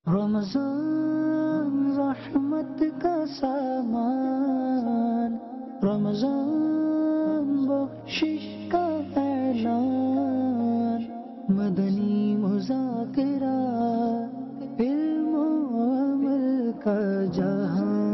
رمضان رحمت کا سامان، رمضان بخشش کا اعلان، مدنی مذاکرہ علم و عمل کا جہان۔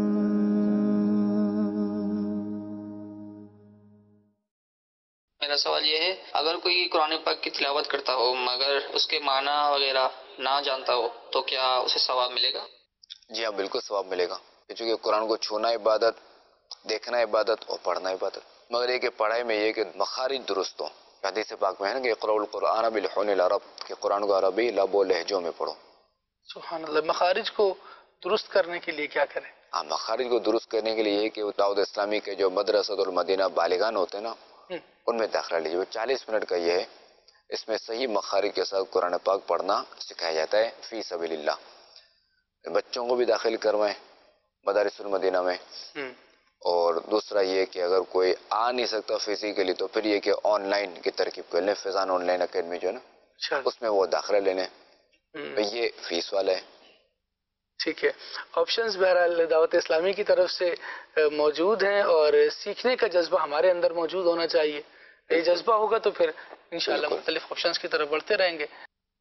میرا سوال یہ ہے، اگر کوئی قرآن پاک کی تلاوت کرتا ہو مگر اس کے معنی وغیرہ نہ جانتا ہو تو کیا اسے ثواب ملے گا؟ جی ہاں، بالکل ثواب ملے گا، چونکہ قرآن کو چھونا عبادت، دیکھنا عبادت اور پڑھنا عبادت، مگر یہ کہ پڑھائی میں یہ کہ مخارج درست ہو۔ حدیث پاک میں ہے نا کہ اقرؤ القرآن بلحون العرب، کہ قرآن کو عربی لب و لہجوں میں پڑھو۔ سبحان اللہ۔ مخارج کو درست کرنے کے لیے کیا کریں؟ ہاں، مخارج کو درست کرنے کے لیے یہ کہ دعوت اسلامی کے جو مدرسۃ المدینہ بالغان ہوتے ہیں نا، ان میں داخلہ لیجیے۔ وہ 40 منٹ کا یہ ہے، اس میں صحیح مخارج کے ساتھ قرآن پاک پڑھنا سکھایا جاتا ہے فی سبیل اللہ۔ بچوں کو بھی داخل کروائیں مدارس المدینہ میں، اور دوسرا یہ کہ اگر کوئی آ نہیں سکتا فزیکلی تو پھر یہ کہ آن لائن کی ترکیب کر لیں، فیضان آن لائن اکیڈمی جو ہے نا، اس میں وہ داخلہ لینے، یہ فیس والا ہے۔ ٹھیک ہے، آپشنز بہرحال دعوت اسلامی کی طرف سے موجود ہیں، اور سیکھنے کا جذبہ ہمارے اندر موجود ہونا چاہیے۔ یہ جذبہ ہوگا تو پھر انشاءاللہ مختلف آپشنز کی طرف بڑھتے رہیں گے۔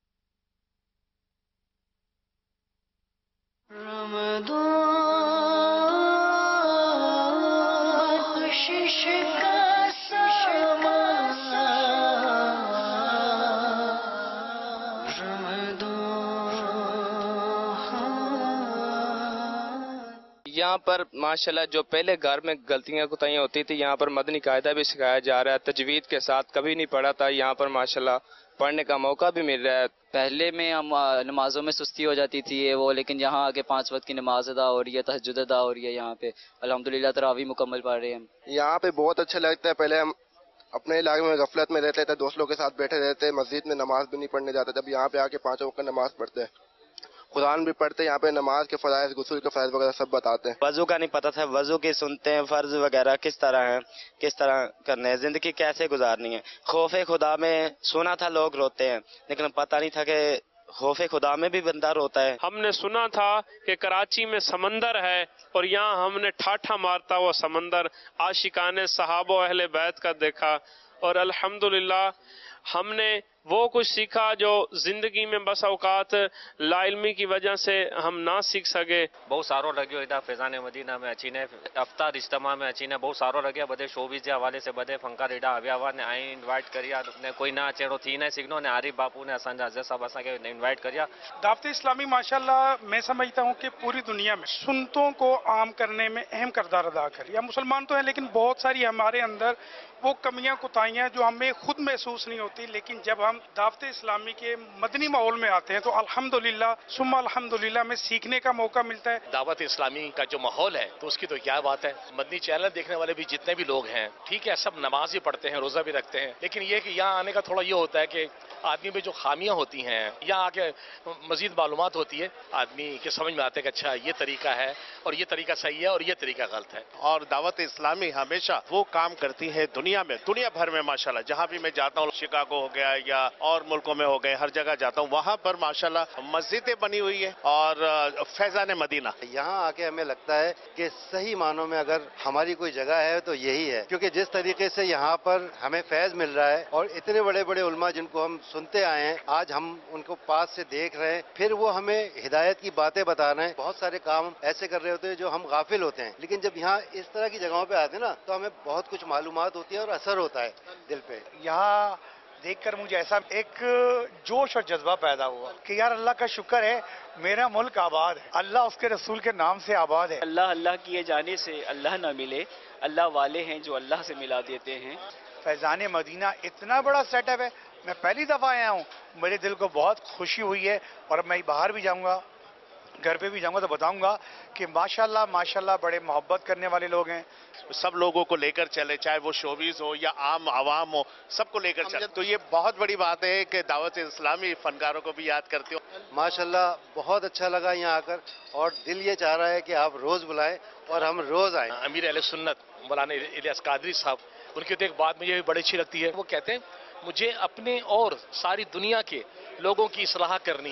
یہاں پر ماشاءاللہ جو پہلے گھر میں غلطیاں کوتاہیاں ہوتی تھی، یہاں پر مدنی قاعدہ بھی سکھایا جا رہا ہے، تجوید کے ساتھ کبھی نہیں پڑھا تھا، یہاں پر ماشاءاللہ پڑھنے کا موقع بھی مل رہا ہے۔ پہلے میں ہم نمازوں میں سستی ہو جاتی تھی یہ وہ، لیکن یہاں آگے 5 وقت کی نماز ادا ہو رہی ہے، تہجد ادا ہو رہی ہے، یہاں پہ الحمدللہ تراویح مکمل پڑھ رہے ہیں ہم۔ یہاں پہ بہت اچھا لگتا ہے۔ پہلے ہم اپنے علاقے میں غفلت میں رہتے تھے، دوستوں کے ساتھ بیٹھے رہتے، مسجد میں نماز بھی نہیں پڑھنے جاتے، جب یہاں پہ آ کے 5 وقت نماز پڑھتے ہیں، قرآن بھی پڑھتے ہیں، یہاں پہ نماز کے فرائض، غسل کے فرائض وغیرہ سب بتاتے ہیں۔ وضو کا نہیں پتہ تھا، وضو کی سنتے ہیں، فرض وغیرہ کس طرح ہیں، کس طرح کرنے ہیں، زندگی کیسے گزارنی ہے۔ خوف خدا میں سنا تھا لوگ روتے ہیں، لیکن پتہ نہیں تھا کہ خوف خدا میں بھی بندہ روتا ہے۔ ہم نے سنا تھا کہ کراچی میں سمندر ہے، اور یہاں ہم نے ٹھاٹھا مارتا ہوا سمندر عاشقان صحابہ و اہل بیت کا دیکھا، اور الحمدللہ ہم نے وہ کچھ سیکھا جو زندگی میں بس اوقات لا علمی کی وجہ سے ہم نہ سیکھ سکے۔ بہت ساروں لگے ہوئے فیضان مدینہ میں اچینے افطار اجتماع میں اچینے بہت ساروں لگے بدے شوبیز کے حوالے سے بدے فنکار ایڈا ہویا ہوا نے آئیں انوائٹ کریا نے کوئی نہ چیڑو تھی نہ سیکھنو نے عارف باپو نے اسان جازے صاحب اسان کے انوائٹ کریا۔ دعوت اسلامی ماشاءاللہ میں سمجھتا ہوں کہ پوری دنیا میں سنتوں کو عام کرنے میں اہم کردار ادا کر رہی ہے۔ مسلمان تو ہیں لیکن بہت ساری ہمارے اندر وہ کمیاں کوتاہیاں جو ہمیں خود محسوس نہیں ہوتی، لیکن جب ہم دعوت اسلامی کے مدنی ماحول میں آتے ہیں تو الحمدللہ ثم الحمدللہ ہمیں سیکھنے کا موقع ملتا ہے۔ دعوت اسلامی کا جو ماحول ہے تو اس کی تو کیا بات ہے، مدنی چینل دیکھنے والے بھی جتنے بھی لوگ ہیں ٹھیک ہے، سب نماز بھی پڑھتے ہیں، روزہ بھی رکھتے ہیں، لیکن یہ کہ یہاں آنے کا تھوڑا یہ ہوتا ہے کہ آدمی میں جو خامیاں ہوتی ہیں یہاں آ کے مزید معلومات ہوتی ہے، آدمی کے سمجھ میں آتا ہے کہ اچھا یہ طریقہ ہے اور یہ طریقہ صحیح ہے اور یہ طریقہ غلط ہے۔ اور دعوت اسلامی ہمیشہ وہ کام کرتی ہے دنیا بھر میں ماشاءاللہ، جہاں بھی میں جاتا ہوں، شکاگو ہو گیا یا اور ملکوں میں ہو گئے، ہر جگہ جاتا ہوں، وہاں پر ماشاءاللہ مسجدیں بنی ہوئی ہے اور فیضان مدینہ۔ یہاں آ کے ہمیں لگتا ہے کہ صحیح معنوں میں اگر ہماری کوئی جگہ ہے تو یہی ہے، کیونکہ جس طریقے سے یہاں پر ہمیں فیض مل رہا ہے اور اتنے بڑے بڑے علماء جن کو ہم سنتے آئے ہیں آج ہم ان کو پاس سے دیکھ رہے ہیں، پھر وہ ہمیں ہدایت کی باتیں بتا رہے ہیں۔ بہت سارے کام ایسے کر رہے ہوتے ہیں جو ہم غافل ہوتے ہیں، لیکن جب یہاں اس طرح کی جگہوں پہ آتے ہیں نا تو ہمیں بہت کچھ معلومات ہوتی ہے اور اثر ہوتا ہے دل پہ۔ یہاں دیکھ کر مجھے ایسا ایک جوش اور جذبہ پیدا ہوا کہ یار اللہ کا شکر ہے میرا ملک آباد ہے، اللہ اس کے رسول کے نام سے آباد ہے۔ اللہ اللہ کیے جانے سے اللہ نہ ملے، اللہ والے ہیں جو اللہ سے ملا دیتے ہیں۔ فیضان مدینہ اتنا بڑا سیٹ اپ ہے، میں پہلی دفعہ آیا ہوں، میرے دل کو بہت خوشی ہوئی ہے، اور میں باہر بھی جاؤں گا، گھر پہ بھی جاؤں گا تو بتاؤں گا کہ ماشاءاللہ ماشاءاللہ بڑے محبت کرنے والے لوگ ہیں۔ سب لوگوں کو لے کر چلے، چاہے وہ شوبیز ہو یا عام عوام ہو، سب کو لے کر چلے، تو یہ بہت بڑی بات ہے کہ دعوت اسلامی فنکاروں کو بھی یاد کرتے ہو۔ ماشاءاللہ بہت اچھا لگا یہاں آ کر، اور دل یہ چاہ رہا ہے کہ آپ روز بلائیں اور ہم روز آئیں۔ امیر اہل سنت مولانا الیاس قادری صاحب، ان کی تو ایک بات مجھے بڑی اچھی لگتی ہے، وہ کہتے ہیں مجھے اپنے اور ساری دنیا کے لوگوں کی اصلاح کرنی ہے،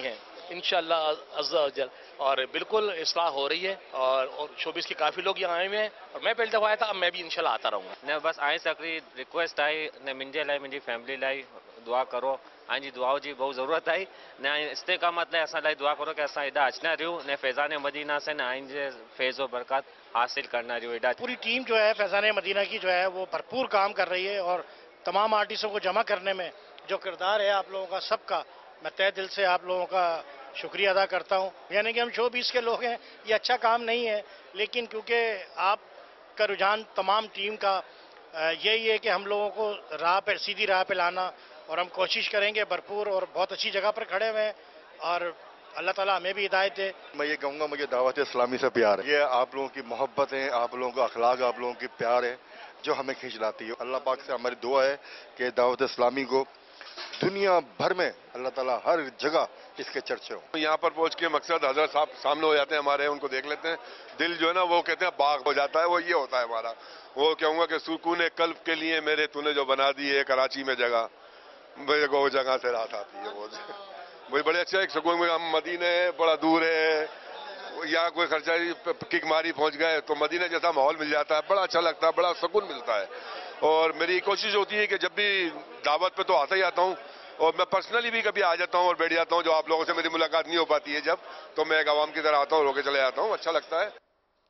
انشاءاللہ عز و جل. اور بالکل اصلاح ہو رہی ہے اور شوبیس کے کافی لوگ یہاں آئے ہوئے ہیں اور میں پہلے دفعہ آیا تھا, اب میں بھی انشاءاللہ آتا رہوں گا. نے بس آئیں سکری ریکویسٹ آئی نے منجے لائی منجی فیملی لائی دعا کرو آئیں جی دعاؤں جی بہت ضرورت آئی نے استقامت لائے اساں لائی دعا کرو کہ اساں ایڈا اچنا رہو نے فیضان مدینہ سے نے آئیں جے فیض و برکات حاصل کرنا رہو. ایڈا پوری ٹیم جو ہے فیضان مدینہ کی جو ہے وہ بھرپور کام کر رہی ہے اور تمام آرٹسٹوں کو جمع کرنے میں جو کردار ہے آپ لوگوں کا سب کا, میں تہ دل سے آپ لوگوں کا شکریہ ادا کرتا ہوں. یعنی کہ ہم شو بیس کے لوگ ہیں, یہ اچھا کام نہیں ہے, لیکن کیونکہ آپ کا رجحان تمام ٹیم کا یہی ہے کہ ہم لوگوں کو راہ پہ سیدھی راہ پہ لانا, اور ہم کوشش کریں گے بھرپور, اور بہت اچھی جگہ پر کھڑے ہوئے ہیں اور اللہ تعالیٰ ہمیں بھی ہدایت دے. میں یہ کہوں گا مجھے دعوت اسلامی سے پیار ہے, یہ آپ لوگوں کی محبت ہے, آپ لوگوں کا اخلاق, آپ لوگوں کی پیار ہے جو ہمیں کھینچ لاتی ہے. اللہ پاک سے ہماری دعا ہے کہ دعوت اسلامی کو دنیا بھر میں اللہ تعالیٰ ہر جگہ اس کے چرچے ہوں. یہاں پر پہنچ کے مقصد حضرت صاحب سامنے ہو جاتے ہیں ہمارے, ان کو دیکھ لیتے ہیں, دل جو ہے نا وہ کہتے ہیں باغ ہو جاتا ہے. وہ یہ ہوتا ہے ہمارا, وہ کہوں گا کہ سکون قلب کے لیے میرے تو نے جو بنا دی ہے کراچی میں جگہ, میرے کو وہ جگہ سے رات آتی ہے. وہ بڑے اچھا ایک سکون میں, ہم مدینہ ہے بڑا دور ہے, یا کوئی خرچہ کک ماری پہنچ گئے تو مدینہ جیسا ماحول مل جاتا ہے, بڑا اچھا لگتا ہے, بڑا سکون ملتا ہے. اور میری کوشش ہوتی ہے کہ جب بھی دعوت پہ تو آتا ہی آتا ہوں, اور میں پرسنلی بھی کبھی آ جاتا ہوں اور بیٹھ جاتا ہوں, جو آپ لوگوں سے میری ملاقات نہیں ہو پاتی ہے جب, تو میں ایک عوام کی طرح آتا ہوں, رو کے چلے جاتا ہوں, اچھا لگتا ہے.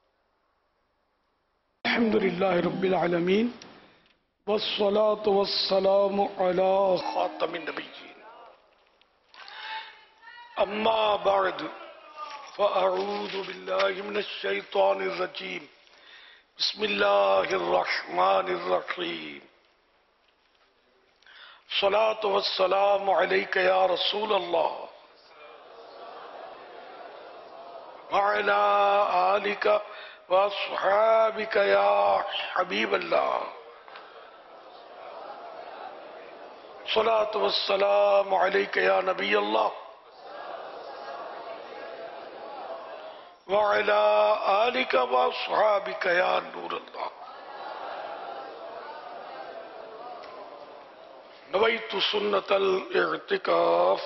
الحمدللہ رب العالمین والصلاة والسلام علی خاتم النبیین, اما بعد فاعوذ باللہ من الشیطان الرجیم, بسم اللہ الرحمن الرحیم, الصلاة والسلام علیک یا رسول اللہ وعلی آلک واصحابک یا حبیب اللہ, الصلاة والسلام علیک یا نبی اللہ وعلی آلک واصحابک یا نور اللہ. نویت سنت الاعتکاف,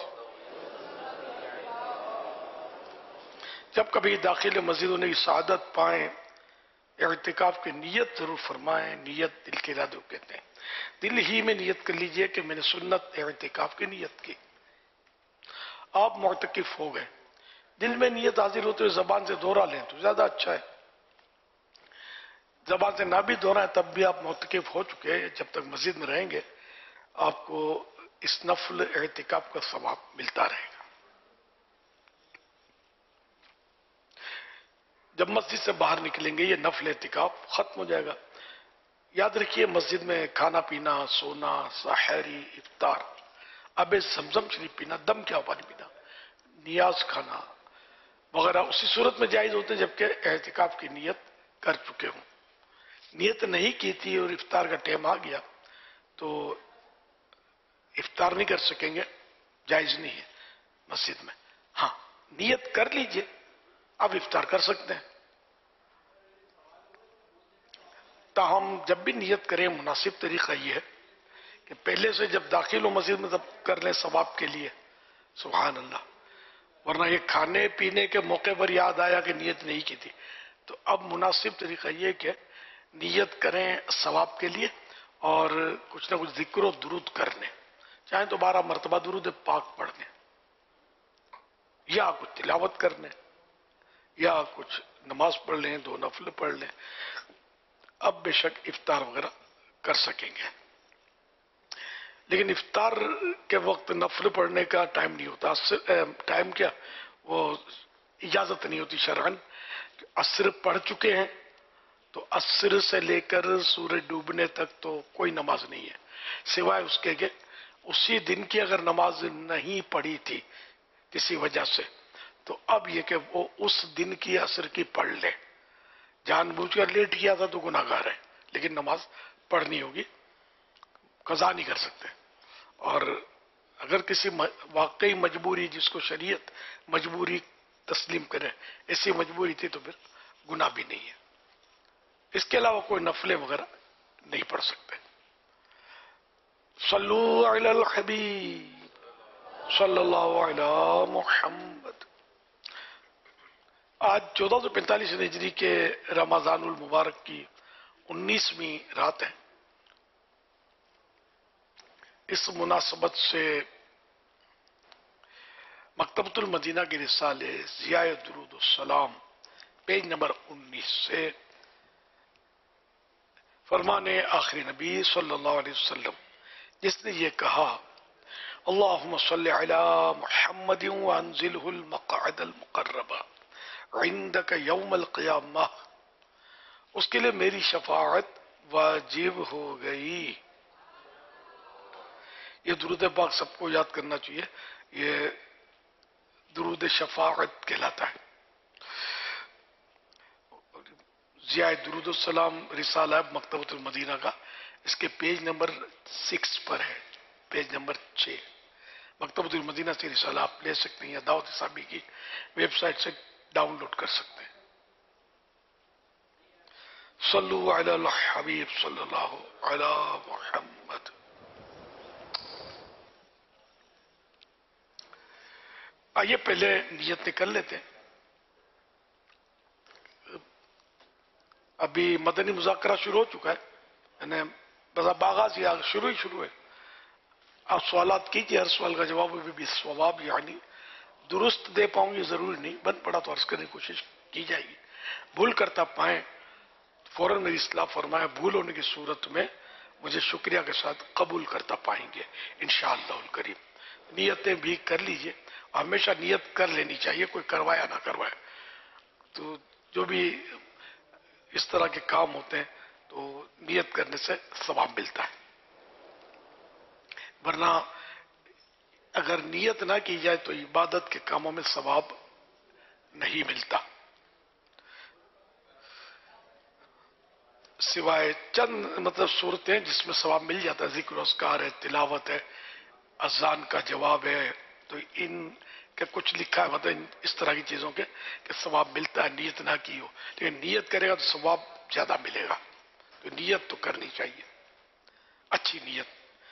جب کبھی داخل مسجد انہیں سعادت پائیں اعتکاف کی نیت ضرور فرمائیں. نیت دل کے ارادے کو کہتے ہیں. دل ہی میں نیت کر لیجئے کہ میں نے سنت اعتکاف کی نیت کی. آپ معتکف ہو گئے, دل میں نیت حاضر ہوتے ہوئے زبان سے دہرا لیں تو زیادہ اچھا ہے. زبان سے نہ بھی دہرائیں تب بھی آپ معتکف ہو چکے ہیں. جب تک مسجد میں رہیں گے آپ کو اس نفل اعتکاف کا ثواب ملتا رہے گا. جب مسجد سے باہر نکلیں گے یہ نفل اعتکاف ختم ہو جائے گا. یاد رکھیے مسجد میں کھانا پینا, سونا, سحری, افطار, اب زمزم شریف پینا, دم کیا پانی پینا, نیاز کھانا وغیرہ اسی صورت میں جائز ہوتے ہیں جبکہ اعتکاف کی نیت کر چکے ہوں. نیت نہیں کی تھی اور افطار کا ٹائم آ گیا تو افطار نہیں کر سکیں گے, جائز نہیں ہے مسجد میں. ہاں نیت کر لیجئے, اب افطار کر سکتے ہیں. تاہم جب بھی نیت کریں مناسب طریقہ یہ ہے کہ پہلے سے جب داخل ہو مسجد میں تب کر لیں ثواب کے لیے. سبحان اللہ, ورنہ یہ کھانے پینے کے موقع پر یاد آیا کہ نیت نہیں کی تھی. تو اب مناسب طریقہ یہ کہ نیت کریں ثواب کے لیے اور کچھ نہ کچھ ذکر و درود کر لیں, چاہیں تو 12 مرتبہ درود پاک پڑھ لیں, یا کچھ تلاوت کر لیں, یا کچھ نماز پڑھ لیں, 2 نفل پڑھ لیں. اب بے شک افطار وغیرہ کر سکیں گے, لیکن افطار کے وقت نفل پڑھنے کا ٹائم نہیں ہوتا. ٹائم کیا, وہ اجازت نہیں ہوتی شرعن. عصر پڑھ چکے ہیں تو عصر سے لے کر سورج ڈوبنے تک تو کوئی نماز نہیں ہے, سوائے اس کے کہ اسی دن کی اگر نماز نہیں پڑھی تھی کسی وجہ سے تو اب یہ کہ وہ اس دن کی عصر کی پڑھ لے. جان بوجھ کر لیٹ کیا تھا تو گناہ گار ہے, لیکن نماز پڑھنی ہوگی, قضا نہیں کر سکتے. اور اگر کسی واقعی مجبوری, جس کو شریعت مجبوری تسلیم کرے, ایسی مجبوری تھی تو پھر گناہ بھی نہیں ہے. اس کے علاوہ کوئی نفلیں وغیرہ نہیں پڑھ سکتے. صلو علی الحبیب सल्लल्लाहु अला मुहम्मद। आज 1445 हिजरी के रमजानुल मुबारक की 19वीं रात है। इस मुनासबत से मकतबतुल मदीना के रिसाले ज़ियाए दुरूद सलाम पेज नंबर 19 से फरमाने आखिरी नबी सल्लल्लाहु अलैहि वसल्लम जिसने ये कहा अल्लाहुम्मा सल्लि अला मुहम्मद व अंजिलहुल मक़अदल मुक़र्रबा इंदक यौमल क़ियामह, उसके लिए मेरी शफाअत वाजिब हो गई। ये दुरूद पाक सबको याद करना चाहिए, ये दुरूद शफाअत कहलाता है। ज़ियाए दुरूद सलाम रिसाला मकतबतुल मदीना का, इसके पेज नंबर 6 पर है, पेज नंबर 6। मकतबतुल मदीना से रिसाला आप ले सकते हैं या दावत इस्लामी की वेबसाइट से डाउनलोड कर सकते हैं। सल्लु अलल हबीब सल्लल्लाहु अला मुहम्मद। आइए पहले नियत कर लेते हैं। अभी मदनी मुज़ाकरा शुरू हो चुका है, यानी बस अब आगाज या शुरू है। आप सवालात कीजिए, हर सवाल का जवाब भी सवाब यानी दुरुस्त दे पाऊं ये जरूरी नहीं, बंद पड़ा तो अर्ज करने की कोशिश की जाएगी। भूल करता पाए फौरन मेरी इस्लाह फरमाए, भूल होने की सूरत में मुझे शुक्रिया के साथ कबूल करता पाएंगे इंशाअल्लाहुल करीम। नियतें भी कर लीजिए, हमेशा नियत कर लेनी चाहिए, कोई करवाया ना करवाए। तो जो भी इस तरह के काम होते हैं तो नियत करने से सवाब मिलता है, वरना अगर नियत ना की जाए तो इबादत के कामों में सवाब नहीं मिलता। सिवाय चंद मतलब सूरतें जिसमें सवाब मिल जाता है, जिक्र अस्कार है, तिलावत है, अजान का जवाब है, तो इन के कुछ लिखा है मतलब इस तरह की चीजों के कि सवाब मिलता है नियत ना की हो, लेकिन नियत करेगा तो सवाब ज्यादा मिलेगा। तो नियत तो करनी चाहिए, अच्छी नियत।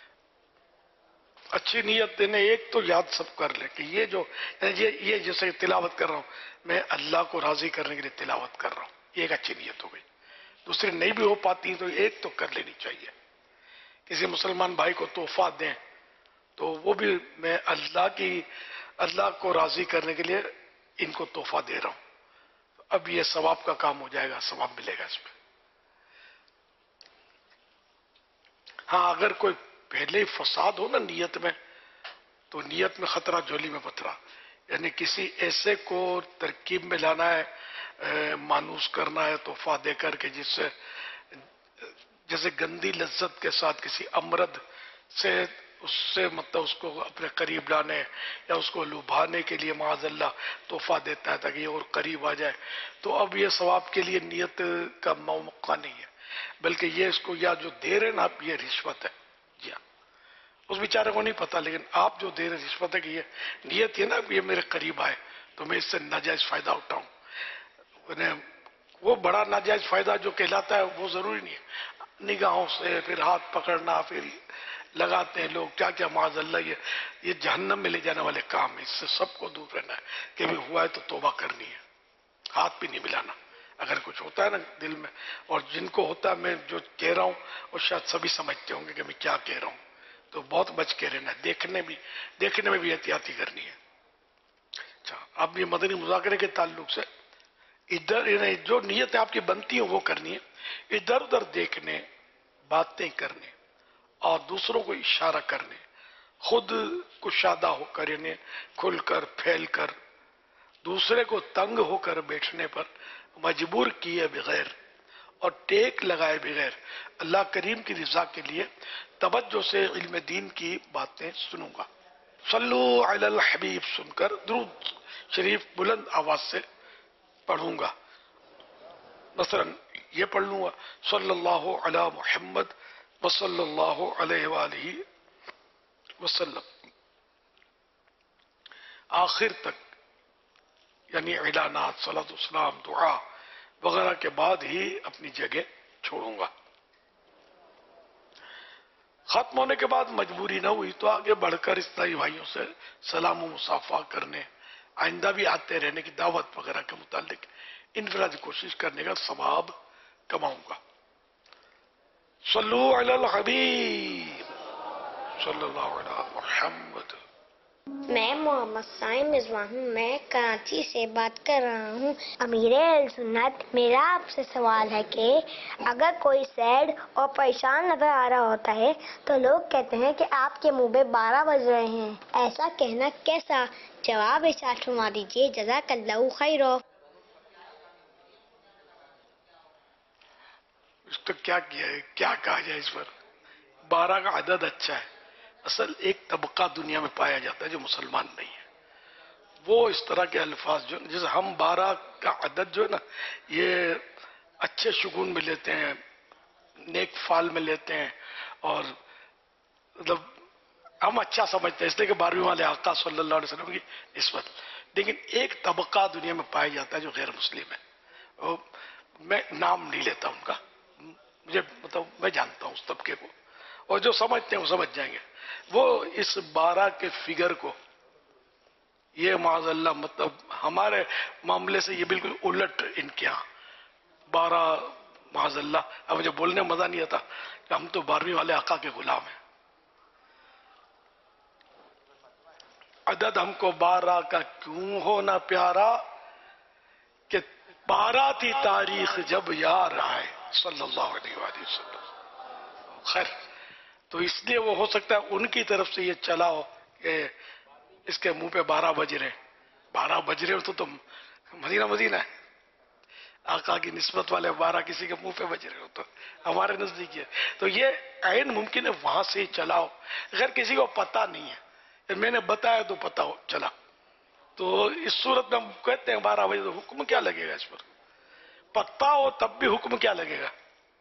अच्छी नियत देने एक तो याद सब कर ले कि ये जो ये जैसे तिलावत कर रहा हूं, मैं अल्लाह को राजी करने के लिए तिलावत कर रहा हूं, ये एक अच्छी नियत हो गई। दूसरी नहीं भी हो पाती तो एक तो कर लेनी चाहिए। किसी मुसलमान भाई को तोहफा दें तो वो भी मैं अल्लाह को राजी करने के लिए इनको तोहफा दे रहा हूं, अब ये सवाब का काम हो जाएगा, सवाब मिलेगा इसमें। हाँ, अगर कोई पहले ही फसाद हो ना नियत में, तो नियत में खतरा झोली में पथरा, यानी किसी ऐसे को तरकीब में लाना है, मानूस करना है तोहफा दे करके, जिससे जैसे गंदी लज्जत के साथ किसी अमरद से उससे मतलब उसको अपने करीब लाने या उसको लुभाने के लिए माज़अल्लाह तोहफा देता है ताकि ये और करीब आ जाए, तो अब ये सवाब के लिए नियत का मौका नहीं है, बल्कि ये इसको या जो दे रहे ना आप, ये रिश्वत है। जी हाँ, उस बेचारे को नहीं पता, लेकिन आप जो दे रहे रिश्वत है कि ये नियत है ना ये मेरे करीब आए तो मैं इससे नाजायज फायदा उठाऊं। वो बड़ा नाजायज फायदा जो कहलाता है वो जरूरी नहीं है, निगाहों से फिर हाथ पकड़ना, फिर लगाते हैं लोग क्या क्या माज़अल्लाह, ये जहन्नम में ले जाने वाले काम है। इससे सबको दूर रहना है कि भी हुआ है तो तौबा करनी है, हाथ भी नहीं मिलाना अगर कुछ होता है ना दिल में। और जिनको होता है, मैं जो कह रहा हूँ वो शायद सभी समझते होंगे कि मैं क्या कह रहा हूँ, तो बहुत बच के रहना है, देखने में भी एहतियाती करनी है। अच्छा, अब ये मदनी मुज़ाकरे के ताल्लुक से इधर जो नियत आपकी बनती है वो करनी है, इधर उधर देखने, बातें करने और दूसरों को इशारा करने, खुद कुशादा होकर यानी खुलकर फैलकर, दूसरे को तंग होकर बैठने पर मजबूर किए बगैर और टेक लगाए बगैर अल्लाह करीम की रज़ा के लिए तवज्जो से इल्म दीन की बातें सुनूंगा। सल्लु अलल हबीब सुनकर दुरूद शरीफ बुलंद आवाज से पढ़ूंगा। मसलन ये पढ़ लूंगा सल्लल्लाहु अला मुहम्मद वसल्लल्लाहु अलैहि वसल्लम आखिर तक, यानी इलानात सलातो सलाम दुआ वगैरह के बाद ही अपनी जगह छोड़ूंगा। खत्म होने के बाद मजबूरी न हुई तो आगे बढ़कर इस्लामी भाइयों से सलाम व मुसाफा करने, आइंदा भी आते रहने की दावत वगैरह के मुतालिक इनफरादी कोशिश करने का सवाब कमाऊंगा। सल्लु अलल हबीब सल्लल्लाहु अलैहि मुहम्मद। मैं मोहम्मद साइम मिज़वा हूँ, मैं कराची से बात कर रहा हूँ। अमीर अहले सुन्नत, मेरा आपसे सवाल है कि अगर कोई सैड और परेशान नजर आ रहा होता है तो लोग कहते हैं कि आपके मुंह पे 12 बज रहे हैं, ऐसा कहना कैसा? जवाब इरशाद फरमा दीजिए, जज़ाकल्लाहु खैरा। इसको क्या किया है, क्या कहा जाए इस पर? 12 का अदद अच्छा है। असल एक तबका दुनिया में पाया जाता है जो मुसलमान नहीं है, वो इस तरह के अल्फाज जो जैसे हम 12 का अदद जो है ना, ये अच्छे शुगुन में लेते हैं, नेक फाल में लेते हैं, और मतलब हम अच्छा समझते हैं इसलिए कि 12वीं वाले आका सल्लल्लाहु अलैहि वसल्लम की निस्बत। लेकिन एक तबका दुनिया में पाया जाता है जो गैर मुस्लिम है, मैं नाम नहीं लेता उनका, मुझे मतलब मैं जानता हूँ उस तबके को, और जो समझते हैं वो समझ जाएंगे। वो इस 12 के फिगर को, ये माज़अल्लाह मतलब हमारे मामले से ये बिल्कुल उलट इनके यहाँ 12 माज़अल्लाह। अब मुझे बोलने मजा नहीं आता कि हम तो 12वीं वाले आका के गुलाम हैं। अदद हमको 12 का क्यों होना प्यारा कि 12 थी तारीख जब यार आए सल्लल्लाहु अलैहि वसल्लम। खैर, तो इसलिए वो हो सकता है उनकी तरफ से ये चला हो कि इसके मुंह पे 12 बज रहे, 12 बज रहे हो तो मदीना मदीना है, आका की निस्बत वाले 12 किसी के मुंह पे बज रहे हो तो हमारे नजदीक है। तो ये ऐन मुमकिन है वहां से ही चला हो, अगर किसी को पता नहीं है, मैंने बताया तो पता हो चला, तो इस सूरत में हम कहते हैं 12 बजे, तो हुक्म क्या लगेगा इस पर? पता हो तब भी हुक्म क्या लगेगा?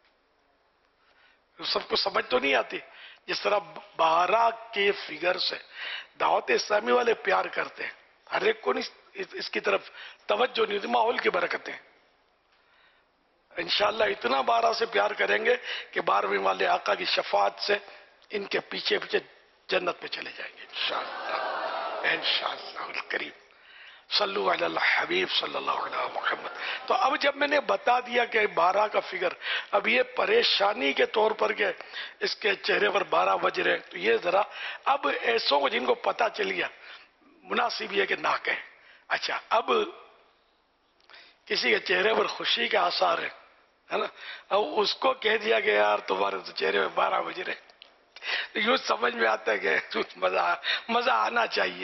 सबको समझ तो नहीं आती। जिस तरह 12 के फिगर से दावत इस्लामी वाले प्यार करते हैं, हर एक को नहीं इसकी तरफ तवज्जो नहीं होती, माहौल की बरकतें। इंशाअल्लाह इतना 12 से प्यार करेंगे कि 12वीं वाले आका की शफाअत से इनके पीछे पीछे जन्नत में चले जाएंगे इंशाअल्लाह, इंशाअल्लाह करीम। सल्लु अलल हबीब सल्लल्लाहु अलैहि मुहम्मद। तो अब जब मैंने बता दिया कि 12 का फिगर, अब ये परेशानी के तौर पर के इसके चेहरे पर 12 बज रहे, तो ये जरा अब ऐसों को जिनको पता चल गया मुनासिब है कि ना कहें। अच्छा, अब किसी के चेहरे पर खुशी के आसार है ना, अब उसको कह दिया कि यार तुम्हारे तो चेहरे में 12 बज रहे, तो यूं समझ में आता है कि मजा आना चाहिए।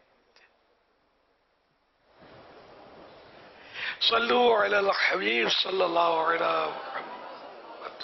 सल्लु अलल हबीब सल्लल्लाहु अलैहि वसल्लम।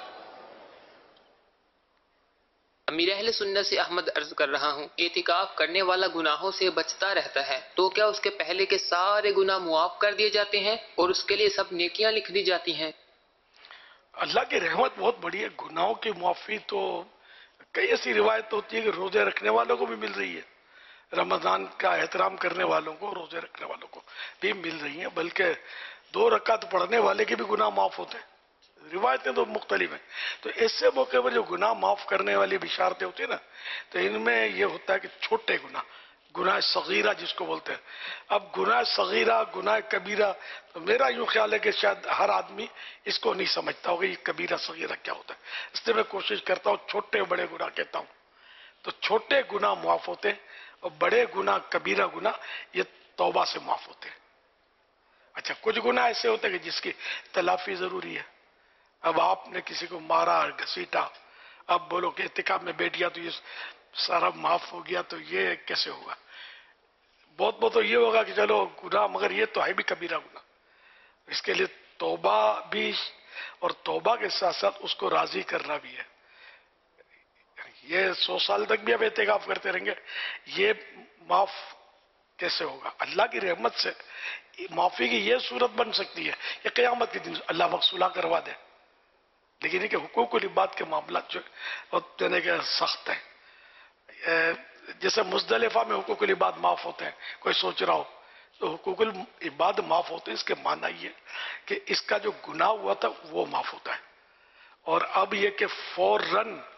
अमीर अहले सुन्नत से अहमद अर्ज कर रहा हूँ, एतिकाफ करने वाला गुनाहों से बचता रहता है तो क्या उसके पहले के सारे गुनाह मुआफ कर दिए जाते हैं और उसके लिए सब नेकियां लिख दी जाती हैं? अल्लाह की रहमत बहुत बड़ी है। गुनाहों की मुआफी तो कई ऐसी रिवायत होती है कि रोजे रखने वालों को भी मिल रही है, रमजान का एहतराम करने वालों को, रोजे रखने वालों को भी मिल रही है, बल्कि 2 रकात पढ़ने वाले के भी गुनाह माफ होते हैं। रिवायतें तो मुख्तलिफ हैं। तो ऐसे मौके पर जो गुनाह माफ करने वाली बिशारतें होती है ना, तो इनमें यह होता है कि छोटे गुनाह, गुनाह सगीरा जिसको बोलते हैं। अब गुनाह सगीरा, गुनाह कबीरा, तो मेरा यूं ख्याल है कि शायद हर आदमी इसको नहीं समझता होगा ये कबीरा सगीरा क्या होता है, इसलिए मैं कोशिश करता हूँ छोटे बड़े गुनाह कहता हूँ। तो छोटे गुनाह माफ होते हैं और बड़े गुनाह कबीरा गुनाह ये तौबा से माफ होते हैं। अच्छा, कुछ गुनाह ऐसे होते हैं कि जिसकी तलाफी जरूरी है। अब आपने किसी को मारा, घसीटा, अब बोलो कि इत्तिकाफ में बैठ गया तो ये सारा माफ हो गया, तो ये कैसे होगा? बहुत बहुत तो ये होगा कि चलो गुनाह, मगर ये तो है भी कबीरा गुनाह, इसके लिए तौबा भी, और तौबा के साथ साथ उसको राजी करना भी है। ये 100 साल तक भी अब एहतिकाफ करते रहेंगे, ये माफ कैसे होगा? अल्लाह की रहमत से माफी की ये सूरत बन सकती है कि क़यामत के दिन अल्लाह मकसूला करवा दे, लेकिन ये कि हुकूकुल इबाद के मामला जो देने के सख्त है। जैसे मुज़दलिफा में हुकूकुल इबाद माफ होते हैं, कोई सोच रहा हो तो हुकूकुल इबाद माफ होते हैं, इसके माना ये कि इसका जो गुनाह हुआ था वो माफ होता है। और अब ये कि फौरन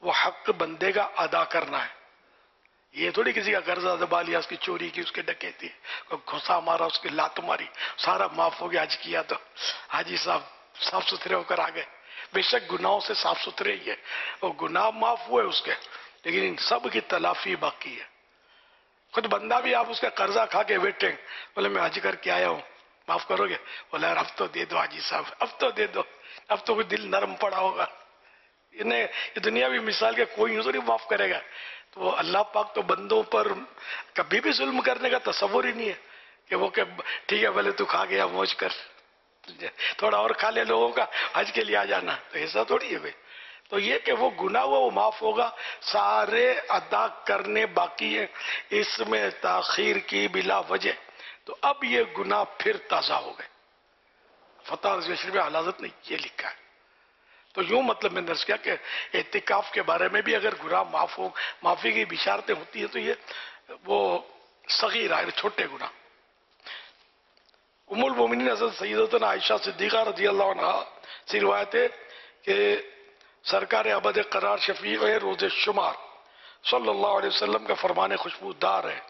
وہ حق بندے کا ادا کرنا ہے. یہ تھوڑی کسی کا قرضہ دبا لیا، اس کی چوری کی، اس کے ڈکیتی، گھسا مارا، اس کی لات ماری، سارا معاف ہو گیا. حج کیا تو حاجی صاحب صاف ستھرے ہو کر آ گئے. بے شک گناہوں سے صاف ستھرے ہی ہے، اور گناہ معاف ہوئے اس کے، لیکن ان سب کی تلافی باقی ہے. خود بندہ بھی آپ اس کا قرضہ کھا کے بیٹھے، بولے میں حج کر کے آیا ہوں، معاف کرو گے؟ بولے یار اب تو دے دو حاجی صاحب، اب تو دے دو، اب تو کوئی دل نرم پڑا ہوگا. یہ دنیا بھی مثال کے کوئی یوں نہیں معاف کرے گا. تو اللہ پاک تو بندوں پر کبھی بھی ظلم کرنے کا تصور ہی نہیں ہے کہ وہ کہ ٹھیک ہے بھلے تو کھا گیا موج کر، تھوڑا اور کھا لے لوگوں کا، حج کے لیے آ جانا. تو ایسا تھوڑی ہے بھائی. تو یہ کہ وہ گناہ ہوا وہ معاف ہوگا، سارے ادا کرنے باقی ہیں، اس میں تاخیر کی بلا وجہ. تو اب یہ گناہ پھر تازہ ہو گئے. فتح رضوی شریف میں حضرت نے یہ لکھا ہے. تو یوں مطلب میں نے درس کیا کہ اعتکاف کے بارے میں بھی اگر گناہ معافی کی بشارتیں ہوتی ہیں تو یہ وہ صغیر ہے، چھوٹے گناہ. ام المومنین حضرت سیدتنا عائشہ صدیقہ رضی اللہ عنہ سے روایت ہے کہ سرکار ابد قرار شفیع روز شمار صلی اللہ علیہ وسلم کا فرمان خوشبودار ہے،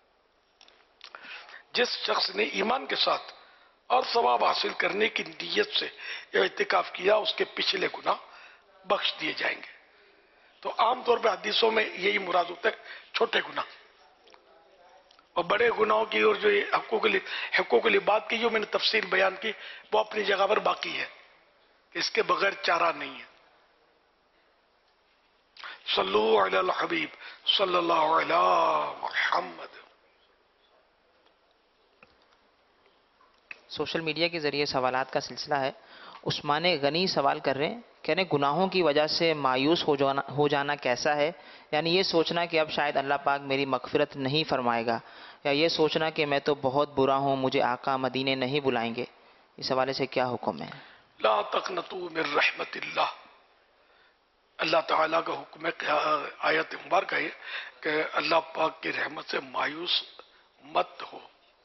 جس شخص نے ایمان کے ساتھ اور ثواب حاصل کرنے کی نیت سے یہ اعتکاف کیا اس کے پچھلے گناہ بخش دیے جائیں گے. تو عام طور پہ حدیثوں میں یہی مراد ہوتا ہے چھوٹے گناہ، اور بڑے گناہوں کی اور جو حقوق العباد کی جو میں نے تفصیل بیان کی وہ اپنی جگہ پر باقی ہے، اس کے بغیر چارہ نہیں ہے. صلو علی الحبیب صلی اللہ علی محمد. سوشل میڈیا کے ذریعے سوالات کا سلسلہ ہے. عثمان غنی سوال کر رہے ہیں، کہہ رہے ہیں گناہوں کی وجہ سے مایوس ہو جانا کیسا ہے؟ یعنی یہ سوچنا کہ اب شاید اللہ پاک میری مغفرت نہیں فرمائے گا، یا یہ سوچنا کہ میں تو بہت برا ہوں، مجھے آقا مدینے نہیں بلائیں گے. اس حوالے سے کیا حکم ہے؟ لا تقنطوا من رحمت اللہ. اللہ تعالیٰ کا حکم ہے، آیت مبارکہ ہے کہ اللہ پاک کی رحمت سے مایوس مت ہو.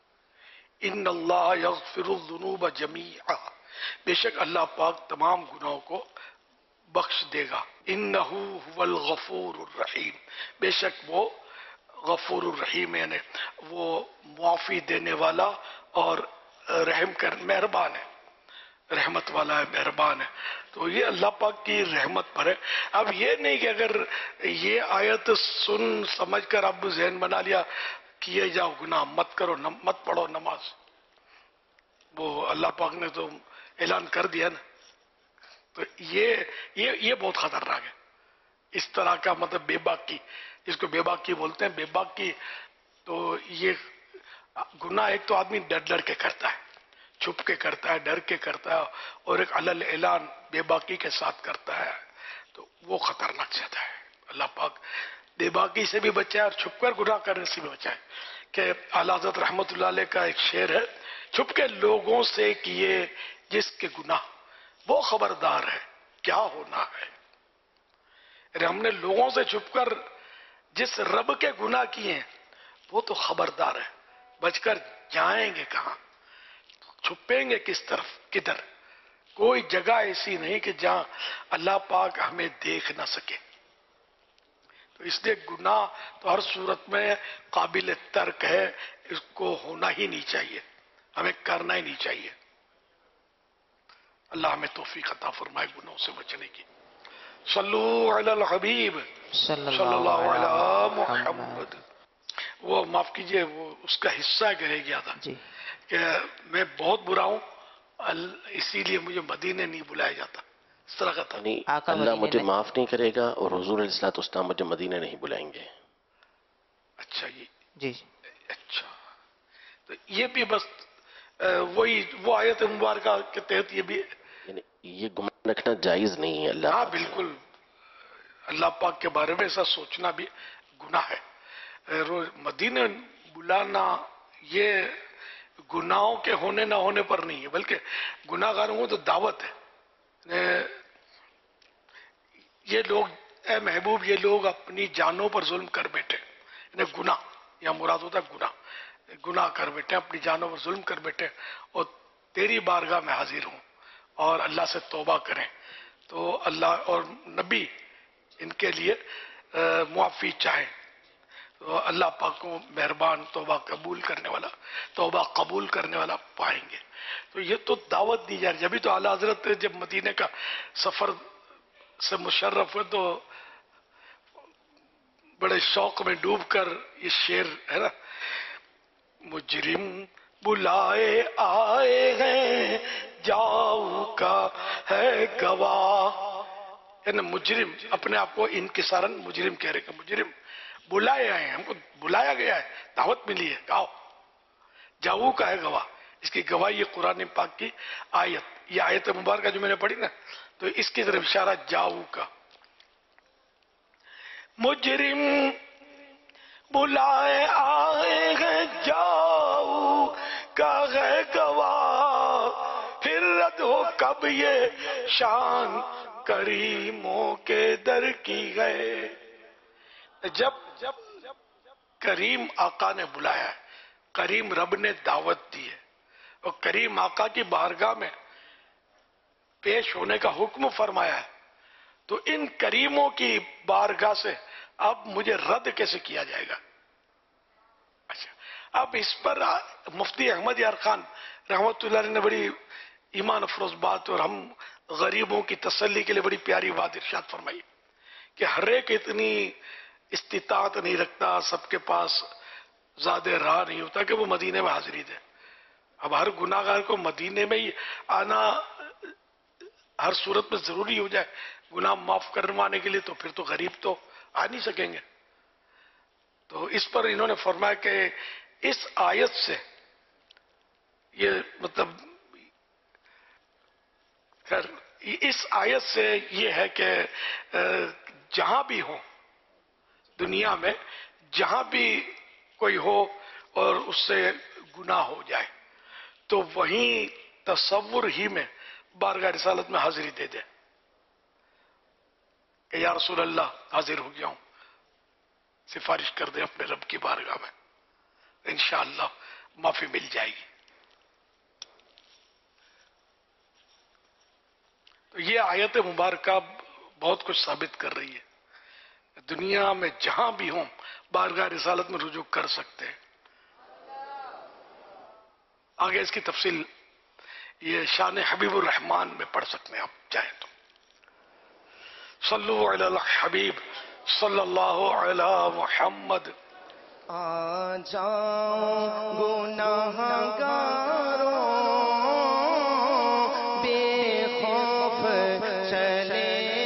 ان اللہ یغفر الذنوب جمیعا، بے شک اللہ پاک تمام گناہوں کو بخش دے گا. انہ هو الغفور الرحیم، بے شک وہ غفور الرحیم یعنی وہ معافی دینے والا اور رحم کر مہربان ہے، رحمت والا ہے، مہربان ہے. تو یہ اللہ پاک کی رحمت پر ہے. اب یہ نہیں کہ اگر یہ آیت سن سمجھ کر اب ذہن بنا لیا کیے جاؤ گناہ مت کرو، مت پڑھو نماز، وہ اللہ پاک نے تو اعلان کر دیا نا. تو یہ بہت خطرناک ہے. اس طرح کا مطلب بے باکی، جس کو بے باکی بولتے ہیں، بے باکی تو یہ گناہ ایک تو آدمی ڈر ڈر کے کرتا ہے، چھپ کے کرتا ہے، ڈر کے کرتا ہے، اور ایک علل اعلان بے باکی کے ساتھ کرتا ہے. تو وہ خطرناک زیادہ ہے. اللہ پاک بے باکی سے بھی بچائے اور چھپ کر گناہ کرنے سے بھی بچائے. کہ اعلیٰ حضرت رحمت اللہ علیہ کا ایک شعر ہے، چھپ کے لوگوں سے کیے جس کے گناہ وہ خبردار ہے کیا ہونا ہے. ہم نے لوگوں سے چھپ کر جس رب کے گناہ کیے ہیں وہ تو خبردار ہے، بچ کر جائیں گے کہاں، چھپیں گے کس طرف، کدھر. کوئی جگہ ایسی نہیں کہ جہاں اللہ پاک ہمیں دیکھ نہ سکے. تو اس لیے گناہ تو ہر صورت میں قابل ترک ہے، اس کو ہونا ہی نہیں چاہیے، ہمیں کرنا ہی نہیں چاہیے. اللہ ہمیں توفیق عطا فرمائے گناہوں سے بچنے کی. صلو علی الحبیب صلی اللہ علی محمد. وہ معاف کیجئے، وہ اس کا حصہ رہ گیا تھا کہ میں بہت برا ہوں اسی لیے مجھے مدینے نہیں بلایا جاتا، اس طرح کا تھا. اللہ مجھے معاف نہیں کرے گا اور حضور علیہ الصلوۃ والسلام مجھے مدینے نہیں بلائیں گے. اچھا جی اچھا. تو یہ بھی بس وہی وہ آیت مبارکہ کے تحت یہ بھی یعنی یہ گمان رکھنا جائز نہیں ہے. اللہ ہاں بالکل، اللہ پاک کے بارے میں ایسا سوچنا بھی گناہ ہے. مدینے بلانا یہ گناہوں کے ہونے نہ ہونے پر نہیں ہے، بلکہ گناہ گاروں کو تو دعوت ہے. یہ لوگ اے محبوب، یہ لوگ اپنی جانوں پر ظلم کر بیٹھے، انہیں گناہ یا مراد ہوتا ہے گناہ کر بیٹھے، اپنی جانوں پر ظلم کر بیٹھے، اور تیری بارگاہ میں حاضر ہوں اور اللہ سے توبہ کریں. تو اللہ اور نبی ان کے لیے معافی چاہیں تو اللہ پاک کو مہربان توبہ قبول کرنے والا پائیں گے. تو یہ تو دعوت دی جا رہی ہے. جبھی تو اعلیٰ حضرت جب مدینے کا سفر سے مشرف ہوئے تو بڑے شوق میں ڈوب کر یہ شعر ہے نا، مجرم بلائے آئے ہیں جاؤ کا ہے گواہ، یعنی مجرم اپنے آپ کو انکسارن مجرم کہہ رہے کہ مجرم بلائے آئے ہیں، ہم کو بلایا گیا ہے، دعوت ملی ہے، آؤ جاؤ کا ہے گواہ. اس کی گواہی یہ قرآن پاک کی آیت، یہ آیت مبارکہ جو میں نے پڑھی نا، تو اس کی طرف اشارہ جاؤ کا. مجرم بلائے آئے ہیں جاؤ کا ہے گواہ، پھر رد ہو کب یہ شان کریموں کے در کی گئے. جب کریم آقا نے بلایا ہے، کریم رب نے دعوت دی ہے اور کریم آقا کی بارگاہ میں پیش ہونے کا حکم فرمایا ہے، تو ان کریموں کی بارگاہ سے اب مجھے رد کیسے کیا جائے گا؟ اچھا، اب اس پر مفتی احمد یار خان رحمت اللہ علیہ نے بڑی ایمان افروز بات اور ہم غریبوں کی تسلی کے لیے بڑی پیاری بات ارشاد فرمائی کہ ہر ایک اتنی استطاعت نہیں رکھتا، سب کے پاس زیادہ راہ نہیں ہوتا کہ وہ مدینے میں حاضری دے. اب ہر گناہگار کو مدینے میں ہی آنا ہر صورت میں ضروری ہو جائے گناہ معاف کروانے کے لیے، تو پھر تو غریب تو آ نہیں سکیں گے. تو اس پر انہوں نے فرمایا کہ اس آیت سے یہ مطلب اس آیت سے یہ ہے کہ جہاں بھی ہو دنیا میں، جہاں بھی کوئی ہو اور اس سے گناہ ہو جائے تو وہیں تصور ہی میں بارگاہ رسالت میں حاضری دے دے کہ یا رسول اللہ حاضر ہو گیا ہوں، سفارش کر دیں اپنے رب کی بارگاہ میں، انشاءاللہ معافی مل جائے گی. تو یہ آیت مبارکہ بہت کچھ ثابت کر رہی ہے. دنیا میں جہاں بھی ہوں بارگاہ رسالت میں رجوع کر سکتے ہیں. آگے اس کی تفصیل یہ شان حبیب الرحمان میں پڑھ سکتے ہیں آپ چاہیں تو. صلو علی الحبیب صلی اللہ علی محمد. آ جاؤ گناہگاروں بے خوف چلے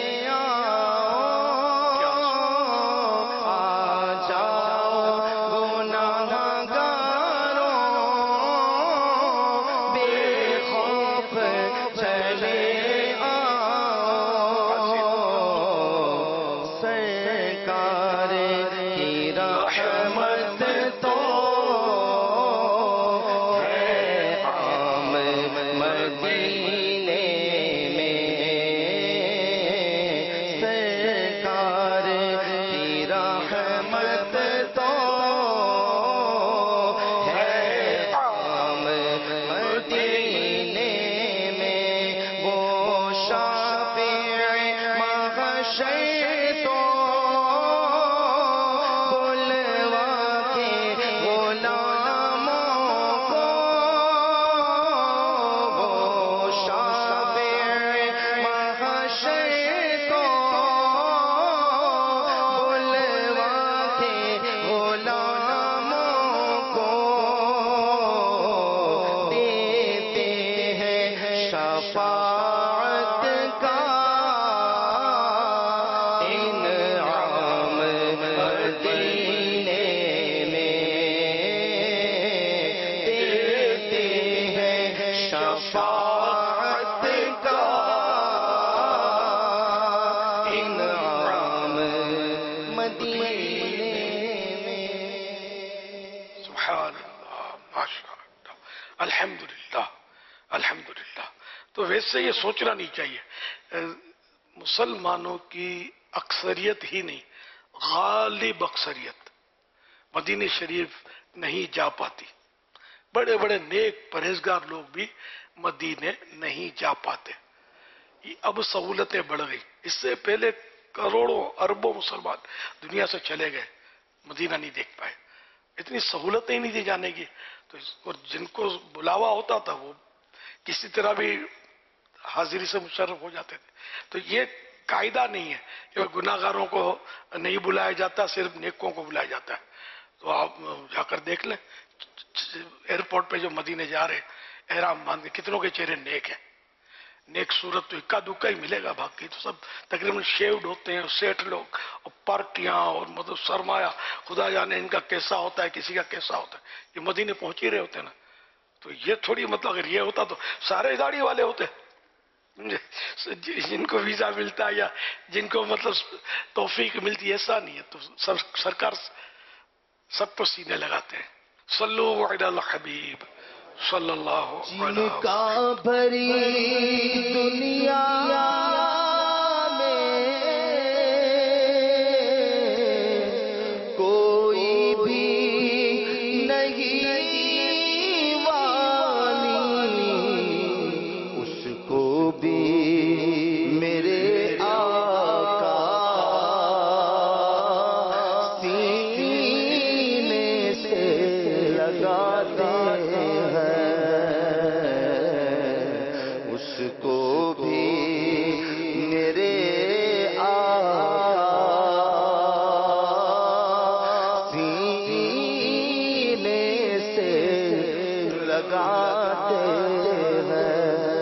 سے یہ سوچنا نہیں چاہیے مسلمانوں کی اکثریت ہی نہیں، غالب اکثریت مدینہ شریف نہیں جا پاتی. بڑے بڑے نیک پرہیزگار لوگ بھی مدینے نہیں جا پاتے. اب سہولتیں بڑھ گئی. اس سے پہلے करोड़ों अरबों मुसलमान दुनिया से चले गए, मदीना नहीं देख पाए, इतनी सहूलतें ही नहीं दी जाने की। तो और जिनको बुलावा होता था वो किसी तरह भी हाजिरी से मुशर्रफ हो जाते थे। तो ये कायदा नहीं है कि गुनाहगारों को नहीं बुलाया जाता, सिर्फ नेकों को बुलाया जाता है। तो आप जाकर देख लें, एयरपोर्ट पे जो मदीने जा रहे एहराम बांध के, कितनों के चेहरे नेक हैं। नेक सूरत तो इक्का दुक्का ही मिलेगा, बाकी तो सब तकरीबन शेव्ड होते हैं, सेठ लोग, और पार्टियां और मतलब सरमाया, खुदा जाने इनका कैसा होता है, किसी का कैसा होता है। ये मदीने पहुंच ही रहे होते हैं ना। तो ये थोड़ी मतलब अगर ये होता तो सारे दाढ़ी वाले होते, जिनको वीजा मिलता है या जिनको मतलब तौफीक मिलती है, ऐसा नहीं है। तो सरकार सबको सीने लगाते हैं। सल्लु अला हबीब सल्लल्लाहु अलैहि वसल्लम। जिनका भरी दुनिया में कोई भी नहीं वाली, उसको भी मेरे आका सीने से लगाते उसको भी मेरे सीने से लगाते हैं।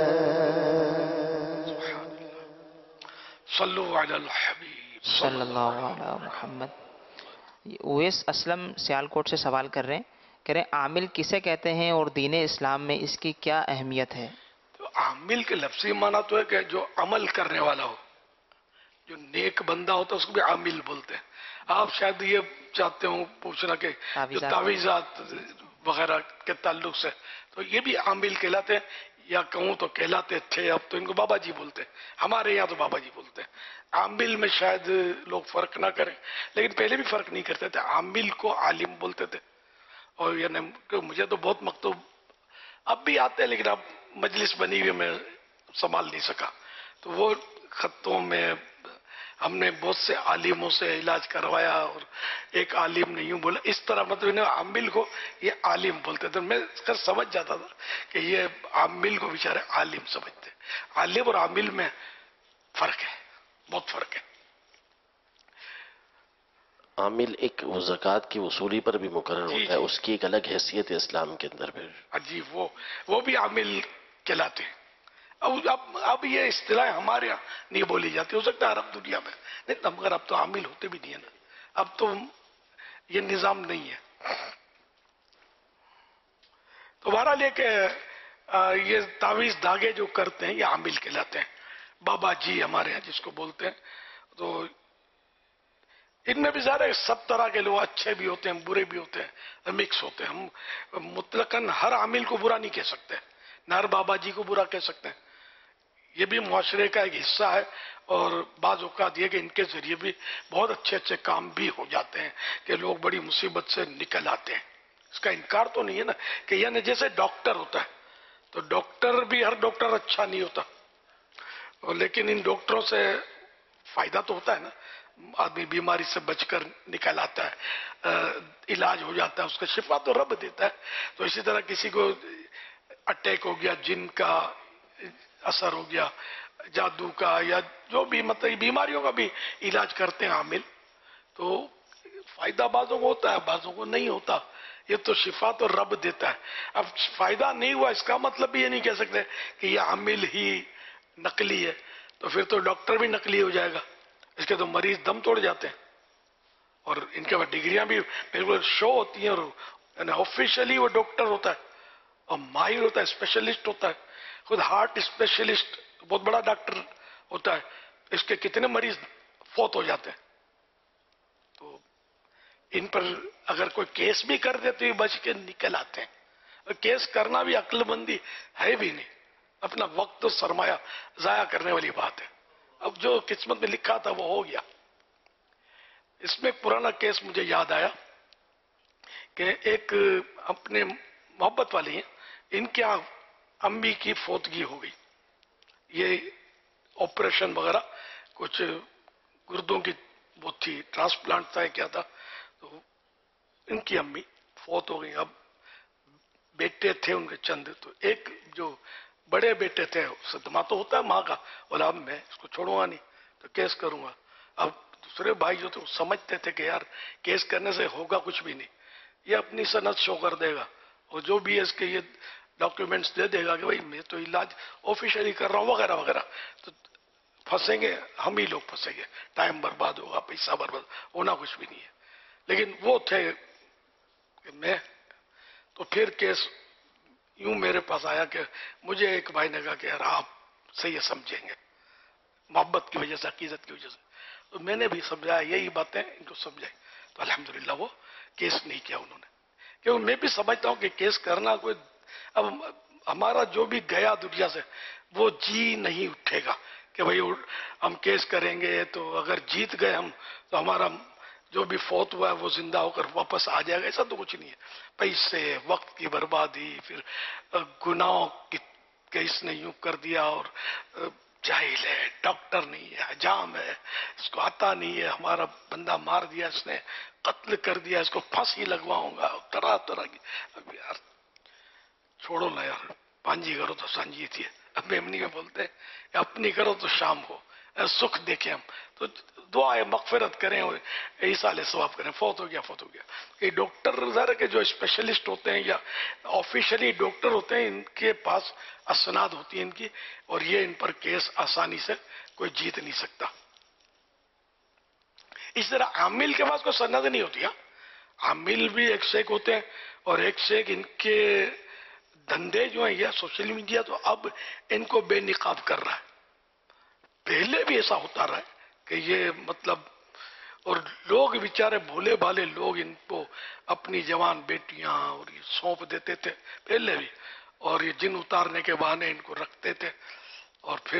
सल्लु अलल हबीब सल्लल्लाहु अलैहि मुहम्मद। उवैस असलम सियालकोट से सवाल कर रहे हैं, कह रहे हैं आमिल किसे कहते हैं और दीन इस्लाम में इसकी क्या अहमियत है? तो आमिल के लफ्जी माना तो है कि जो अमल करने वाला हो, जो नेक बंदा होता है उसको भी आमिल बोलते हैं। आप शायद ये चाहते हो पूछना कि जो तावीज़ात वगैरह के ताल्लुक से, तो ये भी आमिल कहलाते हैं, या कहूँ तो कहलाते थे, अब तो इनको बाबा जी बोलते हैं। हमारे यहाँ तो बाबा जी बोलते हैं। आमिल में शायद लोग फर्क ना करें, लेकिन पहले भी फर्क नहीं करते थे। आमिल को आलिम बोलते थे। और यानी मुझे तो बहुत मकतूब अब भी आते हैं, लेकिन अब मजलिस बनी हुई मैं संभाल नहीं सका। तो वो खतों में हमने बहुत से आलिमों से इलाज करवाया और एक आलिम नहीं हूँ बोला, इस तरह मतलब इन्हें आमिल को ये आलिम बोलते थे। मैं कर समझ जाता था कि ये आमिल को बेचारे आलिम समझते। आलिम और आमिल में फर्क है, बहुत फर्क है। आमिल एक वो ज़कात की वसूली पर भी मुकर्रर होता है, उसकी एक अलग हैसियत है इस्लाम के अंदर। फिर जी वो भी आमिल कहलाते हैं। अब ये इस्तिलाह हमारे यहाँ नहीं बोली जाती, हो सकता है अरब दुनिया में, नहीं तो मगर अब तो आमिल होते भी नहीं है ना, अब तो ये निज़ाम नहीं है। तो बहरहाल ये तावीज़ धागे जो करते हैं ये आमिल कहलाते हैं। बाबा जी हमारे यहाँ जिसको बोलते हैं, तो इनमें भी ज़्यादा सब तरह के लोग, अच्छे भी होते हैं, बुरे भी होते हैं, मिक्स होते हैं। हम मुतलकन हर आमिल को बुरा नहीं कह सकते, न हर बाबा जी को बुरा कह सकते हैं। ये भी मुआशरे का एक हिस्सा है, और बाज़ औक़ात ये कि इनके ज़रिए भी बहुत अच्छे अच्छे काम भी हो जाते हैं कि लोग बड़ी मुसीबत से निकल आते हैं। इसका इनकार तो नहीं है ना, कि यानी जैसे डॉक्टर होता है, तो डॉक्टर भी हर डॉक्टर अच्छा नहीं होता, लेकिन इन डॉक्टरों से फ़ायदा तो होता है ना, आदमी बीमारी से बचकर निकल आता है, इलाज हो जाता है, उसका शिफा तो रब देता है। तो इसी तरह किसी को अटैक हो गया, जिन का असर हो गया, जादू का, या जो भी मतलब बीमारियों का भी इलाज करते हैं आमिल। तो फायदा बाजों को होता है, बाजों को नहीं होता। ये तो शिफा तो रब देता है। अब फायदा नहीं हुआ इसका मतलब भी ये नहीं कह सकते कि ये आमिल ही नकली है, तो फिर तो डॉक्टर भी नकली हो जाएगा। इसके तो मरीज दम तोड़ जाते हैं, और इनके पास डिग्रियां भी बिल्कुल शो होती हैं, और ऑफिशियली वो डॉक्टर होता है और माहिर होता है, स्पेशलिस्ट होता है। खुद हार्ट स्पेशलिस्ट बहुत बड़ा डॉक्टर होता है, इसके कितने मरीज फौत हो जाते हैं। तो इन पर अगर कोई केस भी कर देते हुए बच के निकल आते हैं। और केस करना भी अक्लमंदी है भी नहीं, अपना वक्त तो सरमाया जाया करने वाली बात है। अब जो किस्मत में लिखा था वो हो गया। इसमें एक पुराना केस मुझे याद आया कि एक अपने मोहब्बत वाली हैं, इनके यहाँ अम्मी की फौतगी हो गई। ये ऑपरेशन वगैरह कुछ गुर्दों की वो थी, ट्रांसप्लांट था क्या था, तो इनकी अम्मी फौत हो गई। अब बेटे थे उनके चंद, तो एक जो बड़े बेटे थे, सदमा तो होता है माँ का, बोला अब मैं इसको छोड़ूंगा नहीं तो केस करूंगा। अब दूसरे भाई जो थे वो समझते थे कि यार केस करने से होगा कुछ भी नहीं, ये अपनी सनद शो कर देगा और जो भी है इसके ये डॉक्यूमेंट्स दे देगा कि भाई मैं तो इलाज ऑफिशियली कर रहा हूँ वगैरह वगैरह, तो फंसेंगे हम ही लोग, फंसेंगे, टाइम बर्बाद होगा, पैसा बर्बाद होना कुछ भी नहीं है। लेकिन वो थे कि मैं, तो फिर केस यूं मेरे पास आया कि मुझे एक भाई ने कहा कि यार आप सही समझेंगे, मोहब्बत की वजह से, अकीदत की वजह से, तो मैंने भी समझाया, यही बातें इनको समझाई, तो अल्हम्दुलिल्लाह वो केस नहीं किया उन्होंने। क्योंकि मैं भी समझता हूँ कि केस करना कोई, अब हमारा जो भी गया दुनिया से वो जी नहीं उठेगा कि भाई हम केस करेंगे तो अगर जीत गए हम तो हमारा जो भी फौत हुआ है वो जिंदा होकर वापस आ जाएगा, ऐसा तो कुछ नहीं है। पैसे, वक्त की बर्बादी, फिर गुनाहों की इसने यूं कर दिया, और जाहिल है, डॉक्टर नहीं है, हजाम है, इसको आता नहीं है, हमारा बंदा मार दिया इसने, कत्ल कर दिया, इसको फांसी लगवाऊंगा, तरह तरह की। अब यार छोड़ो ना यार, पांजी करो तो सांझी थी, अब मेमनी में बोलते हैं अपनी करो तो शाम हो, सुख देखें हम, तो दुआ है मगफिरत करें और ईसाले सवाब करें। फौत हो गया, फौत हो गया। ये डॉक्टर ज़रा के जो स्पेशलिस्ट होते हैं या ऑफिशियली डॉक्टर होते हैं, इनके पास असनाद होती है इनकी, और ये इन पर केस आसानी से कोई जीत नहीं सकता। इस तरह आमिल के पास कोई सनद नहीं होती है, आमिल भी एक से एक होते हैं, और एक से एक इनके धंधे जो है, या सोशल मीडिया तो अब इनको बेनिकाब कर रहा है, पहले भी ऐसा होता रहा है कि ये मतलब, और लोग बेचारे भोले भाले लोग इनको अपनी जवान बेटियां और ये सौंप देते थे पहले भी, और ये जिन उतारने के बहाने इनको रखते थे, और फिर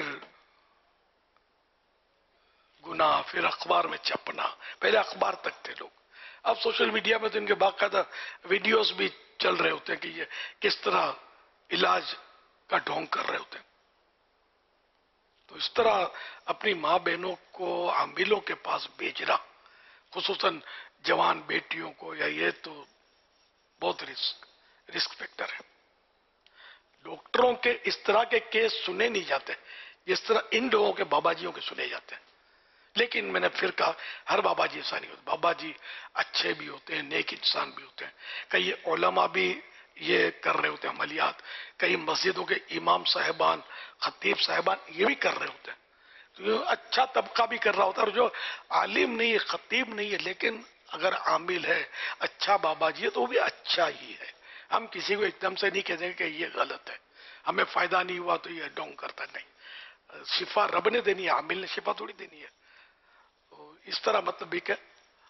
गुनाह, फिर अखबार में छपना, पहले अखबार तक थे लोग, अब सोशल मीडिया में तो इनके बाकायदा वीडियोस भी चल रहे होते हैं कि ये किस तरह इलाज का ढोंग कर रहे होते हैं। तो इस तरह अपनी माँ बहनों को आमिलों के पास भेजना, खुसूसन जवान बेटियों को, या ये तो बहुत रिस्क फैक्टर है। डॉक्टरों के इस तरह के केस सुने नहीं जाते जिस तरह इन लोगों के बाबाजियों के सुने जाते हैं। लेकिन मैंने फिर कहा, हर बाबाजी ऐसा नहीं होता, बाबाजी अच्छे भी होते हैं, नेक इंसान भी होते हैं, कई उलमा भी ये कर रहे होते हैं अमलियात, कई मस्जिदों के इमाम साहिबान, खतीब साहिबान ये भी कर रहे होते हैं, तो ये अच्छा तबका भी कर रहा होता है। और जो आलिम नहीं है, खतीब नहीं है, लेकिन अगर आमिल है, अच्छा बाबाजी है, तो वो भी अच्छा ही है। हम किसी को एकदम से नहीं कहते कि ये गलत है, हमें फायदा नहीं हुआ तो ये डोंग करता नहीं, शिफा रब ने देनी है, आमिल ने शिफा थोड़ी देनी है। तो इस तरह मतलब भी क्या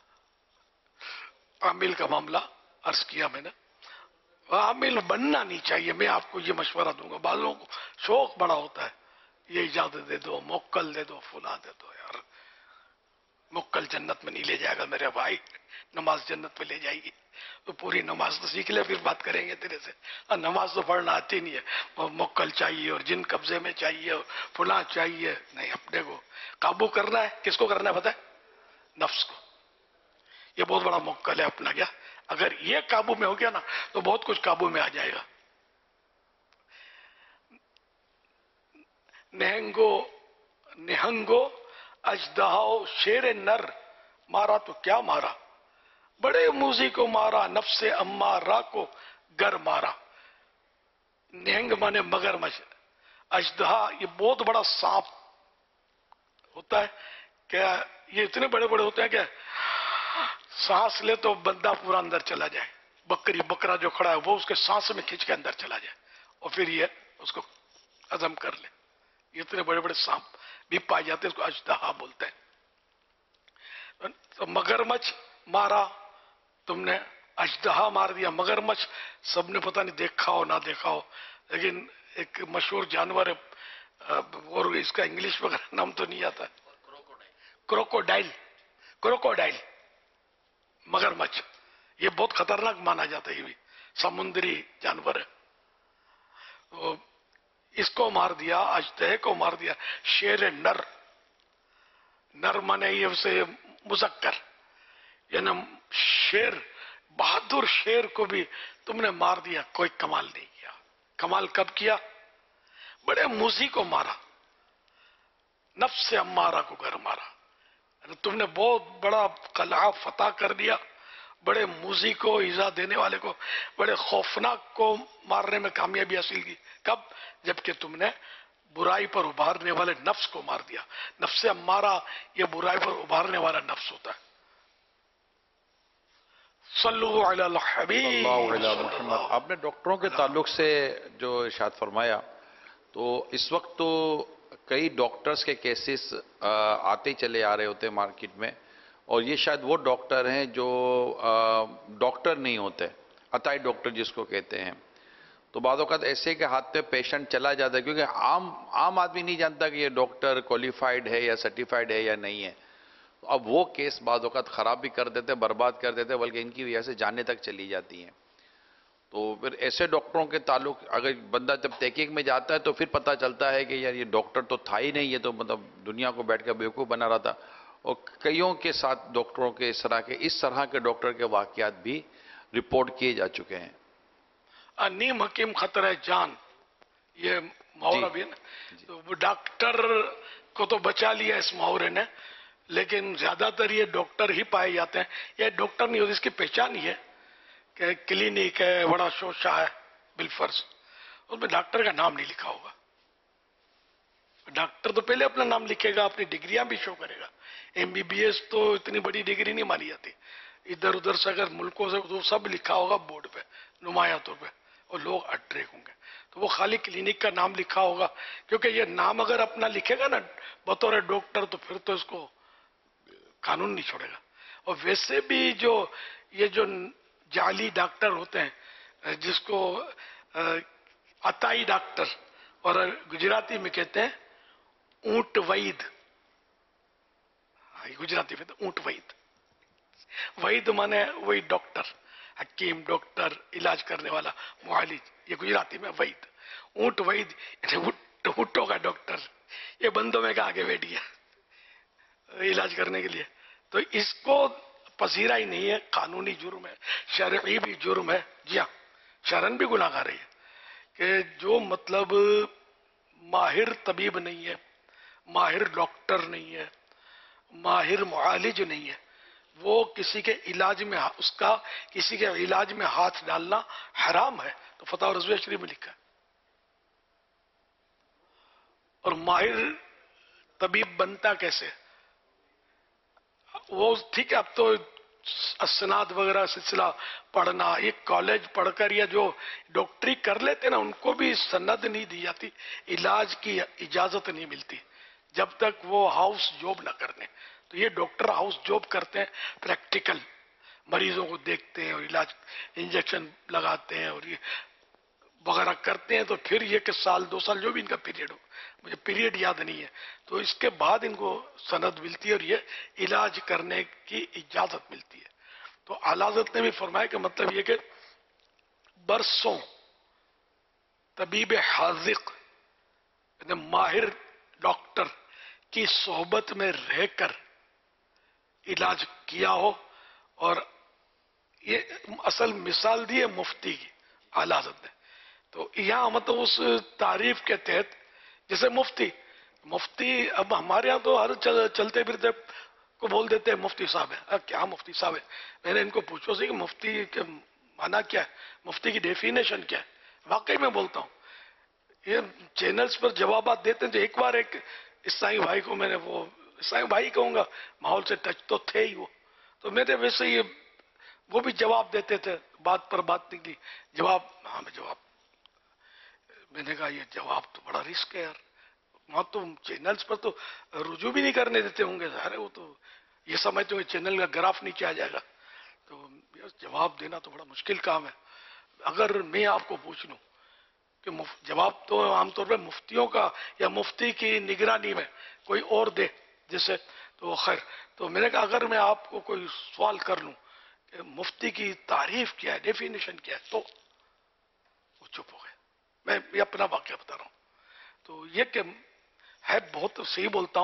आमिल का मामला अर्ज किया मैंने। आमिल बनना नहीं चाहिए, मैं आपको ये मशवरा दूंगा। बालों को शौक बड़ा होता है, ये इजाजत दे दो, मोक्कल दे दो, फुला दे दो, यार मोक्कल जन्नत में नहीं ले जाएगा मेरे भाई, नमाज जन्नत में ले जाएगी। तो पूरी नमाज तो सीख ले, फिर बात करेंगे तेरे से। नमाज तो पढ़ना आती नहीं है, और मोक्कल चाहिए, और जिन कब्जे में चाहिए, और फुला चाहिए, नहीं। अपने को काबू करना है, किसको करना है पता है? नफ्स को। ये बहुत बड़ा मोक्कल है अपना। क्या अगर ये काबू में हो गया ना, तो बहुत कुछ काबू में आ जाएगा। निहंगो अजदहाओ शेर नर मारा तो क्या मारा, बड़े मूजी को मारा, नफ्से अम्मारा को गर मारा। निहंग माने मगरमच्छ, अजदहा ये बहुत बड़ा सांप होता है। क्या ये इतने बड़े बड़े होते हैं क्या सांस ले तो बंदा पूरा अंदर चला जाए। बकरी बकरा जो खड़ा है वो उसके सांस में खींच के अंदर चला जाए, और फिर ये उसको हजम कर ले। इतने बड़े बड़े सांप भी पाए जाते हैं, इसको अजदहा बोलते हैं। तो मगरमच्छ मारा तुमने, अजदहा मार दिया। मगरमच्छ सबने पता नहीं देखा हो ना देखा हो, लेकिन एक मशहूर जानवर है, और इसका इंग्लिश वगैरह नाम तो नहीं आता। क्रोकोडाइल, क्रोकोडाइल मगरमच्छ, ये बहुत खतरनाक माना जाता है, ये भी समुद्री जानवर है। तो इसको मार दिया, अजदहे को मार दिया। शेर नर, नर माने ये उसे मुजक्कर, यानी शेर, बहादुर शेर को भी तुमने मार दिया, कोई कमाल नहीं किया। कमाल कब किया? बड़े मूजी को मारा, नफ्स अम्मारा को घर मारा। तुमने बहुत बड़ा कलहा फतह कर दिया, बड़े मूजी को, ईजा देने वाले को, बड़े खौफनाक को मारने में कामयाबी हासिल की। कब? जबकि तुमने बुराई पर उभारने वाले नफ्स को मार दिया। नफ्स अम्मारा ये बुराई पर उभारने वाला नफ्स होता है। सल्लु अला हबीब। आपने डॉक्टरों के ताल्लुक से जो इरशाद फरमाया, तो इस वक्त तो कई डॉक्टर्स के केसेस आते चले आ रहे होते हैं मार्केट में, और ये शायद वो डॉक्टर हैं जो डॉक्टर नहीं होते, अताई डॉक्टर जिसको कहते हैं। तो बाद औक़ात ऐसे के हाथ पे पेशेंट चला जाता है, क्योंकि आम आदमी नहीं जानता कि ये डॉक्टर क्वालिफाइड है या सर्टिफाइड है या नहीं है। तो अब वो केस बाद औक़ात ख़राब भी कर देते, बर्बाद कर देते, बल्कि इनकी वजह से जाने तक चली जाती हैं। तो फिर ऐसे डॉक्टरों के ताल्लुक, अगर बंदा जब तहकीक में जाता है तो फिर पता चलता है कि यार ये डॉक्टर तो था ही नहीं, ये तो मतलब दुनिया को बैठ कर बेवकूफ़ बना रहा था। और कईयों के साथ डॉक्टरों के इस तरह के डॉक्टर के वाक़यात भी रिपोर्ट किए जा चुके हैं। नीम हकीम खतरा जान, ये मुहावरा भी है ना, तो डॉक्टर को तो बचा लिया इस मुहावरे ने, लेकिन ज्यादातर ये डॉक्टर ही पाए जाते हैं। ये डॉक्टर नहीं होती, इसकी पहचान ही है कि क्लिनिक है, बड़ा शोशा है बिलफर्ज, उसमें डॉक्टर का नाम नहीं लिखा होगा। डॉक्टर तो पहले अपना नाम लिखेगा, अपनी डिग्रियां भी शो करेगा। MBBS तो इतनी बड़ी डिग्री नहीं मानी जाती। इधर उधर से अगर मुल्कों से तो सब लिखा होगा बोर्ड पे, नुमाया तौर पे, और लोग अट्रैक्ट होंगे। तो वो खाली क्लिनिक का नाम लिखा होगा, क्योंकि ये नाम अगर अपना लिखेगा ना बतौर डॉक्टर, तो फिर तो इसको कानून नहीं छोड़ेगा। और वैसे भी ये जो जाली डॉक्टर होते हैं, जिसको अताई डॉक्टर और गुजराती में कहते हैं ऊंट वैद, गुजराती में तो ऊंट वैद, वैद माने वही डॉक्टर, हकीम, डॉक्टर, इलाज करने वाला, मुआलिज, ये गुजराती में वैद। ऊंट वैद ऊंटों का डॉक्टर, ये बंदों में आगे बैठ गया इलाज करने के लिए। तो इसको पसीरा ही नहीं है, कानूनी जुर्म है, शरई भी जुर्म है। जी हाँ, शरन भी गुनाहगार है कि जो मतलब माहिर तबीब नहीं है, माहिर डॉक्टर नहीं है, माहिर मुआलिज नहीं है, वो किसी के इलाज में किसी के इलाज में हाथ डालना हराम है। तो फतवा रज़विया शरीफ में लिखा है। और माहिर तबीब बनता कैसे? वो ठीक है, अब तो असनाद वगैरह सिलसिला पढ़ना, ये कॉलेज पढ़कर या जो डॉक्टरी कर लेते ना, उनको भी सनद नहीं दी जाती, इलाज की इजाजत नहीं मिलती जब तक वो हाउस जॉब ना करने। तो ये डॉक्टर हाउस जॉब करते हैं, प्रैक्टिकल मरीजों को देखते हैं और इलाज, इंजेक्शन लगाते हैं और ये वगैरह करते हैं। तो फिर ये कि साल 2 साल जो भी इनका पीरियड हो, मुझे पीरियड याद नहीं है, तो इसके बाद इनको सनद मिलती है और ये इलाज करने की इजाजत मिलती है। तो आला हज़रत ने भी फरमाया कि मतलब ये कि बरसों तबीब हाजिक, माहिर डॉक्टर की सोहबत में रहकर इलाज किया हो। और ये असल मिसाल दी है मुफ्ती की आला हज़रत ने। तो यहाँ मतलब उस तारीफ के तहत, जैसे मुफ्ती अब हमारे यहाँ तो हर चलते फिरते को बोल देते हैं मुफ्ती साहब है। क्या मुफ्ती साहब है? मैंने इनको पूछो सी कि मुफ्ती के माना क्या है, मुफ्ती की डेफिनेशन क्या है। वाकई में बोलता हूँ, ये चैनल्स पर जवाब देते हैं। तो एक बार एक ईसाई भाई को मैंने, वो ईसाई भाई कहूँगा, माहौल से टच तो थे ही वो, तो मेरे वैसे ये वो भी जवाब देते थे, बात पर बात निकली, जवाब, हाँ मैं जवाब, मैंने कहा ये जवाब तो बड़ा रिस्क है यार, वहां तो चैनल्स पर तो रुजू भी नहीं करने देते होंगे। अरे वो तो ये समझते होंगे चैनल का ग्राफ नीचे आ जाएगा। तो जवाब देना तो बड़ा मुश्किल काम है। अगर मैं आपको पूछ लूं कि जवाब तो आमतौर पर मुफ्तियों का या मुफ्ती की निगरानी में कोई और दे जैसे, तो खैर, तो मैंने कहा अगर मैं आपको कोई सवाल कर लूं कि मुफ्ती की तारीफ क्या है, डेफिनेशन क्या है, तो वो चुप हो गए। मैं ये अपना वाक्य बता रहा हूँ। तो ये कि है, बहुत सही बोलता हूँ,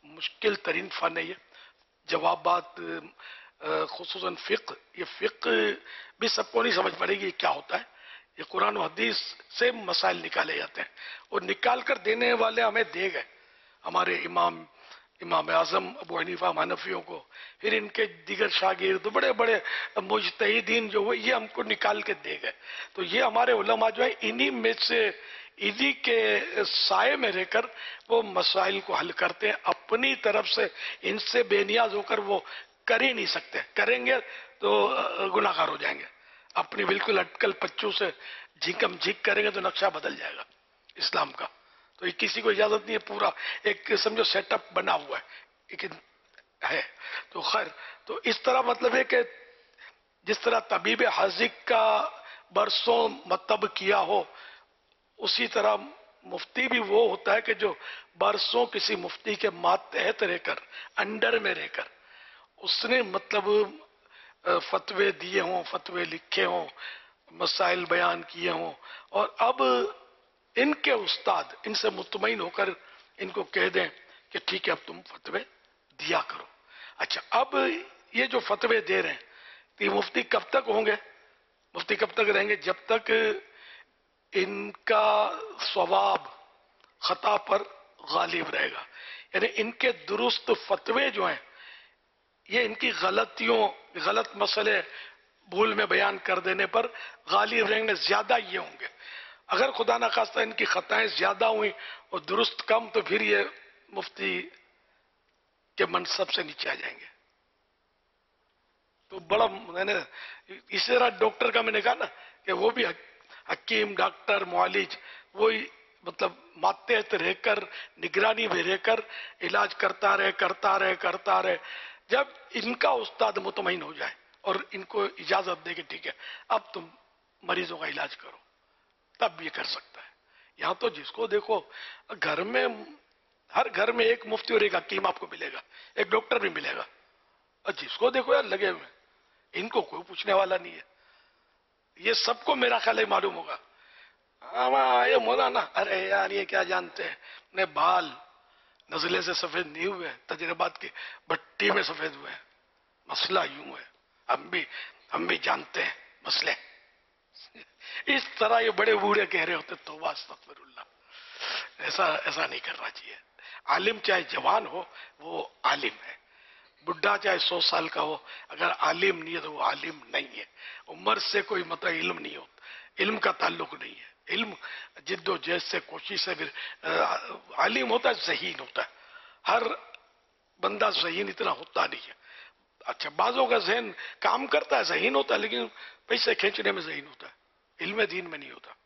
मुश्किल तरीन फ़न है ये। जवाबात खुसूसन फ़िक़्ह, ये फ़िक़्ह भी सबको नहीं समझ पड़ेगी क्या होता है। ये कुरान और हदीस से मसाइल निकाले जाते हैं और निकाल कर देने वाले हमें दे गए हमारे इमाम आज़म अबू हनीफा हनफियों को, फिर इनके दीगर शागिर्द बड़े बड़े मुज्तहिदीन जो हुए, ये हमको निकाल के दे गए। तो ये हमारे उलमा जो है इन्हीं में से, इन्हीं के साए में रहकर वो मसाइल को हल करते हैं। अपनी तरफ से इनसे बेनियाज होकर वो कर ही नहीं सकते, करेंगे तो गुनाहगार हो जाएंगे। अपनी बिल्कुल अटकल पच्चू से झिकम झिक करेंगे तो नक्शा बदल जाएगा इस्लाम का। तो ये किसी को इजाजत नहीं है, पूरा एक समझो सेटअप बना हुआ है लेकिन है। तो खैर, तो इस तरह मतलब है कि जिस तरह तबीब हाजिक का बरसों मतब किया हो, उसी तरह मुफ्ती भी वो होता है कि जो बरसों किसी मुफ्ती के मातहत रहकर, अंडर में रहकर उसने मतलब फतवे दिए हों, फतवे लिखे हों, मसाइल बयान किए हों, और अब इनके उस्ताद इनसे मुतमईन होकर इनको कह दें कि ठीक है अब तुम फतवे दिया करो। अच्छा, अब ये जो फतवे दे रहे हैं तो ये मुफ्ती कब तक होंगे, मुफ्ती कब तक रहेंगे? जब तक इनका सवाब खता पर गालिब रहेगा, यानी इनके दुरुस्त फतवे जो हैं ये इनकी गलतियों, गलत मसले भूल में बयान कर देने पर गालिब रहेंगे, ज्यादा ये होंगे। अगर खुदा न खास्ता इनकी खताएं ज्यादा हुई और दुरुस्त कम, तो फिर ये मुफ्ती के मनसब से नीचे आ जाएंगे। तो बड़ा मैंने इसी तरह डॉक्टर का मैंने कहा ना कि वो भी हकीम, डॉक्टर, मुआलिज, वही मतलब मातहत रहकर, निगरानी में रहकर इलाज करता रहे। जब इनका उस्ताद मुतमईन हो जाए और इनको इजाजत दे कि ठीक है अब तुम मरीजों का इलाज करो, तब ये कर सकता है। यहाँ तो जिसको देखो घर में, हर घर में एक मुफ्ती और एक हकीम आपको मिलेगा, एक डॉक्टर भी मिलेगा, और जिसको देखो यार लगे हुए, इनको कोई पूछने वाला नहीं है। ये सबको मेरा ख्याल है मालूम होगा। ये मौलाना, अरे यार ये क्या जानते हैं, ने बाल नजले से सफेद नहीं हुए, तजर्बात की भट्टी में सफेद हुए हैं, मसला यूं है, हम भी जानते हैं मसले। इस तरह ये बड़े बूढ़े कह रहे होते, तौबा अस्तगफिरुल्लाह, ऐसा नहीं करना चाहिए। आलिम चाहे जवान हो वो आलिम है, बुढ़ा चाहे 100 साल का हो, अगर आलिम नहीं है तो वो आलिम नहीं है। उम्र से कोई मतलब इल्म नहीं होता, इल्म का ताल्लुक नहीं है। इल्म जिद्दोजहद से, कोशिश से फिर आलिम होता है, ज़हीन होता है। हर बंदा ज़हीन इतना होता नहीं है। अच्छा, बाजों का ज़हन काम करता है, ज़हीन होता है, लेकिन पैसे खींचने में ज़हीन होता है, इल्म दीन में नहीं होता।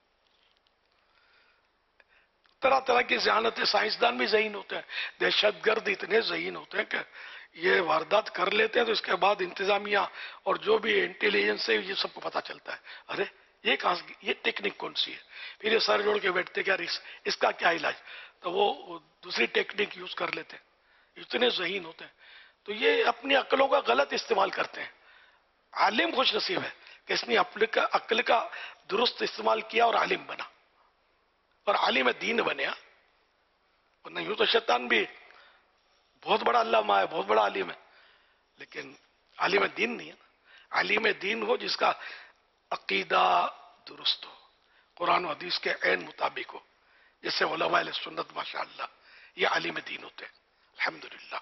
तरह तरह की ज़हानतें, साइंसदान भी ज़हीन होते हैं, दहशतगर्द इतने ज़हीन होते हैं कि ये वारदात कर लेते हैं तो इसके बाद इंतजामिया और जो भी इंटेलिजेंस है ये सबको पता चलता है, अरे ये कहाँ, ये टेक्निक कौन सी है। फिर ये सर जोड़ के बैठते क्या इसका क्या इलाज, तो वो दूसरी टेक्निक यूज कर लेते हैं, इतने ज़हीन होते हैं। तो ये अपनी अक्लों का गलत इस्तेमाल करते हैं। आलिम खुश नसीब है कि इसने अक्ल का दुरुस्त इस्तेमाल किया और आलिम बना, और आलिम दीन बने। और नहीं तो शैतान भी बहुत बड़ा अल्लामा है, बहुत बड़ा आलिम है, लेकिन आलिम दीन नहीं है ना। आलिम दीन हो जिसका अकीदा दुरुस्त हो, कुरान और हदीस के ऐन मुताबिक हो, जैसे उलमा अहले सुन्नत माशाअल्लाह ये आलिम दीन होते हैं, अल्हम्दुलिल्लाह।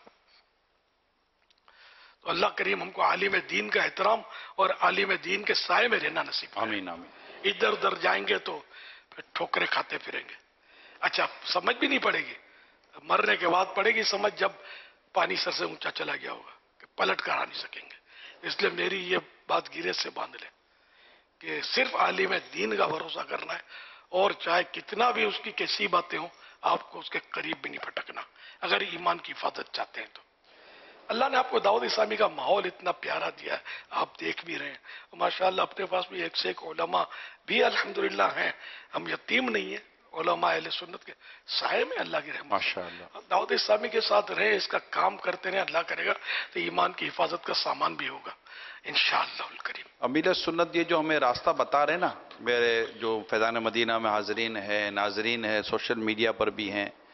तो अल्लाह करीम हमको आलिम दीन का एहतराम और आलिम दीन के साए में रहना नसीब करे। आमीन आमीन। इधर उधर जाएंगे तो फिर ठोकरे खाते फिरेंगे। अच्छा, समझ भी नहीं पड़ेगी, मरने के बाद पड़ेगी समझ जब पानी सर से ऊंचा चला गया होगा, कि पलट कर आ नहीं सकेंगे। इसलिए मेरी ये बात गिरे से बांध ले कि सिर्फ आलिम दीन का भरोसा करना है, और चाहे कितना भी उसकी कैसी बातें हो, आपको उसके करीब भी नहीं फटकना, अगर ईमान की हिफाजत चाहते हैं तो। अल्लाह ने आपको दाऊद इस्लामी का माहौल इतना प्यारा दिया है, आप देख भी रहे हैं। माशाअल्लाह अपने पास भी एक से एक उलमा भी अल्हम्दुलिल्लाह हैं, हम यतीम नहीं है, उलमा अहले सुन्नत के साए में अल्लाह की रहमत। माशाअल्लाह। दाऊद इस्लामी के साथ रहे, इसका काम करते रहे, अल्लाह करेगा तो ईमान की हिफाजत का सामान भी होगा इंशाअल्लाह करीम। अमीर सुन्नत ये जो हमें रास्ता बता रहे ना, मेरे जो फैज़ान मदीना में हाजरीन है, नाजरीन है, सोशल मीडिया पर भी हैं,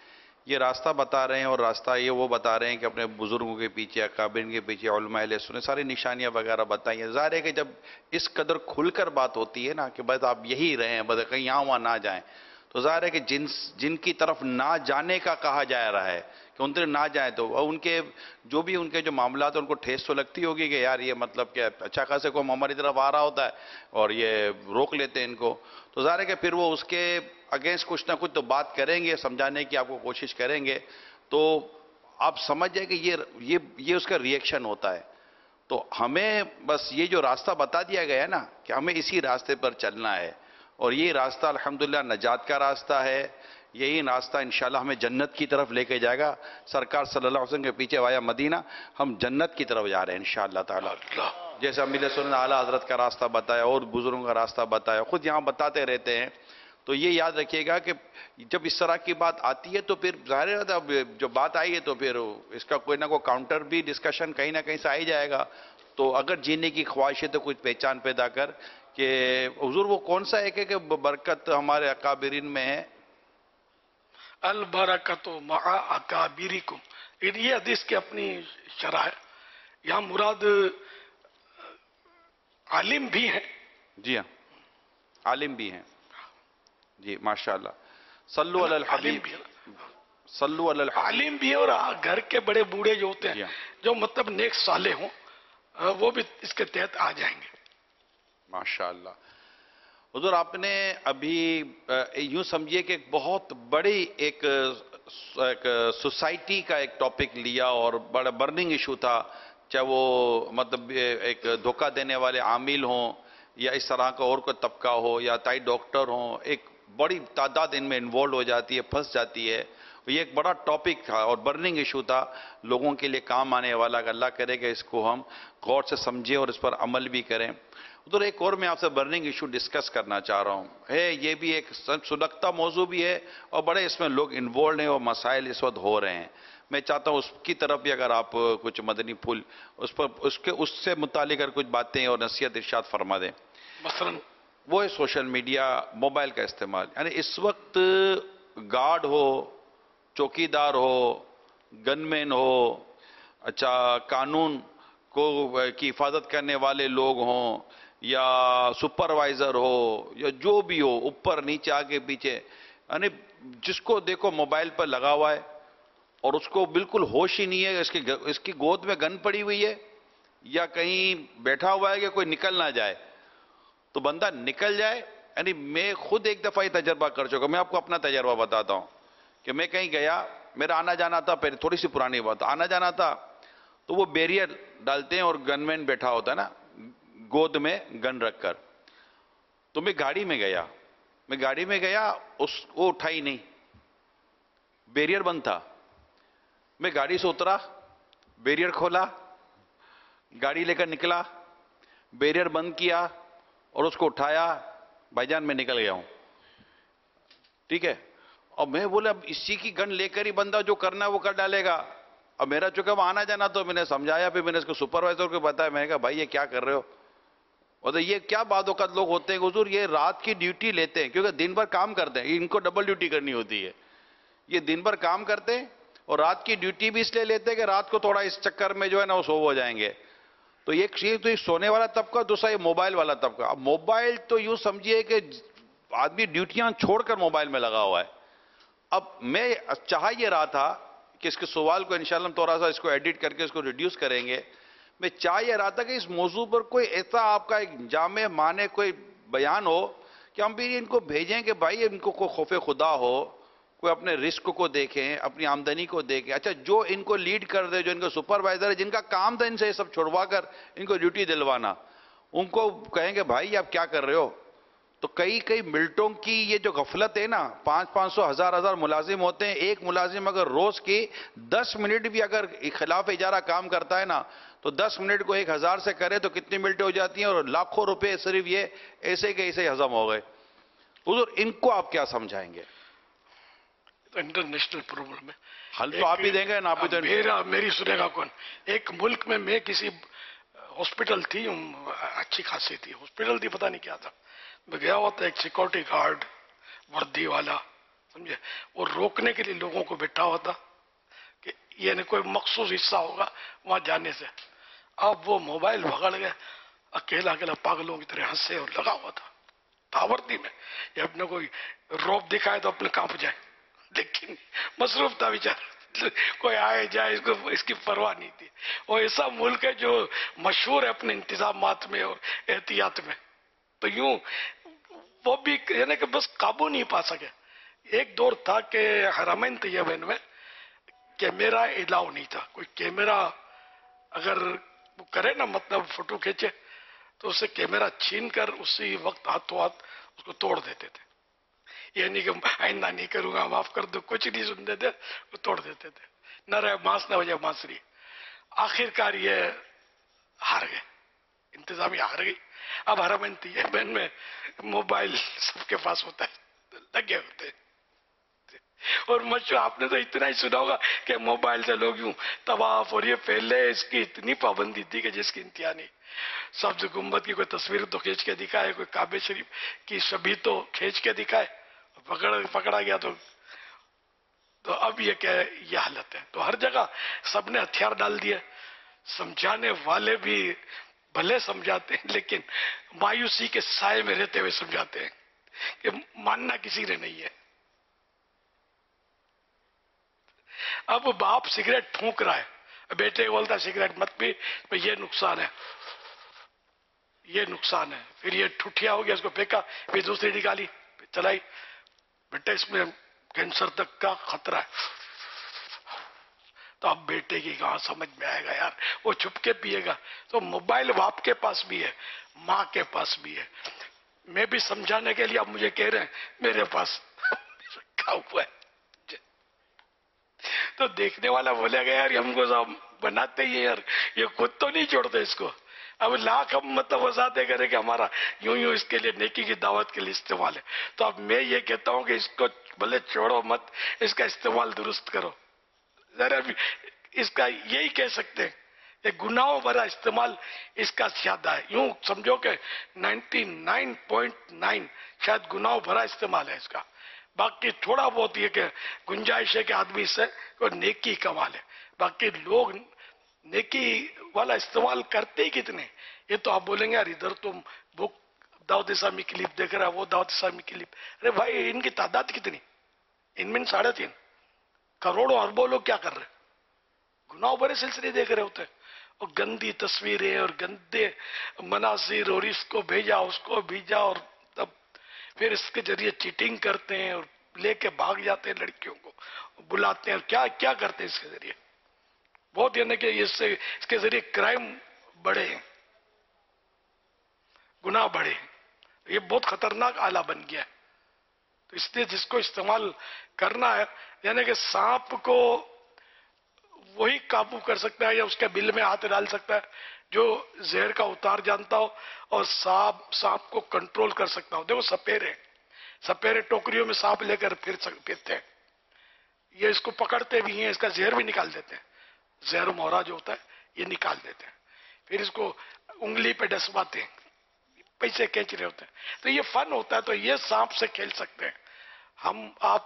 یہ راستہ بتا رہے ہیں اور راستہ یہ وہ بتا رہے ہیں کہ اپنے بزرگوں کے پیچھے اکابرین کے پیچھے علماء اہل سنت ساری نشانیاں وغیرہ بتائی ہیں. ظاہر ہے کہ جب اس قدر کھل کر بات ہوتی ہے نا کہ بس آپ یہی رہیں بس کہیں یہاں وہاں نہ جائیں, تو ظاہر ہے کہ جن کی طرف نہ جانے کا کہا جا رہا ہے کہ ان طرف نہ جائیں تو ان کے جو معاملات ہیں ان کو ٹھیس تو لگتی ہوگی کہ یار یہ مطلب کہ اچھا خاصے کو ہماری طرف آ رہا ہوتا ہے اور یہ روک لیتے ہیں ان کو, تو ظاہر ہے کہ پھر وہ اس کے اگینسٹ کچھ نہ کچھ تو بات کریں گے, سمجھانے کی آپ کو کوشش کریں گے, تو آپ سمجھ جائیں کہ یہ اس کا ریئیکشن ہوتا ہے. تو ہمیں بس یہ جو راستہ بتا دیا گیا ہے نا کہ ہمیں اسی راستے پر چلنا ہے, اور یہ راستہ الحمدللہ نجات کا راستہ ہے, یہی راستہ انشاءاللہ ہمیں جنت کی طرف لے کے جائے گا. سرکار صلی اللہ علیہ وسلم کے پیچھے وایا مدینہ, ہم جنت کی طرف جا رہے ہیں انشاءاللہ تعالی. جیسے امیر سنت نے اعلیٰ حضرت کا راستہ بتایا اور بزرگوں کا راستہ بتایا, خود یہاں بتاتے رہتے ہیں. تو یہ یاد رکھیے گا کہ جب اس طرح کی بات آتی ہے تو پھر ظاہر ہے جو بات آئی ہے تو پھر اس کا کوئی نہ کوئی کاؤنٹر بھی ڈسکشن کہیں نہ کہیں سے آ ہی جائے گا. تو اگر جینے کی خواہش ہے تو کچھ پہچان پیدا کر کہ حضور وہ کون سا ایک ہے کہ برکت ہمارے اکابرین میں ہے, البرکت مع اکابرکم, یہ حدیث کی اپنی شرح ہے. یہاں مراد عالم بھی ہیں. جی ہاں عالم بھی ہیں. جی ماشاءاللہ. صلو علی الحبیب, صلو علی الحبیب. عالم بھی ہیں اور گھر کے بڑے بوڑھے جو ہوتے ہیں جو مطلب نیک صالح ہوں وہ بھی اس کے تحت آ جائیں گے. ماشاءاللہ. حضور آپ نے ابھی یوں سمجھیے کہ ایک بہت بڑی ایک سوسائٹی کا ایک ٹاپک لیا اور بڑا برننگ ایشو تھا, چاہے وہ مطلب ایک دھوکہ دینے والے عامل ہوں یا اس طرح کا اور کوئی طبقہ ہو یا تائی ڈاکٹر ہوں, ایک بڑی تعداد ان میں انوالو ہو جاتی ہے, پھنس جاتی ہے. یہ ایک بڑا ٹاپک تھا اور برننگ ایشو تھا, لوگوں کے لیے کام آنے والا. کہ اللہ کرے کہ اس کو ہم غور سے سمجھیں اور اس پر عمل بھی کریں. ادھر ایک اور میں آپ سے برننگ ایشو ڈسکس کرنا چاہ رہا ہوں. یہ بھی ایک سلگتا موضوع بھی ہے اور بڑے اس میں لوگ انوالوڈ ہیں اور مسائل اس وقت ہو رہے ہیں. میں چاہتا ہوں اس کی طرف بھی اگر آپ کچھ مدنی پھول اس سے متعلق اگر کچھ باتیں اور نصیحت ارشاد فرما دیں. مثلا وہ ہے سوشل میڈیا, موبائل کا استعمال. یعنی اس وقت گارڈ ہو, چوکیدار ہو, گن مین ہو, اچھا قانون کی حفاظت کرنے والے لوگ ہوں یا سپروائزر ہو یا جو بھی ہو, اوپر نیچے آگے پیچھے, یعنی جس کو دیکھو موبائل پر لگا ہوا ہے اور اس کو بالکل ہوش ہی نہیں ہے اس کی گود میں گن پڑی ہوئی ہے یا کہیں بیٹھا ہوا ہے کہ کوئی نکل نہ جائے تو بندہ نکل جائے. یعنی میں خود ایک دفعہ یہ تجربہ کر چکا. میں آپ کو اپنا تجربہ بتاتا ہوں کہ میں کہیں گیا, میرا آنا جانا تھا, پہلے تھوڑی سی پرانی بات, آنا جانا تھا تو وہ بیریئر ڈالتے ہیں اور گن مین بیٹھا ہوتا ہے نا گود میں گن رکھ کر. تو میں گاڑی میں گیا, وہ اٹھائی نہیں, بیریئر بند تھا. میں گاڑی سے اترا, بیریئر کھولا, گاڑی لے کر نکلا, بیریئر بند کیا اور اس کو اٹھایا. بھائی جان میں نکل گیا ہوں, ٹھیک ہے. اور میں بولا اب اسی کی گن لے کر ہی بندہ جو کرنا ہے وہ کر ڈالے گا. اب میرا چونکہ وہ آنا جانا تو میں نے سمجھایا, پھر میں نے اس کو سپروائزر کو بتایا. میں نے کہا بھائی یہ کیا کر رہے ہو, اور یہ کیا بعض اوقات لوگ ہوتے ہیں حضور یہ رات کی ڈیوٹی لیتے ہیں کیونکہ دن بھر کام کرتے ہیں, ان کو ڈبل ڈیوٹی کرنی ہوتی ہے. یہ دن بھر کام کرتے ہیں اور رات کی ڈیوٹی بھی اس لیے لیتے ہیں کہ رات کو تھوڑا اس چکر میں جو ہے نا وہ سو ہو جائیں گے. تو ایک چیز تو یہ سونے والا طبقہ, دوسرا یہ موبائل والا طبقہ. اب موبائل تو یوں سمجھیے کہ آدمی ڈیوٹیاں چھوڑ کر موبائل میں لگا ہوا ہے. اب میں چاہ یہ رہا تھا کہ اس کے سوال کو انشاءاللہ ہم تھوڑا سا اس کو ایڈٹ کر کے اس کو ریڈیوس کریں گے. میں چاہ یہ رہا تھا کہ اس موضوع پر کوئی ایسا آپ کا ایک جامع معنی کوئی بیان ہو کہ ہم بھی ان کو بھیجیں کہ بھائی ان کو کوئی خوف خدا ہو, کوئی اپنے رزق کو دیکھیں, اپنی آمدنی کو دیکھیں. اچھا جو ان کو لیڈ کر دے, جو ان کو سپروائزر ہے, جن کا کام تھا ان سے یہ سب چھوڑوا کر ان کو ڈیوٹی دلوانا, ان کو کہیں گے بھائی آپ کیا کر رہے ہو. تو کئی ملٹوں کی یہ جو غفلت ہے نا, 500 1000 ملازم ہوتے ہیں, ایک ملازم اگر روز کی 10 منٹ بھی اگر خلاف اجارہ کام کرتا ہے نا تو 10 منٹ کو 1000 سے کرے تو کتنی منٹیں ہو جاتی ہیں, اور لاکھوں روپے صرف یہ ایسے کے ایسے ہضم ہو گئے. حضور ان کو آپ کیا سمجھائیں گے؟ انٹرنیشنل پرابلم ہے, حل تو آپ ہی دیں گے نا, آپ ہی تو میری سنے گا کون. ایک ملک میں کسی ہاسپٹل تھی, اچھی خاصی تھی ہاسپٹل تھی, پتہ نہیں کیا تھا. میں گیا ہوا تھا, ایک سیکورٹی گارڈ وردی والا समझे, वो रोकने के लिए लोगों को बैठा हुआ था कि ये नहीं कोई मखसूस हिस्सा होगा वहां जाने से। अब वो मोबाइल पकड़ गए, अकेला अकेला पागलों की तरह हंसे और लगा हुआ था तावर्ती में। ये अपने कोई रौब दिखाए तो अपने कांप जाए, लेकिन मसरूफ था बेचारा, कोई आए जाए इसको इसकी परवाह नहीं थी। वो ऐसा मुल्क है जो मशहूर है अपने इंतजामात में और एहतियात में, तो यूं वो भी यानी कि बस काबू नहीं पा सके। एक दौर था कि हरमैन तैयबैन में कैमरा अलाउ नहीं था, कोई कैमरा अगर वो करे ना मतलब फोटो खींचे तो उससे कैमरा छीन कर उसी वक्त हाथों हाथ उसको तोड़ देते थे। ये नहीं कि आइंदा नहीं करूंगा, माफ कर दो, कुछ नहीं सुनते थे, वो तोड़ देते थे। न रहे मांस न वजह मांसरी। आखिरकार ये हार गए, इंतजामिया हार गई। अब हरमैन तैयबैन में मोबाइल सबके पास होता है, लगे होते हैं। और मशहूर आपने तो इतना ही सुना होगा कि मोबाइल से लोग यूं तवाफ, और ये पहले इसकी इतनी पाबंदी थी कि जिसकी इंतहा नहीं। सब्ज गुम्बद की कोई तस्वीर तो खींच के दिखाए, कोई काबे शरीफ की छवि तो खींच के दिखाए, पकड़ा गया तो अब ये क्या है, ये हालत है। तो हर जगह सबने हथियार डाल दिए। समझाने वाले भी भले समझाते हैं, लेकिन मायूसी के साए में रहते हुए समझाते हैं कि मानना किसी ने नहीं है। अब बाप सिगरेट फूंक रहा है, बेटे बोलता सिगरेट मत पी, तो ये नुकसान है, ये नुकसान है। फिर ये ठुठिया हो गया, इसको फेंका, फिर दूसरी निकाली, चलाई, बेटे इसमें कैंसर तक का खतरा है। तो अब बेटे की कहां समझ में आएगा यार, वो छुप के पिएगा। तो मोबाइल बाप के पास भी है, माँ के पास भी है। मैं भी समझाने के लिए अब मुझे कह रहे हैं मेरे पास रखा हुआ है। तो देखने वाला बोलेगा यार हमको सब बनाते ही है यार, ये खुद तो नहीं छोड़ते इसको। अब लाख हम मतलब वजाते करें कि हमारा यूं यूं इसके लिए नेकी की दावत के लिए इस्तेमाल है। तो अब मैं ये कहता हूं कि इसको भले छोड़ो मत, इसका इस्तेमाल दुरुस्त करो। जरा भी इसका यही कह सकते हैं, ये गुनाहों भरा इस्तेमाल इसका ज्यादा है। यूं समझो कि 99.9 शायद गुनाहों भरा इस्तेमाल है इसका। बाकी थोड़ा बहुत ये कि गुंजाइश है कि आदमी से कोई नेकी कमा ले, बाकी लोग नेकी वाला इस्तेमाल करते ही कितने। ये तो आप बोलेंगे यार इधर तो बुक दाऊद इस्लामी क्लिप देख रहा है, वो दाऊद इस्लामी क्लिप। अरे भाई इनकी तादाद कितनी, इनमें 3.5 करोड़ों अरबों लोग क्या कर रहे, गुनाह भरे सिलसिले देख रहे होते हैं, और गंदी तस्वीरें और गंदे मनासिर, और इसको भेजा उसको भेजा, और तब फिर इसके जरिए चीटिंग करते हैं और लेके भाग जाते हैं, लड़कियों को बुलाते हैं, और क्या क्या करते हैं इसके जरिए। बहुत यानी कि इसके जरिए क्राइम बढ़े हैं, गुनाह बढ़े हैं। ये बहुत खतरनाक आला बन गया है। तो इसलिए जिसको इस्तेमाल करना है, यानी कि सांप को वही काबू कर सकता है या उसके बिल में हाथ डाल सकता है जो जहर का उतार जानता हो, और सांप को कंट्रोल कर सकता हो। देखो सपेरे टोकरियों में सांप लेकर फिरते हैं, ये इसको पकड़ते भी हैं, इसका जहर भी निकाल देते हैं, जहर मोहरा जो होता है ये निकाल देते हैं, फिर इसको उंगली पे डसवाते हैं, पैसे खींच रहे होते हैं। तो ये फन होता है, तो ये सांप से खेल सकते हैं हम। आप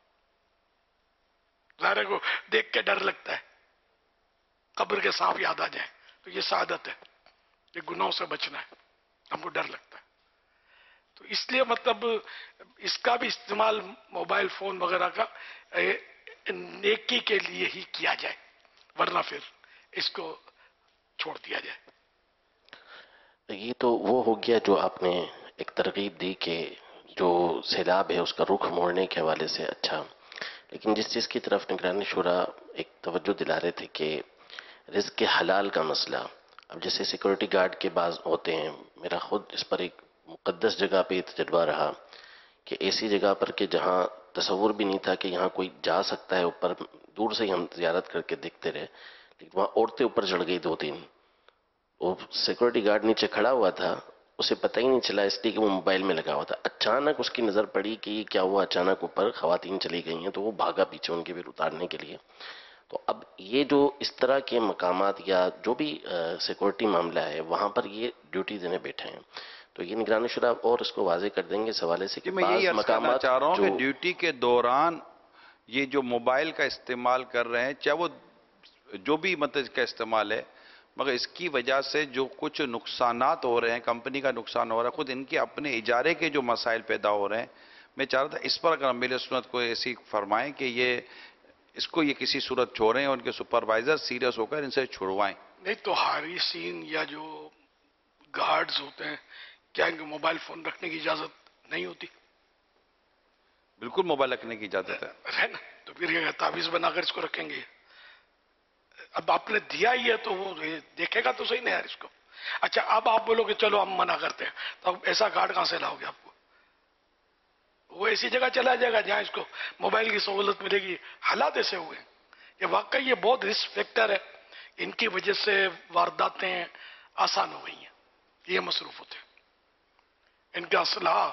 ज़ाहिर को देख के डर लगता है, कब्र के सांप याद आ जाए, तो ये सादत है, ये गुनाहों से बचना है, हमको डर लगता है। तो इसलिए मतलब इसका भी इस्तेमाल मोबाइल फोन वगैरह का नेकी के लिए ही किया जाए, वरना फिर इसको छोड़ दिया जाए। ये तो वो हो गया जो आपने एक तरगीब दी कि जो सैलाब है उसका रुख मोड़ने के हवाले से। अच्छा, लेकिन जिस चीज़ की तरफ निगरानी शुरा एक तवज्जो दिला रहे थे कि रिज़्क़ के हलाल का मसला। अब जैसे सिक्योरिटी गार्ड के बाज़ होते हैं, मेरा खुद इस पर एक मुक़द्दस जगह पे तजर्बा रहा कि ऐसी जगह पर कि जहाँ तसव्वुर भी नहीं था कि यहाँ कोई जा सकता है, ऊपर दूर से ही हम ज़ियारत करके देखते रहे, लेकिन वहाँ औरतें ऊपर चढ़ गई 2-3। वो सिक्योरिटी गार्ड नीचे खड़ा हुआ था, उसे पता ही नहीं चला इसलिए कि वो मोबाइल में लगा हुआ था। अचानक उसकी नज़र पड़ी कि क्या हुआ, अचानक ऊपर ख़वातीन चली गई हैं, तो वो भागा पीछे उनके फिर उतारने के लिए। तो अब ये जो इस तरह के मकामात या जो भी सिक्योरिटी मामला है वहाँ पर ये ड्यूटी देने बैठे हैं, تو یہ نگران شورا اور اس کو واضح کر دیں گے اس حوالے سے کہ میں یہی عرض کرنا چاہ رہا ہوں کہ جو ڈیوٹی کے دوران یہ جو موبائل کا استعمال کر رہے ہیں، چاہے وہ جو بھی مطلب کا استعمال ہے، مگر اس کی وجہ سے جو کچھ نقصانات ہو رہے ہیں، کمپنی کا نقصان ہو رہا ہے، خود ان کے اپنے اجارے کے جو مسائل پیدا ہو رہے ہیں، میں چاہ رہا تھا اس پر اگر امیر سنت کو ایسی فرمائیں کہ اس کو یہ کسی صورت چھوڑیں اور ان کے سپروائزر سیریس ہو کر ان سے چھڑوائیں. نہیں تو حارسین یا جو گارڈز ہوتے ہیں، کیا ان کو موبائل فون رکھنے کی اجازت نہیں ہوتی؟ بالکل موبائل رکھنے کی اجازت ہے نا، تو پھر یہ تعویذ بنا کر اس کو رکھیں گے. اب آپ نے دیا ہی ہے تو وہ دیکھے گا تو صحیح نہیں یار اس کو. اچھا اب آپ بولو کہ چلو ہم منع کرتے ہیں، تو اب ایسا گارڈ کہاں سے لاؤ گے آپ کو؟ وہ ایسی جگہ چلا جائے گا جہاں اس کو موبائل کی سہولت ملے گی. حالات ایسے ہوئے کہ واقعی یہ بہت رسک فیکٹر ہے. ان کی وجہ سے وارداتیں آسان ہو گئی ہیں. یہ مصروف ہوتے ہیں. ان کا اسلحہ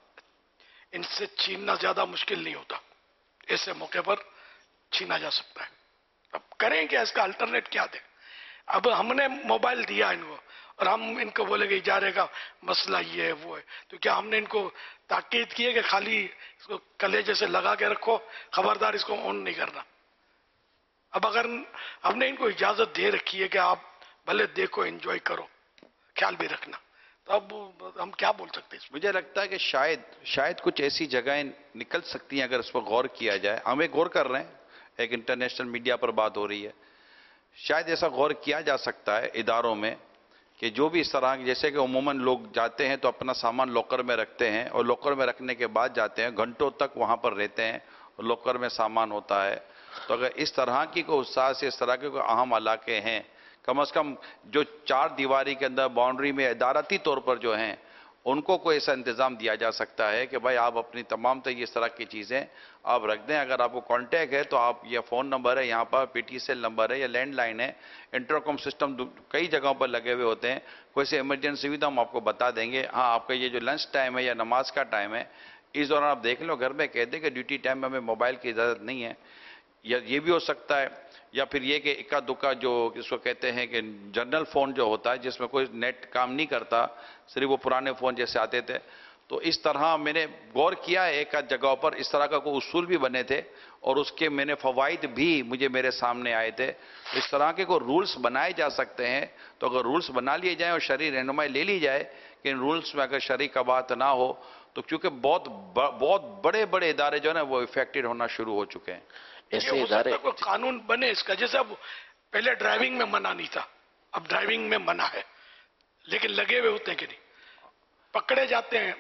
ان سے چھیننا زیادہ مشکل نہیں ہوتا. ایسے موقع پر چھینا جا سکتا ہے. اب کریں کہ اس کا الٹرنیٹ کیا دیں؟ اب ہم نے موبائل دیا ان کو اور ہم ان کو بولے کہ اجارے کا مسئلہ یہ ہے وہ ہے، تو کیا ہم نے ان کو تاکید کی ہے کہ خالی اس کو کلیجے سے لگا کے رکھو، خبردار اس کو آن نہیں کرنا؟ اب اگر ہم نے ان کو اجازت دے رکھی ہے کہ آپ بھلے دیکھو، انجوائے کرو، خیال بھی رکھنا، تو اب ہم کیا بول سکتے ہیں؟ مجھے لگتا ہے کہ شاید کچھ ایسی جگہیں نکل سکتی ہیں اگر اس پر غور کیا جائے. ہم ایک غور کر رہے ہیں، ایک انٹرنیشنل میڈیا پر بات ہو رہی ہے. شاید ایسا غور کیا جا سکتا ہے اداروں میں کہ جو بھی اس طرح، جیسے کہ عموماً لوگ جاتے ہیں تو اپنا سامان لاکر میں رکھتے ہیں اور لاکر میں رکھنے کے بعد جاتے ہیں، گھنٹوں تک وہاں پر رہتے ہیں اور لاکر میں سامان ہوتا ہے. تو اگر اس طرح کی کوئی حساس، اس طرح کے کوئی اہم علاقے ہیں، کم از کم جو 4 دیواری کے اندر باؤنڈری میں ادارتی طور پر جو ہیں، ان کو کوئی ایسا انتظام دیا جا سکتا ہے کہ بھائی آپ اپنی تمام اس طرح کی چیزیں آپ رکھ دیں. اگر آپ کو کانٹیکٹ ہے تو آپ یہ فون نمبر ہے، یہاں پر پی ٹی سیل نمبر ہے یا لینڈ لائن ہے، انٹرکم سسٹم کئی جگہوں پر لگے ہوئے ہوتے ہیں. کوئی سے ایمرجنسی ہوئی تو ہم آپ کو بتا دیں گے. ہاں، آپ کا یہ جو لنچ ٹائم ہے یا نماز کا ٹائم ہے، اس دوران آپ دیکھ لو، گھر میں کہہ دیں کہ ڈیوٹی ٹائم میں ہمیں موبائل کی اجازت نہیں ہے. یا یہ بھی ہو سکتا ہے، یا پھر یہ کہ اکا دکا جو اس کو کہتے ہیں کہ جنرل فون جو ہوتا ہے جس میں کوئی نیٹ کام نہیں کرتا، صرف وہ پرانے فون جیسے آتے تھے. تو اس طرح میں نے غور کیا ہے، ایک جگہوں پر اس طرح کا کوئی اصول بھی بنے تھے اور اس کے میں نے فوائد بھی میرے سامنے آئے تھے. اس طرح کے کوئی رولز بنائے جا سکتے ہیں. تو اگر رولز بنا لیے جائیں اور شرعی رہنمائی لے لی جائے کہ ان رولز میں اگر شرعی قواعد نہ ہو تو کیونکہ بہت بڑے بڑے ادارے جو ہے نا وہ افیکٹڈ ہونا شروع ہو چکے ہیں. ایسے ادارے قانون بنے اس کا، جیسے اب پہلے ڈرائیونگ میں منع نہیں تھا، اب ڈرائیونگ میں منع ہے، لیکن لگے ہوئے ہوتے ہیں کہ نہیں، پکڑے جاتے ہیں.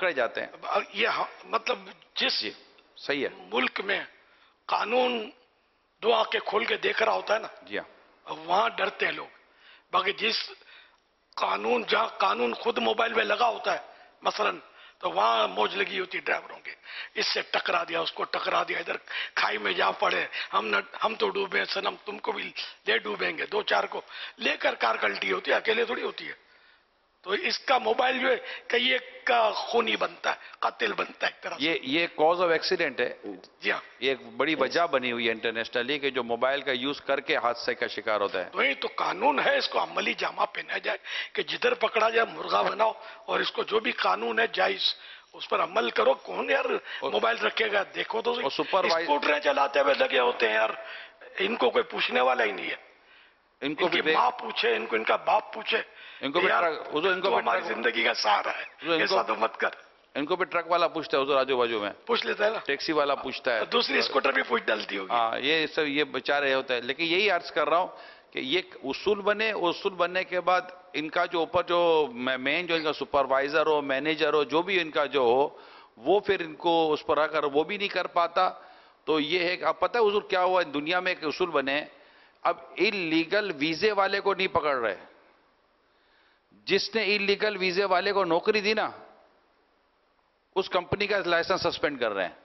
یہ مطلب جس صحیح ہے ملک میں قانون 2 آنکھیں کھول کے دیکھ رہا ہوتا ہے نا، جی ہاں، وہاں ڈرتے ہیں لوگ. باقی جہاں قانون خود موبائل میں لگا ہوتا ہے مثلاً، تو وہاں موج لگی ہوتی ڈرائیوروں کے، اس سے ٹکرا دیا، اس کو ٹکرا دیا، ادھر کھائی میں جا پڑے، ہم تو ڈوبے سنم، تم کو بھی لے ڈوبیں گے، 2-4 کو لے کر کار کلٹی ہوتی ہے، اکیلے تھوڑی ہوتی ہے. تو اس کا موبائل جو ہے کئی ایک کا خونی بنتا ہے، قاتل بنتا ہے ایک طرح سے. یہ کاز آف ایکسیڈنٹ ہے. جی ہاں، یہ ایک بڑی وجہ بنی ہوئی ہے انٹرنیشنلی کہ جو موبائل کا یوز کر کے حادثے کا شکار ہوتا ہے. وہی تو قانون ہے، اس کو عملی جامہ پہنا جائے کہ جدھر پکڑا جائے مرغا بناؤ، اور اس کو جو بھی قانون ہے جائز اس پر عمل کرو. کون یار موبائل رکھے گا؟ دیکھو تو اسکوٹریں چلاتے ہوئے لگے ہوتے ہیں یار، ان کو کوئی پوچھنے والا ہی نہیں ہے. ان کی ماں پوچھے، ان کو ان کا باپ پوچھے، تو ہماری زندگی کا سہارا ہے، ایسا تو مت کر. ان کو بھی ٹرک والا پوچھتا ہے حضور، آجو باجو میں پوچھ لیتا ہے نا، ٹیکسی والا پوچھتا ہے، دوسری اسکوٹر بھی پوچھ ڈالتی ہوگی. ہاں، یہ سب یہ بیچارے ہوتا ہے. لیکن یہی عرض کر رہا ہوں کہ یہ اصول بنے، اصول بننے کے بعد ان کا جو اوپر جو مین جو ان کا سپروائزر ہو، مینیجر ہو، جو بھی ان کا جو ہو، وہ پھر ان کو اس پر اگر وہ بھی نہیں کر پاتا تو یہ ہے کہ اب پتہ ہے حضور کیا ہوا دنیا میں ایک اصول بنے، اب انلیگل ویزے والے کو نہیں پکڑ رہے. جس نے انلیگل ویزے والے کو نوکری دی نا، اس کمپنی کا لائسنس سسپینڈ کر رہے ہیں.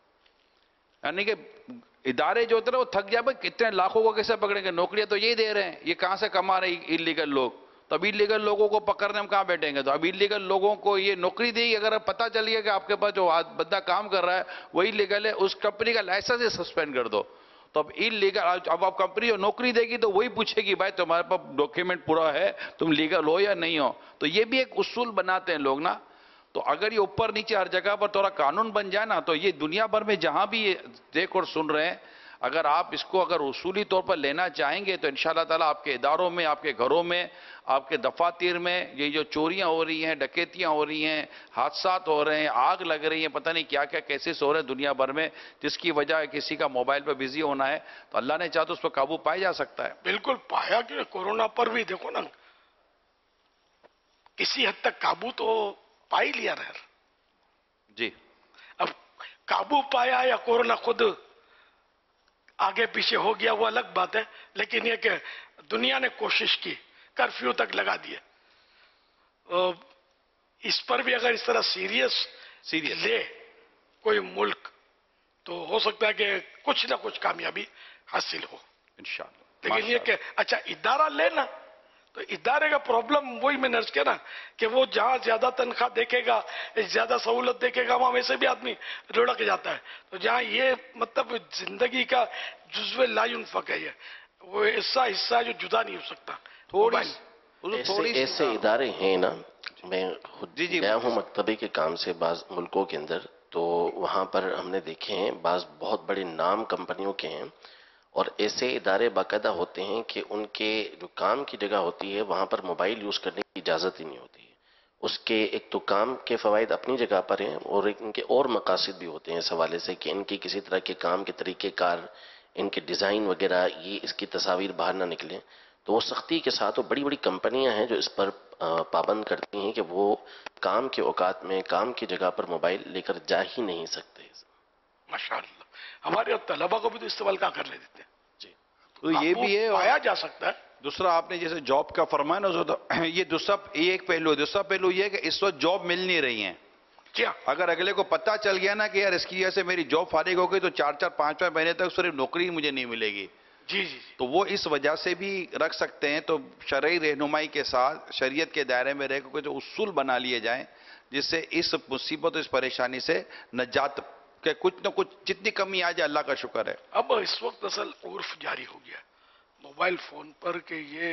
یعنی کہ ادارے جو ہوتے ہیں وہ تھک جائے، بھائی کتنے لاکھوں کو کیسے پکڑیں گے، نوکریاں تو یہی دے رہے ہیں، یہ کہاں سے کما رہے ہیں انلیگل لوگ. تو اب انلیگل لوگوں کو پکڑنے ہم کہاں بیٹھیں گے؟ تو اب انلیگل لوگوں کو یہ نوکری دی، اگر پتہ چل گیا کہ آپ کے پاس جو بندہ کام کر رہا ہے وہی لیگل ہے، اس کمپنی کا لائسنس ہی سسپینڈ کر دو. तो अब इलीगल, अब आप कंपनी नौकरी देगी तो वही पूछेगी भाई तुम्हारे पास डॉक्यूमेंट पूरा है, तुम लीगल हो या नहीं हो। तो ये भी एक उसूल बनाते हैं लोग ना। तो अगर ये ऊपर नीचे हर जगह पर थोड़ा कानून बन जाए ना, तो ये दुनिया भर में जहां भी ये देख और सुन रहे हैं, अगर आप इसको अगर उसूली तौर पर लेना चाहेंगे तो इंशाअल्लाह ताला आपके इदारों में, आपके घरों में, आपके दफातर में ये जो चोरियां हो रही हैं, डकैतियां हो रही हैं, हादसात हो रहे हैं, आग लग रही है, पता नहीं क्या क्या केसेस हो रहे हैं दुनिया भर में, जिसकी वजह किसी का मोबाइल पर बिजी होना है, तो अल्लाह ने चाहा तो उस पर काबू पाया जा सकता है। बिल्कुल पाया कि कोरोना पर भी देखो ना, किसी हद तक काबू तो पा ही लिया रहा जी। अब काबू पाया या कोरोना खुद आगे पीछे हो गया वो अलग बात है, लेकिन ये कि दुनिया ने कोशिश की, कर्फ्यू तक लगा दिए। इस पर भी अगर इस तरह सीरियस ले कोई मुल्क, तो हो सकता है कि कुछ ना कुछ कामयाबी हासिल हो इंशाअल्लाह। लेकिन ये कि अच्छा इदारा लेना, तो इदारे का प्रॉब्लम वही मैंने अर्ज किया ना कि वो जहां ज्यादा तनख्वाह देखेगा, ज्यादा सहूलत देखेगा, वहां वैसे भी आदमी लुढ़क जाता है। तो जहां ये मतलब जिंदगी का जुज़्व ला युनफ़क़ है, ये वो ऐसा हिस्सा है जो जुदा नहीं हो सकता। ऐसे इदारे हैं ना, मैं खुद गया हूँ मकतबे के काम से बाज़ मुल्कों के अंदर, तो वहाँ पर हमने देखे हैं बाज़ बहुत बड़े नाम कंपनियों के हैं, और ऐसे इदारे बाकायदा होते हैं कि उनके जो काम की जगह होती है वहाँ पर मोबाइल यूज़ करने की इजाज़त ही नहीं होती है। उसके एक तो काम के फ़वाइद अपनी जगह पर हैं, और इनके और मकासद भी होते हैं इस हवाले से कि इनकी किसी तरह के काम के तरीक़ेकार, इनके डिज़ाइन वगैरह, ये इसकी तस्वीर बाहर ना निकलें। तो वो सख्ती के साथ, वो बड़ी बड़ी कंपनियां हैं जो इस पर पाबंद करती हैं कि वो काम के औकात में, काम की जगह पर मोबाइल लेकर जा ही नहीं सकते। माशाअल्लाह, हमारे तलबा को भी तो इस्तेमाल का कर देते हैं जी। तो ये भी है, पाया जा सकता है। दूसरा आपने जैसे जॉब का फरमाया ना, तो ये दूसरा, ये एक पहलू है। दूसरा पहलू ये है कि इस वक्त जॉब मिल नहीं रही है। क्या अगर अगले को पता चल गया ना कि यार इसकी वजह से मेरी जॉब फारिग हो गई, तो 4-4, 5-5 महीने तक सिर्फ नौकरी मुझे नहीं मिलेगी। जी जी, तो वो इस वजह से भी रख सकते हैं। तो शरई रहनुमाई के साथ शरीयत के दायरे में रह कोई तो उसूल बना लिए जाएं, जिससे इस मुसीबत, इस परेशानी से नजात के कुछ न कुछ जितनी कमी आ जाए, अल्लाह का शुक्र है। अब इस वक्त असल उर्फ जारी हो गया मोबाइल फोन पर कि ये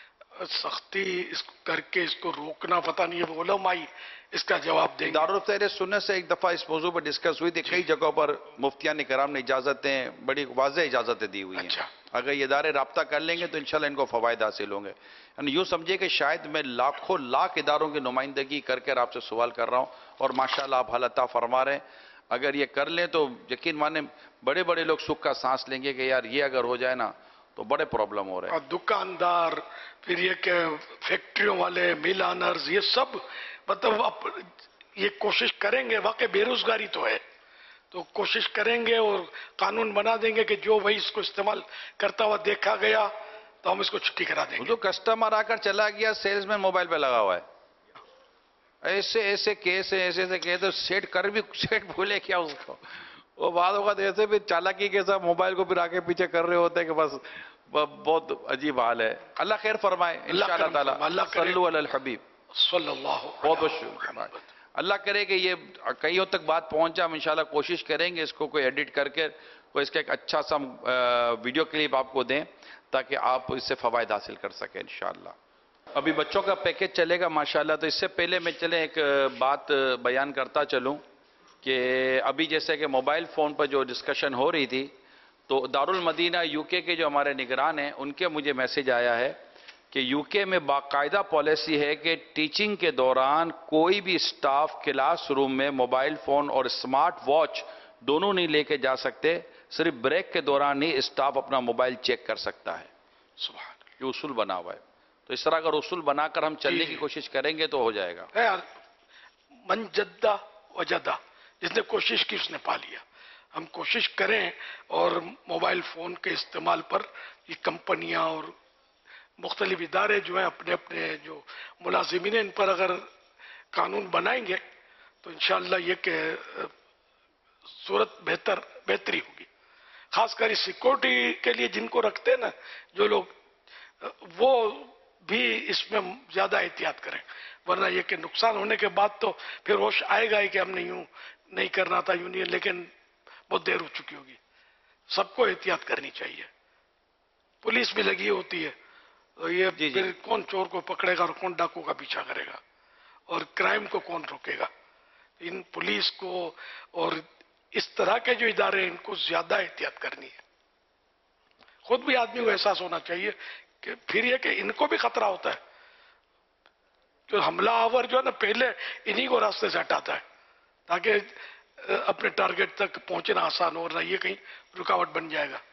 सख्ती करके इसको रोकना, पता नहीं है उलमाई इसका जवाब देंगे। दारुल इफ्ताह सुन्नत से एक दफा इस मौजू पर डिस्कस हुई थी, कई जगहों पर मुफ्तियान कराम ने इजाजतें, बड़ी वाज़ेह इजाजतें दी हुई हैं। अच्छा। अगर ये इदारे राब्ता कर लेंगे तो इंशाल्लाह इनको फवायद हासिल होंगे। यानी यूँ समझिए कि शायद मैं लाखों लाख इदारों की नुमाइंदगी करके आपसे सवाल कर रहा हूँ, और माशाअल्लाह आप हालता फरमा रहे हैं। अगर ये कर लें तो यकीन माने बड़े बड़े लोग सुख का सांस लेंगे कि यार ये अगर हो जाए ना तो बड़े प्रॉब्लम हो रहे हैं। और दुकानदार, फिर ये कि फैक्ट्रियों वाले, मिल ऑनर्स, ये सब मतलब अब ये कोशिश करेंगे। वाकई बेरोजगारी तो है, तो कोशिश करेंगे और कानून बना देंगे कि जो भाई इसको इस्तेमाल करता हुआ देखा गया तो हम इसको छुट्टी करा देंगे। जो कस्टमर आकर चला गया, सेल्समैन मोबाइल पे लगा हुआ है, ऐसे ऐसे केस है, ऐसे ऐसे केस, तो सेट कर भी सेट भूले क्या उसको, वो बात होगा तो ऐसे भी चालाकी के साथ मोबाइल को फिर आगे पीछे कर रहे होते हैं कि बस बहुत अजीब हाल है। अल्लाह खैर फरमाए इंशाअल्लाह ताला। सल्लु अलल हबीब सल्लल्लाहु। बहुत बहुत शुक्रिया। अल्लाह करे कि ये कईयों तक बात पहुंच जाए। हम इंशाअल्लाह कोशिश करेंगे इसको कोई एडिट करके कोई इसका एक अच्छा सा वीडियो क्लिप आपको दें, ताकि आप इससे फवायद हासिल कर सकें इंशाअल्लाह। अभी बच्चों का पैकेज चलेगा माशाअल्लाह। तो इससे पहले मैं चले एक बात बयान करता चलूं कि अभी जैसे कि मोबाइल फ़ोन पर जो डिस्कशन हो रही थी, तो दारुल मदीना यूके के जो हमारे निगरान हैं उनके मुझे मैसेज आया है कि यूके में बाकायदा पॉलिसी है कि टीचिंग के दौरान कोई भी स्टाफ क्लास रूम में मोबाइल फ़ोन और स्मार्ट वॉच दोनों नहीं लेके जा सकते। सिर्फ ब्रेक के दौरान ही स्टाफ अपना मोबाइल चेक कर सकता है। सुभान, ये उसूल बना हुआ है। तो इस तरह अगर उसूल बनाकर हम चलने की कोशिश करेंगे तो हो जाएगा। यार मन जद्दा वजदा, जिसने कोशिश की उसने पा लिया। हम कोशिश करें और मोबाइल फ़ोन के इस्तेमाल पर ये कंपनियां और मुख्तलिफ इदारे जो हैं अपने अपने जो मुलाजिमीन इन पर अगर कानून बनाएंगे तो इंशाअल्लाह ये कि सूरत बेहतरी होगी। खासकर इस सिक्योरिटी के लिए जिनको रखते हैं ना जो लोग, वो भी इसमें ज़्यादा एहतियात करें, वरना ये कि नुकसान होने के बाद तो फिर होश आएगा ही कि हमने यूँ नहीं करना था, यूँ नहीं, लेकिन बहुत देर हो चुकी होगी। سب کو احتیاط کرنی چاہیے. پولیس بھی لگی ہوتی ہے تو یہ پھر کون چور کو پکڑے گا اور کون ڈاکو کا پیچھا کرے گا اور کرائم کو کون روکے گا. ان پولیس کو اور اس طرح کے جو ادارے ہیں ان کو زیادہ احتیاط کرنی ہے. خود بھی آدمی کو احساس ہونا چاہیے کہ پھر یہ کہ ان کو بھی خطرہ ہوتا ہے. جو حملہ آور جو ہے نا پہلے انہی کو راستے سے ہٹاتا ہے تاکہ اپنے ٹارگٹ تک پہنچنا آسان ہو رہا ہے. یہ کہیں رکاوٹ بن جائے گا.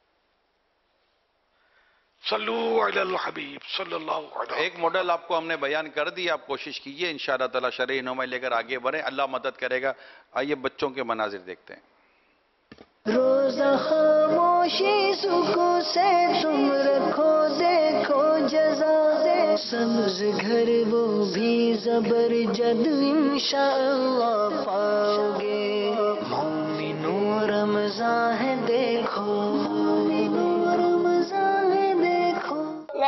صلو علی الحبیب صلی اللہ علیہ وسلم. ایک ماڈل آپ کو ہم نے بیان کر دی، آپ کوشش کیجئے انشاءاللہ تعالی شرعی رہنمائی لے کر آگے بڑھیں، اللہ مدد کرے گا. آئیے بچوں کے مناظر دیکھتے ہیں. روزہ خاموشی سکون سے تم رکھو دیکھو جزا سبز گھر وہ بھی زبر جد انشاءاللہ پاؤ گے. مومنوں رمضان ہے دیکھو، مومنوں رمضان ہے دیکھو.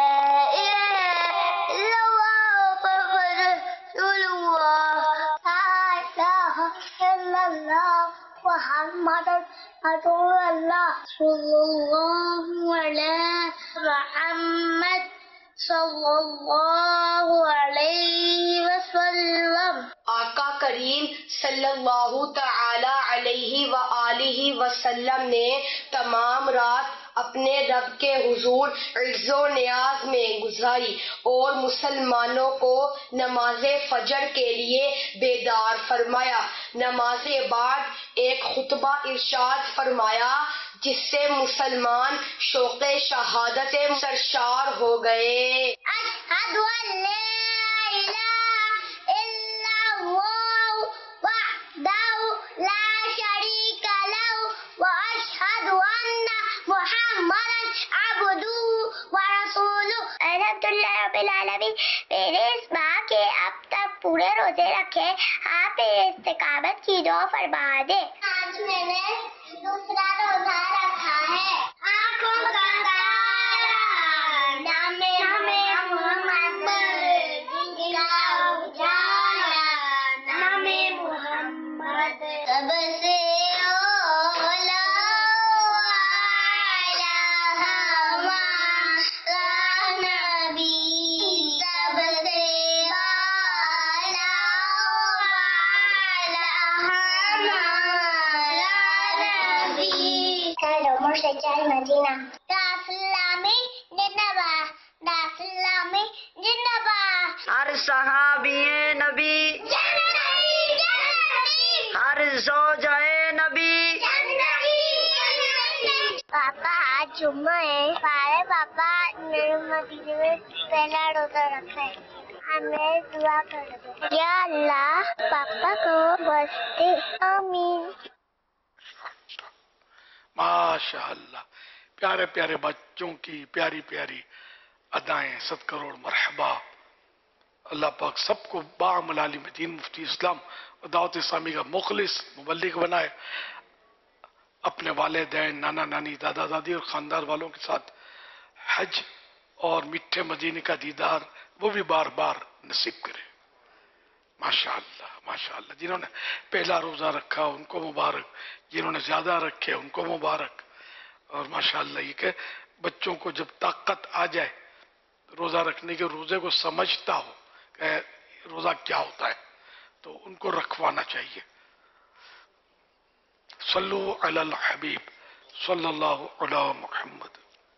محمد رسول اللہ صلی اللہ علیہ محمد صلی اللہ علیہ وسلم. آقا کریم صلی اللہ تعالی علیہ وآلہ وسلم نے تمام رات اپنے رب کے حضور عز و نیاز میں گزاری اور مسلمانوں کو نماز فجر کے لیے بیدار فرمایا. نماز بعد ایک خطبہ ارشاد فرمایا جس سے مسلمان شوق شہادت سرشار ہو گئے. اشہد ان لا الہ الا اللہ وحدہ لا شریک لہ واشہد ان محمد عبدہ ورسولہ. الحمدللہ رب العالمین. میرے اس ماہ کے اب تک پورے روزے رکھے، آپ استقامت کی دعا فرما دے. آج میں نے دوسرا روزہ رکھا ہے. آنکھوں کا تارا نام محمد، دل کا اجالا نام محمد. سب سے اولا مدینہ. داسلامی جنبا، داسلامی جنبا. ہر صحابی نبی ہر زوجہ نبی. پاپا آج جمعہ ہے، سارے پاپا مدینے میں پہلا روزہ رکھا ہے. ہمیں دعا کر دو یا اللہ پاپا کو بخش. آمین. ماشاء اللہ. پیارے پیارے بچوں کی پیاری پیاری ادائیں. 7 کروڑ مرحبا. اللہ پاک سب کو باعمل عالم دین مفتی اسلام اور دعوت اسلامی کا مخلص مبلغ بنائے. اپنے والدین، نانا نانی، دادا دادی اور خاندان والوں کے ساتھ حج اور میٹھے مدینے کا دیدار وہ بھی بار بار نصیب کرے. ماشاءاللہ ماشاءاللہ. جنہوں نے پہلا روزہ رکھا ان کو مبارک، جنہوں نے زیادہ رکھے ان کو مبارک. اور ماشاءاللہ یہ کہ بچوں کو جب طاقت آ جائے روزہ رکھنے کے، روزے کو سمجھتا ہو کہ روزہ کیا ہوتا ہے تو ان کو رکھوانا چاہیے. صلو علی الحبیب صلی اللہ علی محمد.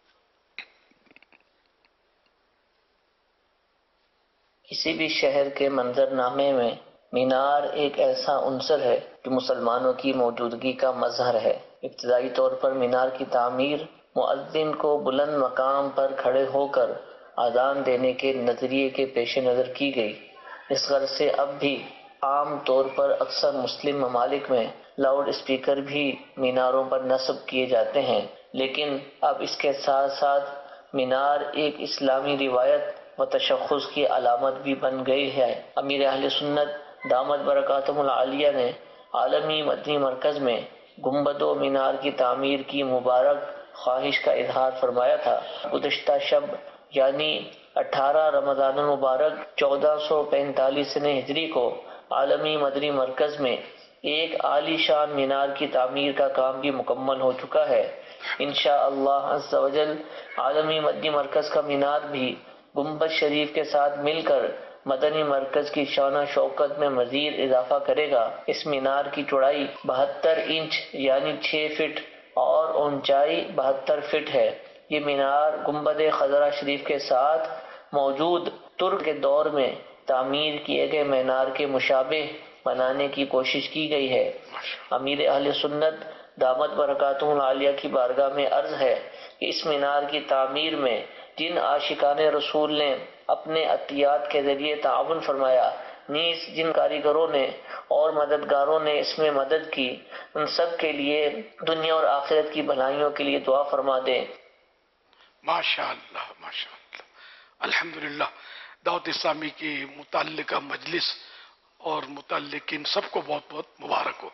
کسی بھی شہر کے منظرنامے میں مینار ایک ایسا عنصر ہے جو مسلمانوں کی موجودگی کا مظہر ہے. ابتدائی طور پر مینار کی تعمیر مؤذن کو بلند مقام پر کھڑے ہو کر اذان دینے کے نظریے کے پیش نظر کی گئی. اس غرض سے اب بھی عام طور پر اکثر مسلم ممالک میں لاؤڈ اسپیکر بھی میناروں پر نصب کیے جاتے ہیں، لیکن اب اس کے ساتھ ساتھ مینار ایک اسلامی روایت و تشخص کی علامت بھی بن گئی ہے. امیر اہل سنت دامت برکاتہم العالیہ نے عالمی مدنی مرکز میں گنبد و مینار کی تعمیر کی مبارک خواہش کا اظہار فرمایا تھا. گزشتہ شب یعنی 18 رمضان المبارک 1445 ہجری کو عالمی مدنی مرکز میں ایک عالی شان مینار کی تعمیر کا کام بھی مکمل ہو چکا ہے۔ انشاءاللہ عز و جل عالمی مدنی مرکز کا مینار بھی گنبد شریف کے ساتھ مل کر مدنی مرکز کی شان و شوکت میں مزید اضافہ کرے گا۔ اس مینار کی چوڑائی 72 انچ یعنی 6 فٹ اور اونچائی 72 فٹ ہے۔ یہ مینار گنبد خضرا شریف کے ساتھ موجود ترک کے دور میں تعمیر کیے گئے مینار کے مشابہ بنانے کی کوشش کی گئی ہے۔ امیر اہل سنت دامت برکاتہ العالیہ کی بارگاہ میں عرض ہے کہ اس مینار کی تعمیر میں جن عاشقان رسول نے اپنے عطیات کے ذریعے تعاون فرمایا، نیز جن کاریگروں نے اور مددگاروں نے اس میں مدد کی، ان سب کے لیے دنیا اور آخرت کی بھلائیوں کے لیے دعا فرما دیں۔ ماشاءاللہ ماشاءاللہ، الحمدللہ دعوت اسلامی کی متعلقہ مجلس اور متعلقین سب کو بہت بہت مبارک ہو۔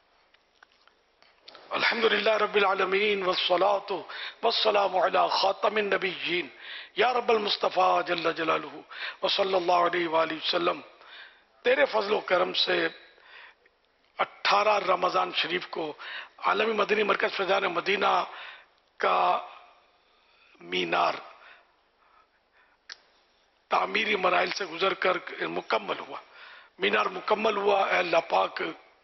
الحمدللہ رب العالمین والصلاة والسلام علی خاتم النبیین یا رب المصطفیٰ جل جلالہ وصلی اللہ علیہ وآلہ وسلم۔ تیرے فضل و کرم سے 18 رمضان شریف کو عالمی مدنی مرکز فیضان مدینہ کا مینار تعمیری مراحل سے گزر کر مکمل ہوا، مینار مکمل ہوا۔ اے اللہ پاک،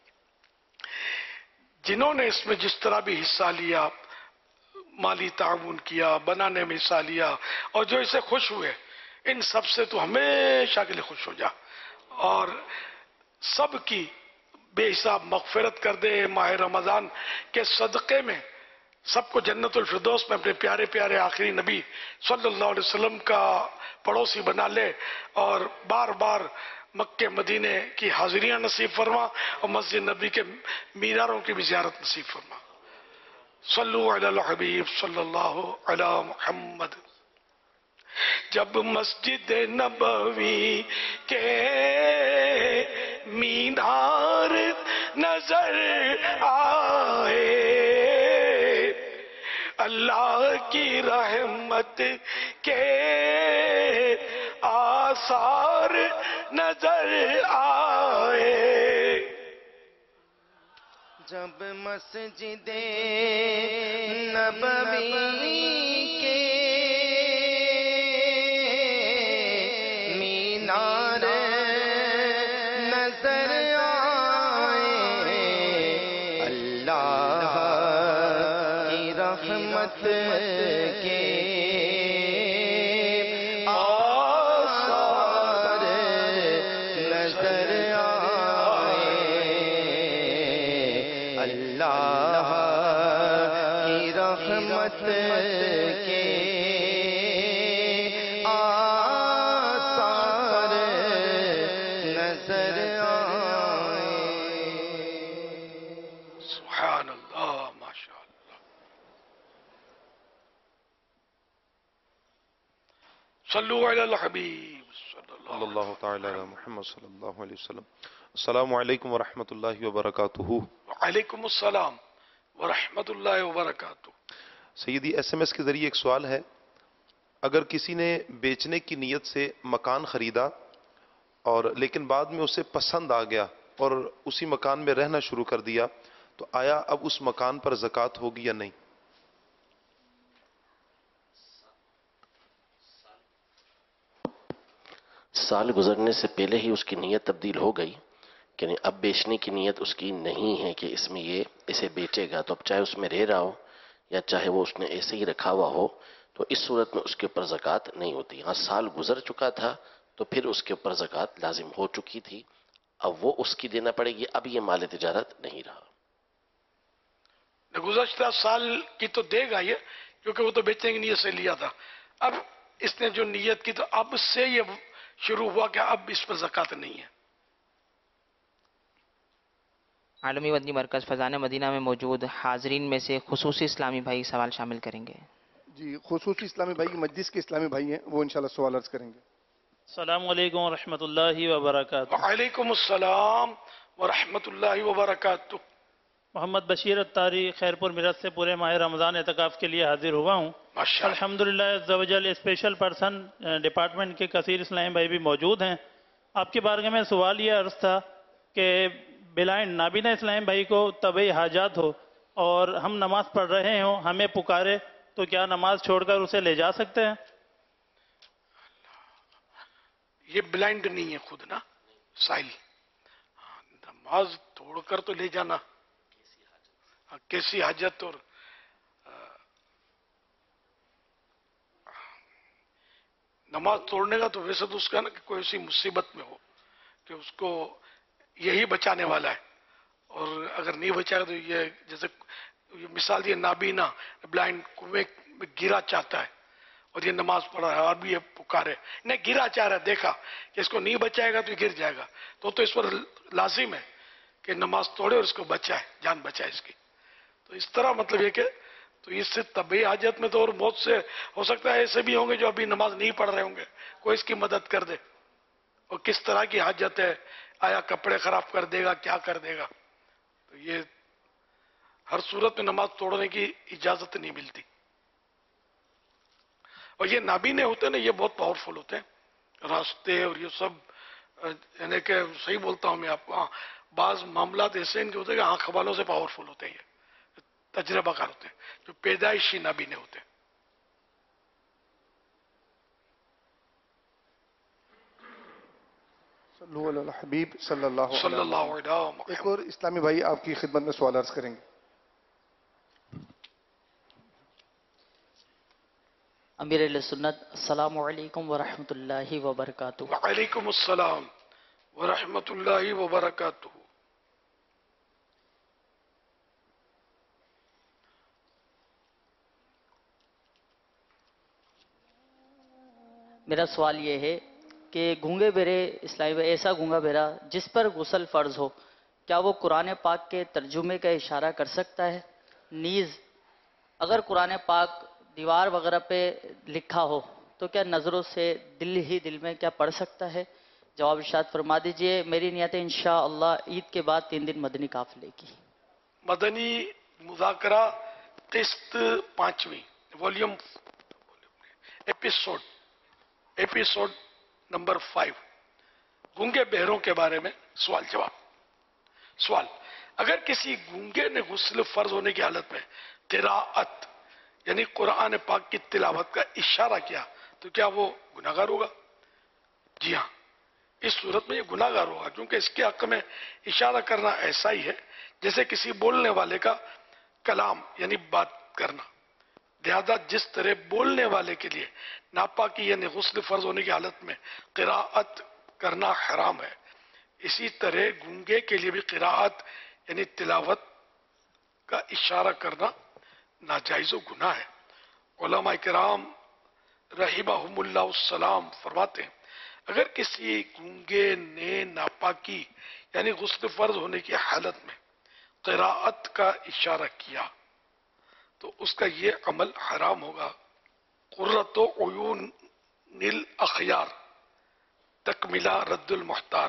جنہوں نے اس میں جس طرح بھی حصہ لیا، مالی تعاون کیا، بنانے میں حصہ لیا، اور جو اسے خوش ہوئے، ان سب سے تو ہمیشہ کے لیے خوش ہو جا اور سب کی بے حساب مغفرت کر دے۔ ماہ رمضان کے صدقے میں سب کو جنت الفردوس میں اپنے پیارے پیارے آخری نبی صلی اللہ علیہ وسلم کا پڑوسی بنا لے، اور بار بار مکہ مدینے کی حاضریاں نصیب فرما اور مسجد نبی کے میناروں کی بھی زیارت نصیب فرما۔ صلو علی الحبیب صلی اللہ علی محمد۔ جب مسجد نبوی کے مینار نظر آئے، اللہ کی رحمت کے آثار نظر آئے۔ جب مسجد نبوی کے مینار نظر آئے، اللہ کی رحمت کے آثار نظر آئے، اللہ کی رحمت کے آثار نظر آئے۔ سبحان اللہ، ماشاء اللہ۔ صلو علی الحبیب صلی اللہ تعالی علی محمد صلی اللہ علیہ وسلم۔ السلام علیکم ورحمۃ اللہ وبرکاتہ۔ وعلیکم السلام ورحمۃ اللہ وبرکاتہ۔ سیدی، ایس ایم ایس کے ذریعے ایک سوال ہے، اگر کسی نے بیچنے کی نیت سے مکان خریدا اور لیکن بعد میں اسے پسند آ گیا اور اسی مکان میں رہنا شروع کر دیا، تو آیا اب اس مکان پر زکوٰۃ ہوگی یا نہیں؟ سال گزرنے سے پہلے ہی اس کی نیت تبدیل ہو گئی، یعنی اب بیچنے کی نیت اس کی نہیں ہے کہ اس میں یہ اسے بیچے گا، تو اب چاہے اس میں رہ رہا ہو یا چاہے وہ اس نے ایسے ہی رکھا ہوا ہو، تو اس صورت میں اس کے اوپر زکوٰۃ نہیں ہوتی۔ ہاں، سال گزر چکا تھا تو پھر اس کے اوپر زکوٰۃ لازم ہو چکی تھی، اب وہ اس کی دینا پڑے گی، اب یہ مال تجارت نہیں رہا۔ گزشتہ سال کی تو دے گا یہ، کیونکہ وہ تو بیچنے کی نیت سے لیا تھا۔ اب اس نے جو نیت کی تو اب سے یہ شروع ہوا کہ اب اس پر زکوٰۃ نہیں ہے۔ عالمی مدنی مرکز فیضان مدینہ میں موجود حاضرین میں سے خصوصی اسلامی بھائی سوال شامل کریں گے۔ جی، خصوصی اسلامی بھائی مجلس کے اسلامی بھائی ہیں، وہ انشاءاللہ سوال عرض کریں گے۔ السلام علیکم ورحمۃ اللہ وبرکاتہ۔ وعلیکم السلام ورحمۃ اللہ وبرکاتہ۔ محمد بشیر اتاری، خیرپور میرٹھ سے پورے ماہ رمضان اعتکاف کے لیے حاضر ہوا ہوں۔ الحمدللہ عز و جل اسپیشل پرسن ڈپارٹمنٹ کے کثیر اسلامی بھائی بھی موجود ہیں۔ آپ کی بارگاہ میں سوال یہ عرض تھا کہ بلائنڈ نابینا اسلام بھائی کو طبعی حاجات ہو اور ہم نماز پڑھ رہے ہوں، ہمیں پکارے تو کیا نماز چھوڑ کر اسے لے جا سکتے ہیں؟ یہ بلائنڈ نہیں ہے خود نا سائل، نماز توڑ کر تو لے جانا کیسی حاجت، اور نماز توڑنے کا تو ویسے تو اس کا نا کہ کوئی ایسی مصیبت میں ہو کہ اس کو یہی بچانے والا ہے، اور اگر نہیں بچائے تو یہ جیسے یہ مثال دی نابینا بلائنڈ کنویں میں گرا چاہتا ہے اور یہ نماز پڑھا ہے اور بھی یہ پکارے، نہیں گرا چاہ رہا ہے، دیکھا کہ اس کو نہیں بچائے گا تو یہ گر جائے گا، تو اس پر لازم ہے کہ نماز توڑے اور اس کو بچائے، جان بچائے اس کی. تو اس طرح مطلب یہ کہ تو اس سے طبعی حاجت میں تو اور بہت سے ہو سکتا ہے ایسے بھی ہوں گے جو ابھی نماز نہیں پڑھ رہے ہوں گے، کوئی اس کی مدد کر دے. اور کس طرح کی حاجت ہے، آیا کپڑے خراب کر دے گا، کیا کر دے گا، تو یہ ہر صورت میں نماز توڑنے کی اجازت نہیں ملتی. اور یہ نابینے ہوتے ہیں نا، یہ بہت پاورفل ہوتے ہیں، راستے اور یہ سب، یعنی کہ صحیح بولتا ہوں میں آپ کو، بعض معاملات ایسے ان کے ہوتے ہیں کہ آنکھ والوں سے پاورفل ہوتے ہیں، یہ تجربہ کار ہوتے ہیں جو پیدائشی نابینے ہوتے ہیں. صلو علی الحبیب صلی اللہ صلی اللہ علیہ وسلم. ایک اور اسلامی بھائی آپ کی خدمت میں سوال عرض کریں گے. امیر اہل سنت، السلام علیکم ورحمۃ اللہ وبرکاتہ. وعلیکم السلام ورحمۃ اللہ وبرکاتہ. میرا سوال یہ ہے کہ گونگے بہرے اسلامی ایسا گونگا بہرا جس پر غسل فرض ہو، کیا وہ قرآن پاک کے ترجمے کا اشارہ کر سکتا ہے؟ نیز اگر قرآن پاک دیوار وغیرہ پہ لکھا ہو تو کیا نظروں سے دل میں کیا پڑھ سکتا ہے؟ جواب ارشاد فرما دیجئے. میری نیت ہے انشاءاللہ عید کے بعد 3 دن مدنی قافلے کی. مدنی مذاکرہ قسط 5ویں والیوم ایپیسوڈ نمبر 5، گونگے بہروں کے بارے میں سوال جواب. سوال: اگر کسی گونگے نے غسل فرض ہونے کی حالت میں قراءت یعنی قرآن پاک کی تلاوت کا اشارہ کیا تو کیا وہ گناہگار ہوگا؟ جی ہاں، اس صورت میں یہ گناہگار ہوگا، کیونکہ اس کے حق میں اشارہ کرنا ایسا ہی ہے جیسے کسی بولنے والے کا کلام یعنی بات کرنا. لہذا جس طرح بولنے والے کے لیے ناپاکی یعنی غسل فرض ہونے کی حالت میں قراءت کرنا حرام ہے، اسی طرح گونگے کے لیے بھی قراءت یعنی تلاوت کا اشارہ کرنا ناجائز و گناہ ہے. علماء کرام رحمہم اللہ السلام فرماتے ہیں اگر کسی گونگے نے ناپاکی یعنی غسل فرض ہونے کی حالت میں قراءت کا اشارہ کیا تو اس کا یہ عمل حرام ہوگا. قرۃ عیون الاخیار، تکملہ رد المحتار،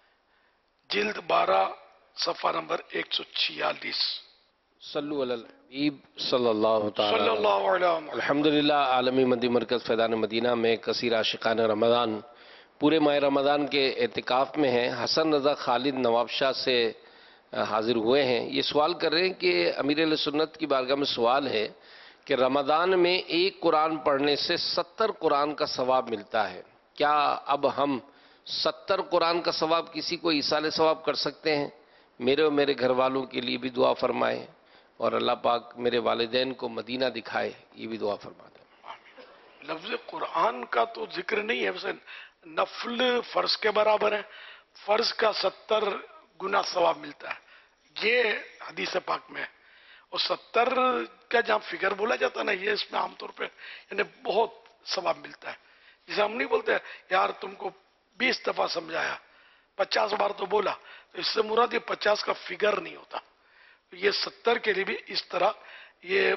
جلد 12 صفحہ نمبر 146. صلو علی الحبیب صلی اللہ تعالی صلی اللہ علیہ وسلم. الحمدللہ عالمی مدی مرکز فیضان مدینہ میں کثیر عاشقان رمضان پورے ماہ رمضان کے اعتکاف میں ہیں. حسن رضا خالد نواب شاہ سے حاضر ہوئے ہیں. یہ سوال کر رہے ہیں کہ امیر اہل سنت کی بارگاہ میں سوال ہے کہ رمضان میں ایک قرآن پڑھنے سے 70 قرآن کا ثواب ملتا ہے، کیا اب ہم 70 قرآن کا ثواب کسی کو ایصال ثواب کر سکتے ہیں؟ میرے اور میرے گھر والوں کے لیے بھی دعا فرمائیں اور اللہ پاک میرے والدین کو مدینہ دکھائے، یہ بھی دعا فرما دیں. لفظ قرآن کا تو ذکر نہیں ہے، ویسے نفل فرض کے برابر ہے، فرض کا 70 گنا ثواب ملتا ہے، یہ حدیث پاک میں ہے. اور 70 کا جہاں فگر بولا جاتا ہے نا، یہ اس میں عام طور پہ یعنی بہت ثواب ملتا ہے. جسے ہم نہیں بولتے یار تم کو 20 دفعہ سمجھایا، 50 بار تو بولا، تو اس سے مراد یہ 50 کا فگر نہیں ہوتا. یہ 70 کے لیے بھی اس طرح یہ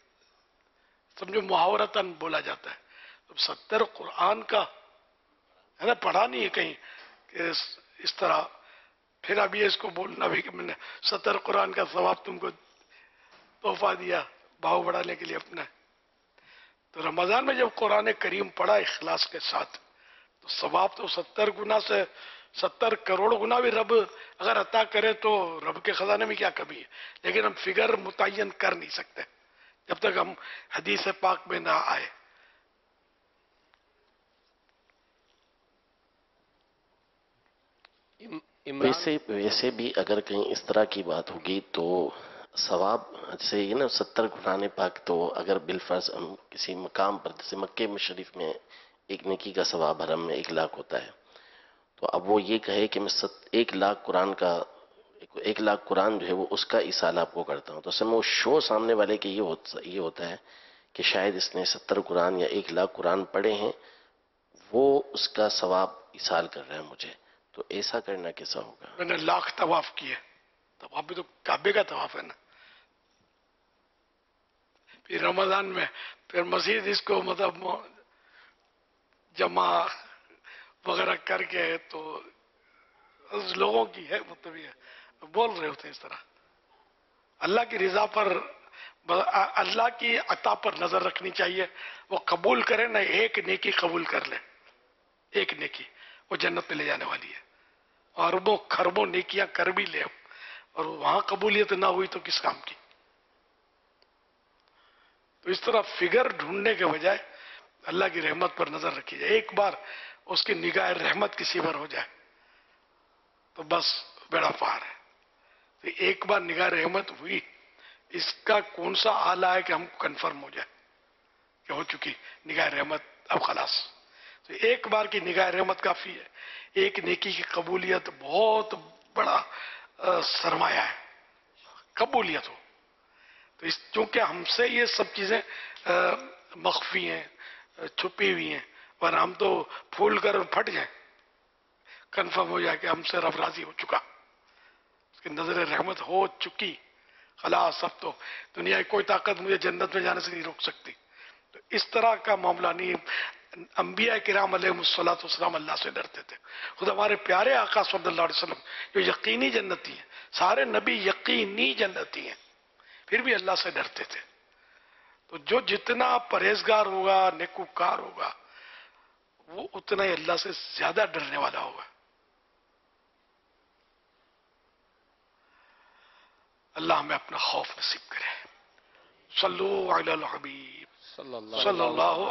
سمجھو محاورتاً بولا جاتا ہے. 70 قرآن کا ہے نا، پڑھا نہیں ہے کہیں کہ اس طرح. پھر اب یہ اس کو بولنا بھی کہ میں نے 70 قرآن کا ثواب تم کو تحفہ دیا بھاؤ بڑھانے کے لیے اپنا. تو رمضان میں جب قرآن کریم پڑھا اخلاص کے ساتھ تو ثواب تو 70 گنا سے 70 करोड़ गुना भी रब अगर अता करे तो रब के खजाने में क्या कमी है, लेकिन हम फिगर मुतय्यन कर नहीं सकते जब तक हम हदीस पाक में ना आए। वैसे भी अगर कहीं इस तरह की बात होगी तो सवाब जैसे ये ना 70 कुरान पाक, तो अगर बिलफर्ज हम किसी मकाम पर जैसे मक्के में शरीफ में एक नेकी का सवाब हरम में 1 लाख होता है, तो अब वो ये कहे कि मैं 1 लाख कुरान का 1 लाख कुरान जो है वो उसका इसाल आपको करता हूँ, तो असल में वो शो सामने वाले के ये होता है कि शायद इसने 70 कुरान या 1 लाख कुरान पढ़े हैं, वो उसका सवाब इसाल कर रहा है मुझे, तो ऐसा करना कैसा होगा? मैंने लाख तवाफ किए, तवाफ भी तो काबे का तवाफ है ना। फिर रमजान में फिर मस्जिद इसको मतलब जमा वगैरह करके तो लोगों की है, मतलब ये बोल रहे होते हैं इस तरह। अल्लाह की रिजा पर, अल्लाह की अता पर नजर रखनी चाहिए। वो कबूल करे ना, एक नेकी कबूल कर ले, एक नेकी वो जन्नत में ले जाने वाली है। अरबों खरबों नेकियां कर भी ले और वहां कबूलियत ना हुई तो किस काम की। तो इस तरह फिगर ढूंढने के बजाय अल्लाह की रहमत पर नजर रखी जाए। एक बार उसकी निगाह रहमत किसी पर हो जाए तो बस बेड़ा पार है। तो एक बार निगाह रहमत हुई, इसका कौन सा आला है कि हमको कंफर्म हो जाए कि हो चुकी निगाह रहमत, अब खलास। तो एक बार की निगाह रहमत काफी है। एक नेकी की कबूलियत बहुत बड़ा सरमाया है, कबूलियत हो। तो इस चूंकि हमसे ये सब चीजें मख्फी हैं, छुपी हुई हैं, पर हम तो फूल कर फट जाए, कंफर्म हो जाए कि हमसे रब राजी हो चुका, उसकी नजर रहमत हो चुकी, खलास। अब तो दुनिया की कोई ताकत मुझे जन्नत में जाने से नहीं रोक सकती। तो इस तरह का मामला नहीं। अंबिया किराम अलैहिमुस्सलातु वस्सलाम अल्लाह से डरते थे। खुद हमारे प्यारे आका सल्लल्लाहु अलैहि वसल्लम जो यकीनी जन्नती हैं, सारे नबी यकीनी जन्नती हैं, फिर भी अल्लाह से डरते थे। तो जो जितना परहेजगार होगा, नेकूकार होगा, वो उतना ही अल्लाह से ज्यादा डरने वाला होगा। अल्लाह हमें अपना खौफ नसीब करे। सल्लु अलल हबीब सल्लल्लाहु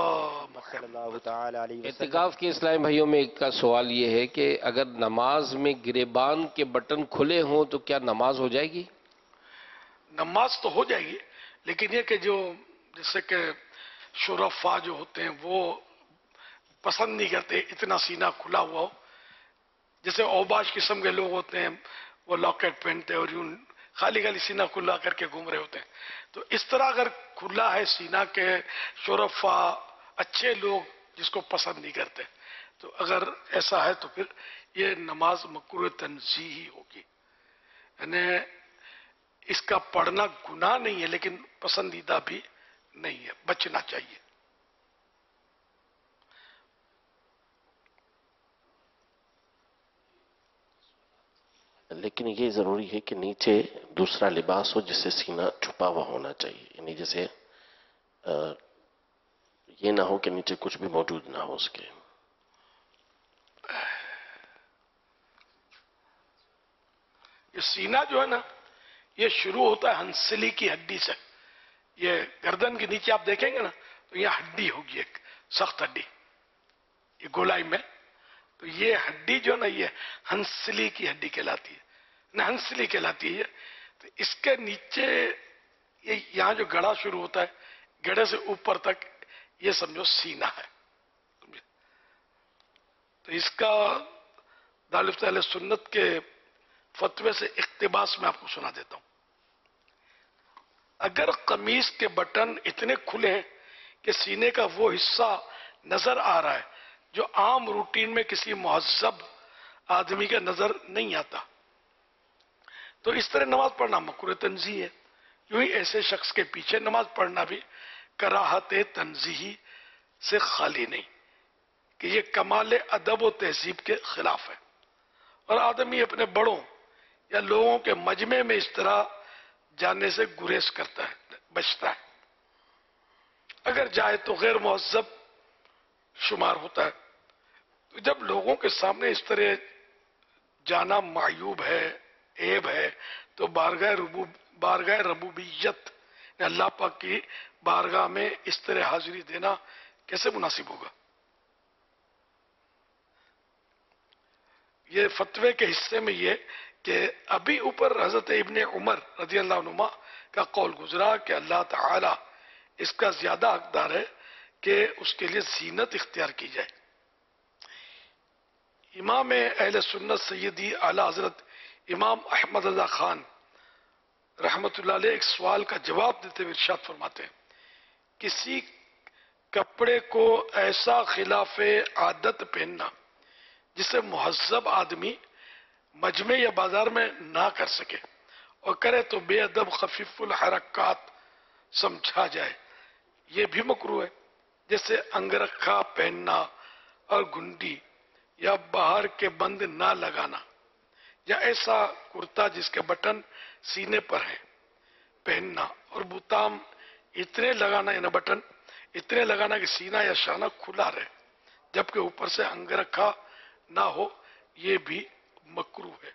अलैहि। एतिकाफ के इस्लामी भाइयों में एक का सवाल ये है कि अगर नमाज में गिरेबान के बटन खुले हों तो क्या नमाज हो जाएगी? नमाज तो हो जाएगी, लेकिन ये कि जो जैसे कि शुरफा जो होते हैं वो पसंद नहीं करते इतना सीना खुला हुआ हो। जैसे औबाश किस्म के लोग होते हैं, वो लॉकेट पहनते हैं और यूं खाली खाली सीना खुला करके घूम रहे होते हैं। तो इस तरह अगर खुला है सीना के शुरफा, अच्छे लोग जिसको पसंद नहीं करते, तो अगर ऐसा है तो फिर ये नमाज मकरूह तंज़ीही होगी। यानी इसका पढ़ना गुनाह नहीं है, लेकिन पसंदीदा भी नहीं है, बचना चाहिए। लेकिन ये जरूरी है कि नीचे दूसरा लिबास हो जिससे सीना छुपा हुआ होना चाहिए, यानी जैसे ये ना हो कि नीचे कुछ भी मौजूद ना हो उसके। ये सीना जो है ना, ये शुरू होता है हंसली की हड्डी से। ये गर्दन के नीचे आप देखेंगे ना तो ये हड्डी होगी, एक सख्त हड्डी, ये गोलाई में। तो ये हड्डी जो ना, ये हंसली की हड्डी कहलाती है, ना हंसली कहलाती है। तो इसके नीचे ये यहाँ जो गड़ा शुरू होता है, गड़े से ऊपर तक ये समझो सीना है। तो इसका दालिफ्त सुन्नत के फतवे से इक्तिबास में आपको सुना देता हूं। अगर कमीज के बटन इतने खुले हैं कि सीने का वो हिस्सा नजर आ रहा है जो आम रूटीन में किसी मुहज्जब आदमी के नजर नहीं आता, तो इस तरह नमाज पढ़ना मकरूह तंज़ीही है। यूं ही ऐसे शख्स के पीछे नमाज पढ़ना भी कराहत तंज़ीही से खाली नहीं, कि ये कमाल अदब और तहजीब के खिलाफ है। और आदमी अपने बड़ों या लोगों के मजमे में इस तरह जाने से गुरेज करता है, बचता है। अगर जाए तो गैर मुहज्जब शुमार होता है, تو جب لوگوں کے سامنے اس طرح جانا معیوب ہے، عیب ہے، تو بارگاہ ربوبیت اللہ پاک کی بارگاہ میں اس طرح حاضری دینا کیسے مناسب ہوگا؟ یہ فتوے کے حصے میں یہ کہ ابھی اوپر حضرت ابن عمر رضی اللہ عنہما کا قول گزرا کہ اللہ تعالی اس کا زیادہ حقدار ہے کہ اس کے لیے زینت اختیار کی جائے۔ امام اہل سنت سیدی اعلی حضرت امام احمد رضا خان رحمت اللہ علیہ ایک سوال کا جواب دیتے ہوئے ارشاد فرماتے ہیں، کسی کپڑے کو ایسا خلاف عادت پہننا جسے مہذب آدمی مجمع یا بازار میں نہ کر سکے اور کرے تو بے ادب خفیف الحرکات سمجھا جائے، یہ بھی مکروہ ہے، جیسے انگرکھا پہننا اور گھنٹی یا باہر کے بند نہ لگانا، یا ایسا کرتا جس کے بٹن سینے پر ہے پہننا اور بوتام اتنے لگانا، یعنی بٹن اتنے لگانا کہ سینہ یا شانہ کھلا رہے جبکہ اوپر سے انگرکھا نہ ہو، یہ بھی مکروہ ہے۔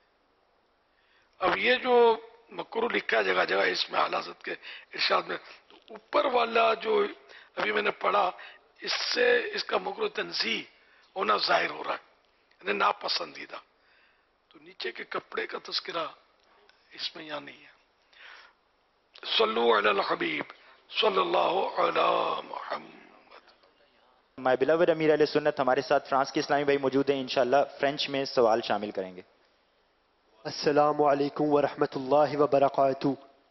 اب یہ جو مکروہ لکھا جگہ جگہ اس میں اعلیٰ حضرت کے ارشاد میں، تو اوپر والا جو ابھی میں نے پڑھا اس سے اس کا مکروہ تنزیہ ہونا ظاہر ہو رہا ہے، یعنی ناپسندیدہ، تو نیچے کے کپڑے کا تذکرہ اس میں یہاں نہیں ہے۔ صلو علی الحبیب صلی اللہ علی محمد۔ مائی بلاور امیر اہل سنت ہمارے ساتھ فرانس کے اسلامی بھائی موجود ہیں، انشاءاللہ فرینچ میں سوال شامل کریں گے۔ السلام علیکم ورحمۃ اللہ وبرکاتہ۔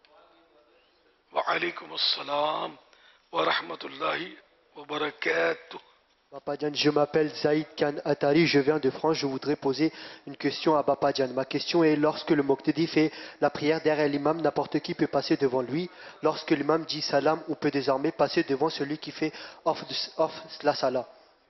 وعلیکم السلام ورحمۃ اللہ وبرکاتہ۔ Bapa Jan, je m'appelle Zaïd Khan Attari, je viens de France, je voudrais poser une question à Bapa Jan. Ma question est, lorsque le Muqtadi fait la prière derrière l'imam, n'importe qui peut passer devant lui. Lorsque l'imam dit salam, on peut désormais passer devant celui qui fait off la salah.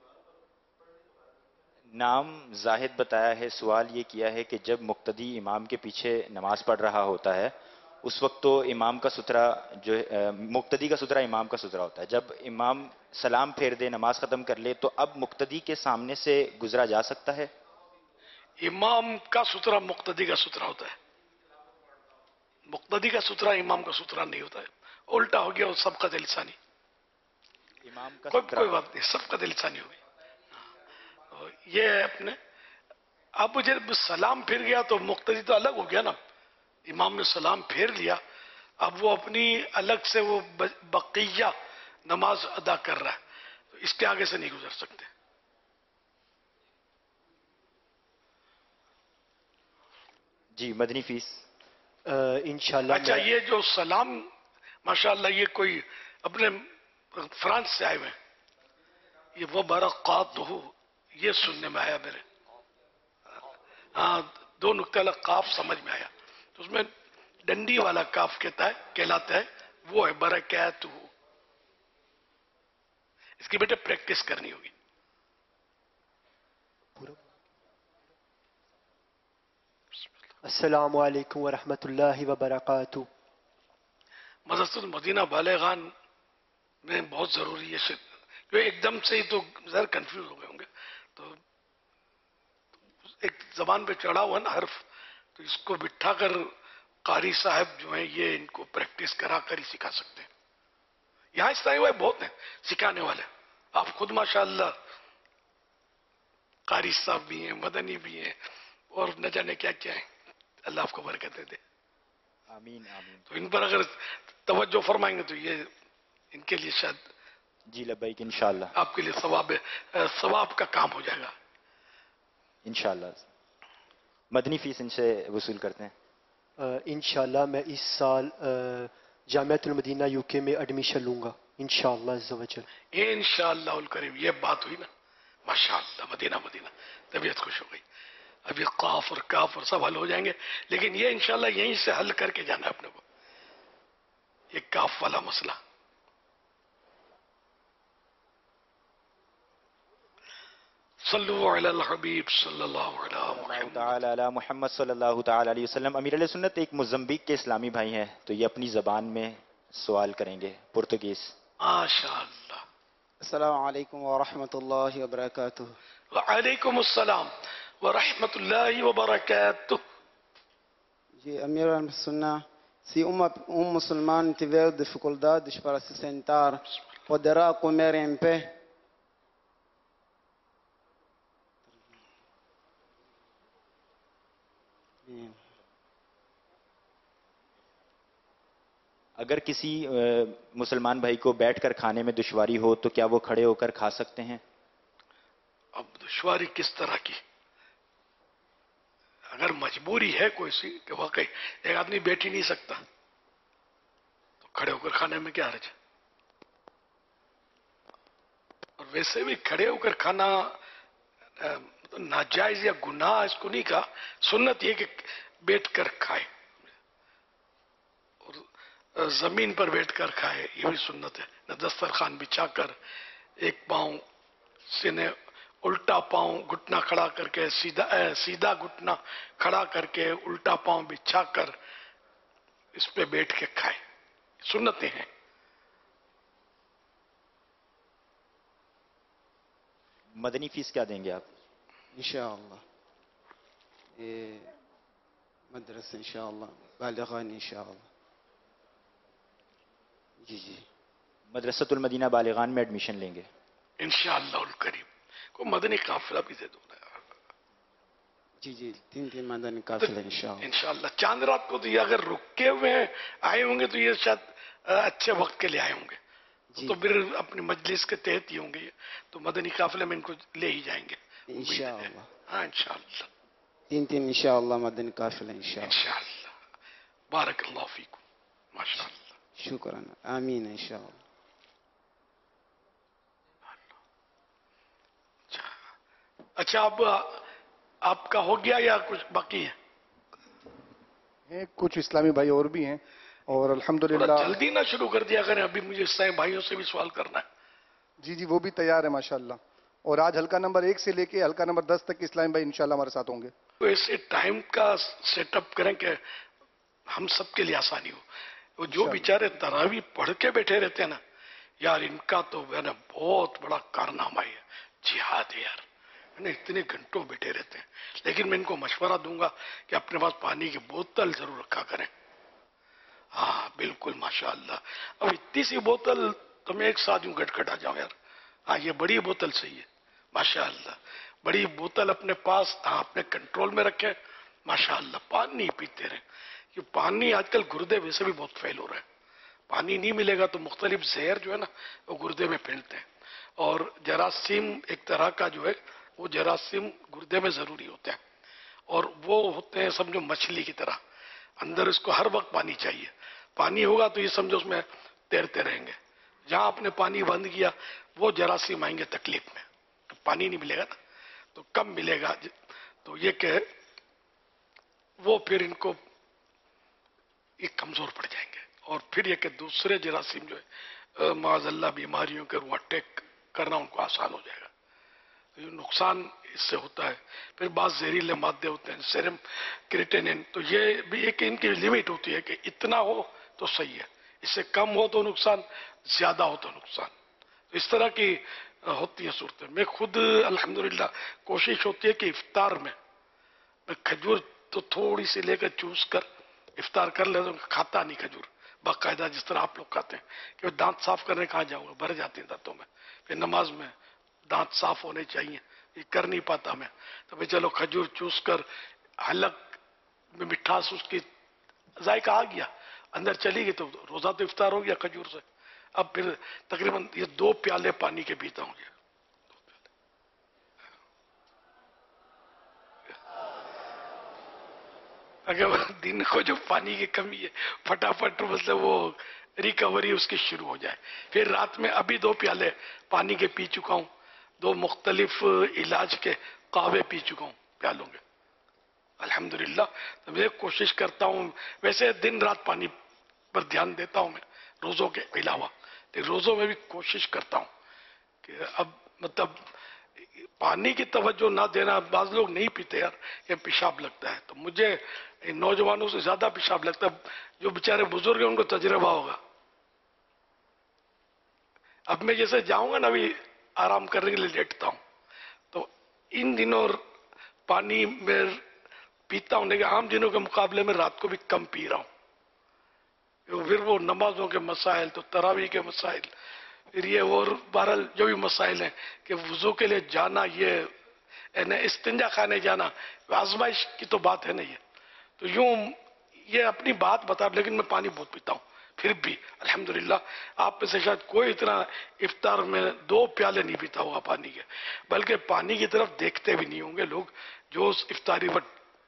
نام زاہد بتایا ہے، سوال یہ کیا ہے کہ جب مقتدی امام کے پیچھے نماز پڑھ رہا ہوتا ہے اس وقت تو امام کا سترہ جو مقتدی کا سترہ امام کا سترہ ہوتا ہے، جب امام سلام پھیر دے نماز ختم کر لے تو اب مقتدی کے سامنے سے گزرا جا سکتا ہے؟ امام کا سترہ مقتدی کا سترہ ہوتا ہے، مقتدی کا سترہ امام کا سترہ نہیں ہوتا ہے، الٹا ہو گیا، سب کا دل ثانی، امام کا کوئی بات نہیں، سب کا دل ثانی ہو گئی۔ یہ اپنے اب جب سلام پھر گیا تو مقتدی تو الگ ہو گیا نا، امام نے سلام پھیر لیا، اب وہ اپنی الگ سے وہ بقیہ نماز ادا کر رہا ہے، تو اس کے آگے سے نہیں گزر سکتے۔ جی مدنی فیس انشاءاللہ۔ اچھا، یہ جو سلام ماشاءاللہ یہ کوئی اپنے فرانس سے آئے ہوئے ہیں، یہ وہ برکات ہو، یہ سننے میں آیا میرے، ہاں دو نقطہ الگ کاف سمجھ میں آیا، تو اس میں ڈنڈی والا کاف کہلاتا ہے، وہ ہے برکات ہو، اس کی بیٹے پریکٹس کرنی ہوگی۔ السلام علیکم ورحمۃ اللہ وبرکاتہ۔ مدرسۃ المدینہ بالغان میں بہت ضروری ہے، جو ایک دم سے ہی تو ذرا کنفیوز ہو گئے ہوں گے، تو ایک زبان پہ چڑھا ہوا نا حرف، تو اس کو بٹھا کر قاری صاحب جو ہیں یہ ان کو پریکٹس کرا کر ہی سکھا سکتے ہیں۔ یہاں اسلامی بھائی بہت ہیں سکھانے والے، آپ خود ماشاءاللہ قاری صاحب بھی ہیں، مدنی بھی ہیں، اور نہ جانے کیا کیا ہیں، اللہ آپ کو برکتیں دے۔ آمین آمین۔ تو ان پر اگر توجہ فرمائیں گے تو یہ ان کے لیے شاید جی لبیک انشاءاللہ، آپ کے لیے ثواب کا کام ہو جائے گا انشاءاللہ۔ مدنی فیس ان سے وصول کرتے ہیں۔ انشاءاللہ میں اس سال جامعۃ المدینہ UK میں ایڈمیشن لوں گا انشاءاللہ عز و جل۔ انشاءاللہ الکریم۔ یہ بات ہوئی نا، ماشاءاللہ مدینہ مدینہ، طبیعت خوش ہو گئی۔ اب یہ قاف اور کاف اور سب حل ہو جائیں گے، لیکن یہ انشاءاللہ یہیں سے حل کر کے جانا ہے اپنے کو، یہ کاف والا مسئلہ۔ صلو علی الحبیب صلی اللہ علی محمد صلی اللہ تعالی علیہ وسلم۔ امیر علیہ سنت ایک موزمبیق کے اسلامی بھائی ہیں، تو یہ اپنی زبان میں سوال کریں گے، پرتگیز۔ ماشاءاللہ۔ السلام علیکم ورحمۃ اللہ وبرکاتہ. وعلیکم السلام ورحمۃ اللہ وبرکاتہ. جی Amir al-Sunnah, se um muçulmano tiver dificuldades para se sentar, poderá comer em pé? اگر کسی مسلمان بھائی کو بیٹھ کر کھانے میں دشواری ہو تو کیا وہ کھڑے ہو کر کھا سکتے ہیں؟ اب دشواری کس طرح کی؟ اگر مجبوری ہے کوئی سی کہ واقعی ایک آدمی بیٹھ ہی نہیں سکتا تو کھڑے ہو کر کھانے میں کیا حرج ہے؟ اور ویسے بھی کھڑے ہو کر کھانا ناجائز یا گناہ اس کو نہیں کہا، سنت یہ کہ بیٹھ کر کھائے اور زمین پر بیٹھ کر کھائے، یہ بھی سنت ہے. نہ دسترخوان بچھا کر ایک پاؤں سینے الٹا پاؤں گھٹنا کھڑا کر کے سیدھا گھٹنا کھڑا کر کے الٹا پاؤں بچھا کر اس پہ بیٹھ کے کھائے، سنتیں ہیں. مدنی فیس کیا دیں گے آپ؟ انشاءاللہ مدرسہ انشاءاللہ بالغان انشاءاللہ. جی مدرسۃ المدینہ بالغان میں ایڈمیشن لیں گے انشاءاللہ الکریم. کو مدنی قافلہ بھی دے دوں گا. جی 3 مدنی قافلہ انشاءاللہ. انشاءاللہ چاند رات کو تو یہ اگر رکے ہوئے ہیں آئے ہوں گے تو یہ شاید اچھے وقت کے لیے آئے ہوں گے تو پھر اپنی مجلس کے تحت ہی ہوں گے تو مدنی قافلے میں ان کو لے ہی جائیں گے انشاءاللہ. ہاں انشاءاللہ 3 انشاءاللہ مدنی قافلہ انشاءاللہ. بارک اللہ فیکم. ماشاءاللہ. شکران. آمین انشاءاللہ. اچھا اب آپ کا ہو گیا یا کچھ باقی ہے؟ کچھ اسلامی بھائی اور بھی ہیں اور الحمدللہ جلدی نہ شروع کر دیا کریں، ابھی مجھے اسلامی بھائیوں سے بھی سوال کرنا ہے. جی وہ بھی تیار ہے ماشاءاللہ. اور آج حلقہ نمبر 1 سے لے کے حلقہ نمبر 10 تک اسلامی بھائی انشاءاللہ ہمارے ساتھ ہوں گے. تو ایسے ٹائم کا سیٹ اپ کریں کہ ہم سب کے لیے آسانی ہو. وہ جو بیچارے تراویح پڑھ کے بیٹھے رہتے ہیں نا یار، ان کا تو بہت بڑا کارنامہ ہے، جہاد ہے یار. اتنے گھنٹوں بیٹھے رہتے ہیں. لیکن میں ان کو مشورہ دوں گا کہ اپنے پاس پانی کی بوتل ضرور رکھا کریں. ہاں بالکل ماشاءاللہ. اب اتنی سی بوتل تو میں ایک ساتھ یوں گٹ آ جاؤں یار. ہاں یہ بڑی بوتل صحیح ہے ماشاءاللہ. بڑی بوتل اپنے پاس اپنے کنٹرول میں رکھیں ماشاءاللہ. پانی پیتے رہیں. کہ پانی آج کل گردے ویسے بھی بہت فیل ہو رہا ہے. پانی نہیں ملے گا تو مختلف زہر جو ہے نا وہ گردے میں پھیلتے ہیں. اور جراثیم ایک طرح کا جو ہے وہ جراثیم گردے میں ضروری ہوتے ہیں اور وہ ہوتے ہیں سمجھو مچھلی کی طرح. اندر اس کو ہر وقت پانی چاہیے. پانی ہوگا تو یہ سمجھو اس میں تیرتے رہیں گے. جہاں آپ نے پانی بند کیا وہ جراثیم آئیں گے تکلیف میں. پانی نہیں ملے گا نا تو کم ملے گا. تو یہ کہ وہ پھر ان کو یہ کمزور پڑ جائیں گے. اور پھر یہ کہ دوسرے جراثیم جو ہے معاذ اللہ بیماریوں کے وہ اٹیک کرنا ان کو آسان ہو جائے گا. یہ نقصان اس سے ہوتا ہے. پھر بعض زہریلے مادے ہوتے ہیں سیرم کریٹینن. تو یہ بھی ایک ان کی لمٹ ہوتی ہے کہ اتنا ہو تو صحیح ہے، اس سے کم ہو تو نقصان، زیادہ ہو تو نقصان. اس طرح کی ہوتی ہے صورتیں. میں خود الحمدللہ کوشش ہوتی ہے کہ افطار میں کھجور تو تھوڑی سی لے کر چوس کر افطار کر لیتا ہوں. کھاتا نہیں کھجور باقاعدہ جس طرح آپ لوگ کھاتے ہیں کہ دانت صاف کرنے کہاں جاؤں گا، بھر جاتے ہیں دانتوں میں. پھر نماز میں دانت صاف ہونے چاہیے، یہ کر نہیں پاتا میں. تو بھائی چلو کھجور چوس کر حلق میں مٹھاس اس کی ذائقہ آ گیا اندر چلی گئی تو روزہ تو افطار ہو گیا کھجور سے. اب پھر تقریباً یہ 2 پیالے پانی کے پیتا ہوں. اگر دن کو جو پانی کی کمی ہے فٹافٹ مطلب وہ ریکوری اس کی شروع ہو جائے. پھر رات میں ابھی 2 پیالے پانی کے پی چکا ہوں. 2 مختلف علاج کے قہوے پی چکا ہوں پیالوں کے الحمدللہ. تو میں کوشش کرتا ہوں، ویسے دن رات پانی پر دھیان دیتا ہوں میں روزوں کے علاوہ. روزوں میں بھی کوشش کرتا ہوں کہ اب مطلب پانی کی توجہ نہ دینا. بعض لوگ نہیں پیتے یار کہ پیشاب لگتا ہے، تو مجھے نوجوانوں سے زیادہ پیشاب لگتا ہے. جو بیچارے بزرگ ہیں ان کو تجربہ ہوگا. اب میں جیسے جاؤں گا نا ابھی آرام کرنے کے لیے لیٹتا ہوں تو ان دنوں پانی میں پیتا ہوں لیکن عام دنوں کے مقابلے میں رات کو بھی کم پی رہا ہوں. پھر وہ نمازوں کے مسائل تو تراویح کے مسائل پھر یہ اور بہرحال جو بھی مسائل ہیں کہ وضو کے لیے جانا یہ استنجا خانے جانا آزمائش کی تو بات ہے نہیں ہے. تو یوں یہ اپنی بات بتا لیکن میں پانی بہت پیتا ہوں پھر بھی الحمدللہ. آپ میں سے شاید کوئی اتنا افطار میں 2 پیالے نہیں پیتا ہوگا پانی کے بلکہ پانی کی طرف دیکھتے بھی نہیں ہوں گے لوگ جو اس افطاری وقت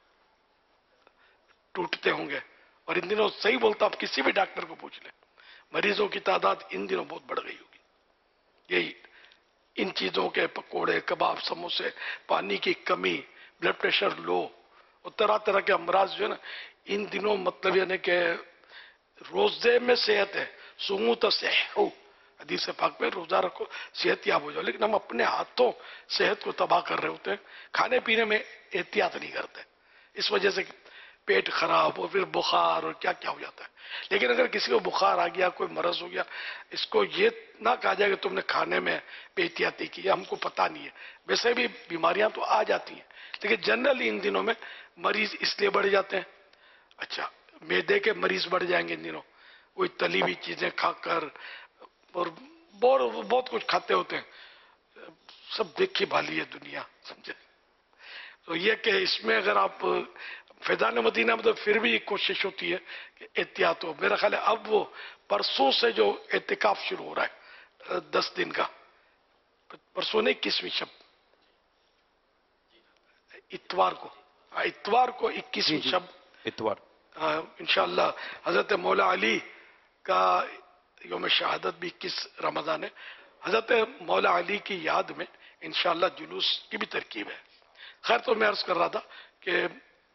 ٹوٹتے ہوں گے. اور ان دنوں صحیح بولتا آپ کسی بھی ڈاکٹر کو پوچھ لیں مریضوں کی تعداد ان دنوں بہت بڑھ گئی ہوگی. یہی ان چیزوں کے پکوڑے کباب سموسے پانی کی کمی بلڈ پریشر لو اور طرح طرح کے امراض جو ہے نا ان دنوں مطلب یعنی کہ روزے میں صحت ہے سومو تصحو حدیث پاک میں روزہ رکھو صحت یاب ہو جاؤ لیکن ہم اپنے ہاتھوں صحت کو تباہ کر رہے ہوتے ہیں کھانے پینے میں احتیاط نہیں کرتے اس وجہ سے پیٹ خراب اور پھر بخار اور کیا کیا ہو جاتا ہے. لیکن اگر کسی کو بخار آ گیا کوئی مرض ہو گیا اس کو یہ نہ کہا جائے کہ تم نے کھانے میں بے احتیاطی کی ہم کو پتہ نہیں ہے. ویسے بھی بیماریاں تو آ جاتی ہیں لیکن جنرلی ان دنوں میں مریض اس لیے بڑھ جاتے ہیں. اچھا معدے کے مریض بڑھ جائیں گے ان دنوں کوئی تلی ہوئی چیزیں کھا کر اور بہت کچھ کھاتے ہوتے ہیں سب دیکھی بھالی ہے دنیا سمجھے. تو یہ کہ اس میں اگر آپ فیضان مدینہ میں تو پھر بھی کوشش ہوتی ہے کہ احتیاط ہو. میرا خیال ہے اب وہ پرسوں سے جو اعتکاف شروع ہو رہا ہے 10 دن کا پرسوں نہیں 21ویں شب اتوار کو 21ویں شب اتوار انشاءاللہ حضرت مولا علی کا یوم شہادت بھی 21 رمضان ہے. حضرت مولا علی کی یاد میں انشاءاللہ جلوس کی بھی ترکیب ہے. خیر تو میں عرض کر رہا تھا کہ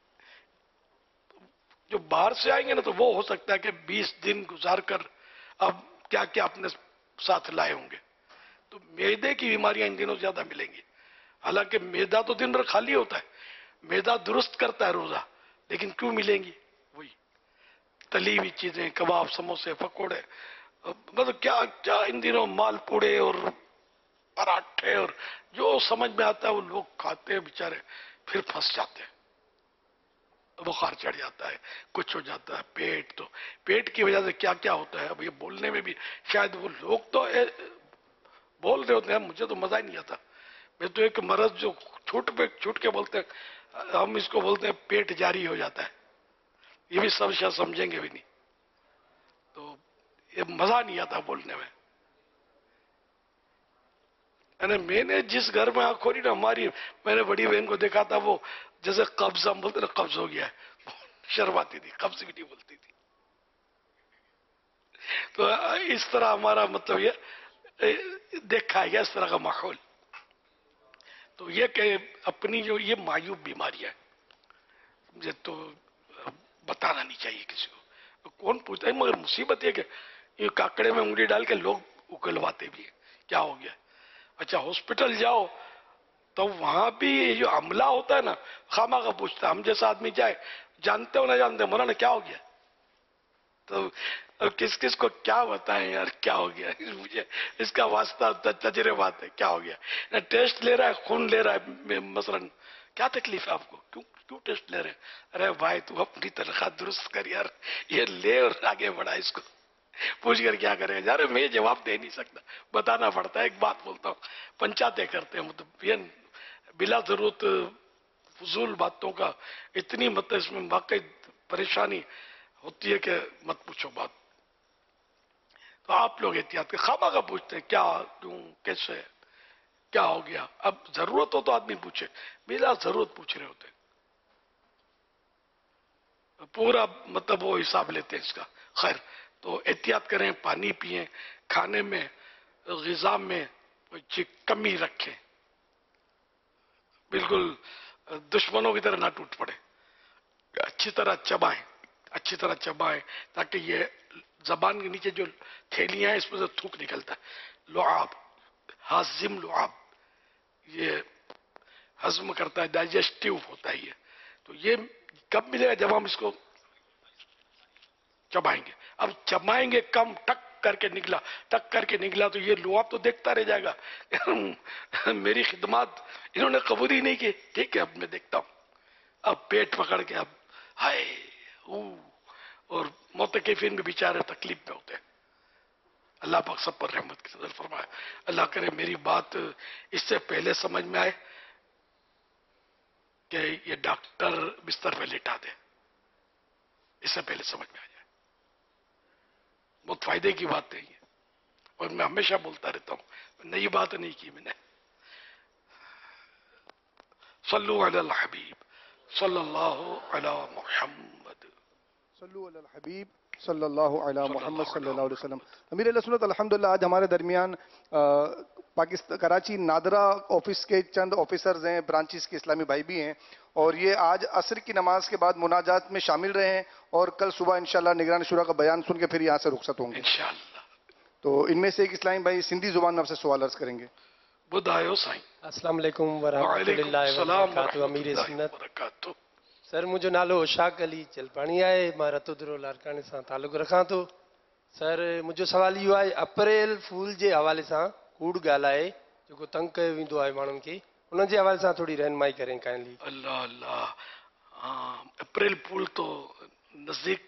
جو باہر سے آئیں گے نا تو وہ ہو سکتا ہے کہ 20 دن گزار کر اب کیا کیا اپنے ساتھ لائے ہوں گے تو معدے کی بیماریاں ان دنوں زیادہ ملیں گی. حالانکہ معدہ تو دن بھر خالی ہوتا ہے معدہ درست کرتا ہے روزہ لیکن کیوں ملیں گی وہی تلی ہوئی چیزیں کباب سموسے پکوڑے مطلب کیا کیا ان دنوں مال پوڑے اور پراٹھے اور جو سمجھ میں آتا ہے وہ لوگ کھاتے ہیں بیچارے پھر پھنس جاتے ہیں بخار چڑھ جاتا ہے کچھ ہو جاتا ہے. پیٹ کی وجہ سے کیا کیا ہوتا ہے اب یہ بولنے میں بھی شاید وہ لوگ تو بول رہے ہوتے ہیں مجھے تو مزہ ہی نہیں آتا. میں تو ایک مرض جو چھوٹ کے بولتے ہیں ہم اس کو بولتے ہیں پیٹ جاری ہو جاتا ہے یہ بھی سب شاید سمجھیں گے بھی نہیں تو یہ مزہ نہیں آتا بولنے میں. میں نے جس گھر میں آنکھ کھولی نا ہماری میں نے بڑی بہن کو دیکھا تھا وہ جیسے قبض ہم بولتے نا قبض ہو گیا ہے شرم آتی تھی قبض بھی نہیں بولتی تھی. تو اس طرح ہمارا مطلب یہ دیکھا ہے اس طرح کا ماحول. تو یہ کہ اپنی جو یہ معیوب بیماری ہے مجھے تو بتانا نہیں چاہیے کسی کو. کون پوچھتا ہے مگر مصیبت یہ کہ یہ کاکڑے میں انگلی ڈال کے لوگ اکلواتے بھی ہیں کیا ہو گیا. اچھا ہاسپٹل جاؤ تو وہاں بھی یہ جو عملہ ہوتا ہے نا خواہ کا پوچھتا ہے. ہم جیسا آدمی جائے جانتے ہو نہ جانتے مولانا کیا ہو گیا تو کس کو کیا بتائیں یار کیا ہو گیا مجھے اس کا واسطہ تجربات ہے کیا ہو گیا. ٹیسٹ لے رہا ہے خون لے رہا ہے مثلا کیا تکلیف ہے آپ کو کیوں ٹیسٹ لے رہے ہیں. ارے بھائی تو اپنی تنخواہ درست کر یار یہ لے اور آگے بڑھا اس کو پوچھ کر کیا کریں یار میں جواب دے نہیں سکتا بتانا پڑتا ہے. ایک بات بولتا ہوں پنچاتے کرتے ہیں مطلب یہ بلا ضرورت فضول باتوں کا اتنی مطلب اس میں واقعی پریشانی ہوتی ہے کہ مت پوچھو بات. تو آپ لوگ احتیاط کے خواہ کا پوچھتے ہیں کیا کیوں کیسے کیا ہو گیا. اب ضرورت ہو تو آدمی پوچھے بلا ضرورت پوچھ رہے ہوتے پورا مطلب وہ حساب لیتے ہیں اس کا. خیر تو احتیاط کریں پانی پئیں کھانے میں غذا میں کمی رکھیں بالکل دشمنوں کی طرح نہ ٹوٹ پڑے. اچھی طرح چبائیں تاکہ یہ زبان کے نیچے جو تھیلیاں ہیں اس میں سے تھوک نکلتا ہے. لعاب ہاضم لعاب یہ ہضم کرتا ہے ڈائجسٹیو ہوتا ہے یہ. تو یہ کب ملے گا جب ہم اس کو چبائیں گے. اب چبائیں گے کم ٹک करके निकला, टक करके निकला, तो ये लुआब तो देखता रह जाएगा मेरी खिदमत इन्होंने कबूल ही नहीं की। ठीक है, अब मैं देखता हूँ। अब पेट पकड़ के अब हाय और मोतकफीन भी बेचारे तकलीफ में होते हैं। अल्लाह पाक सब पर रहमत की नजर फरमाए। अल्लाह करे मेरी बात इससे पहले समझ में आए कि ये डॉक्टर बिस्तर पे लेटा दे, इससे पहले समझ में आ जाए। बहुत फायदे की बात है ये, और मैं हमेशा बोलता रहता हूँ, नई बात नहीं की मैंने। सल्लु अलल हबीब सल्लल्लाहु अला मुहम्मद, सल्लु अलल हबीब सल्लल्लाहु अला मुहम्मद सल्लल्लाहु अलैहि वसल्लम। अमीर अहले सुन्नत अल्हम्दुलिल्लाह आज हमारे दरमियान पाकिस्तान कराची नादरा ऑफिस के चंद ऑफिसर्स हैं, ब्रांचेस के इस्लामी भाई भी हैं, और ये आज असर की नमाज के बाद मुनाजात में शामिल रहे हैं और कल सुबह इंशाल्लाह निगरान शुरा का बयान सुन के फिर यहाँ से रुखसत होंगे इंशाल्लाह। तो इनमें से एक इस्लामी भाई सिंधी जुबान में आपसे सवाल अर्ज करेंगे। बुधायो साईं। अस्सलाम वालेकुम वरहमतुल्लाहि वबरकातुहू। अमीर सुन्नत सर, मुंहिंजो नालो उशाक अली चलपाणी आहे, मां रतुद्रो लारकाने सां तालुक़ रखां थो। सर, मुंहिंजो सवाल इहो आहे, अप्रैल फूल जे हवाले सां कूड़ ॻाल्हाए जेको तंग कयो वेंदो आहे माण्हुनि खे, उन जे हवाले सां थोरी रहनुमाई करें काइंडली। अल्लाह अल्लाह, अप्रैल फूल तो नजदीक,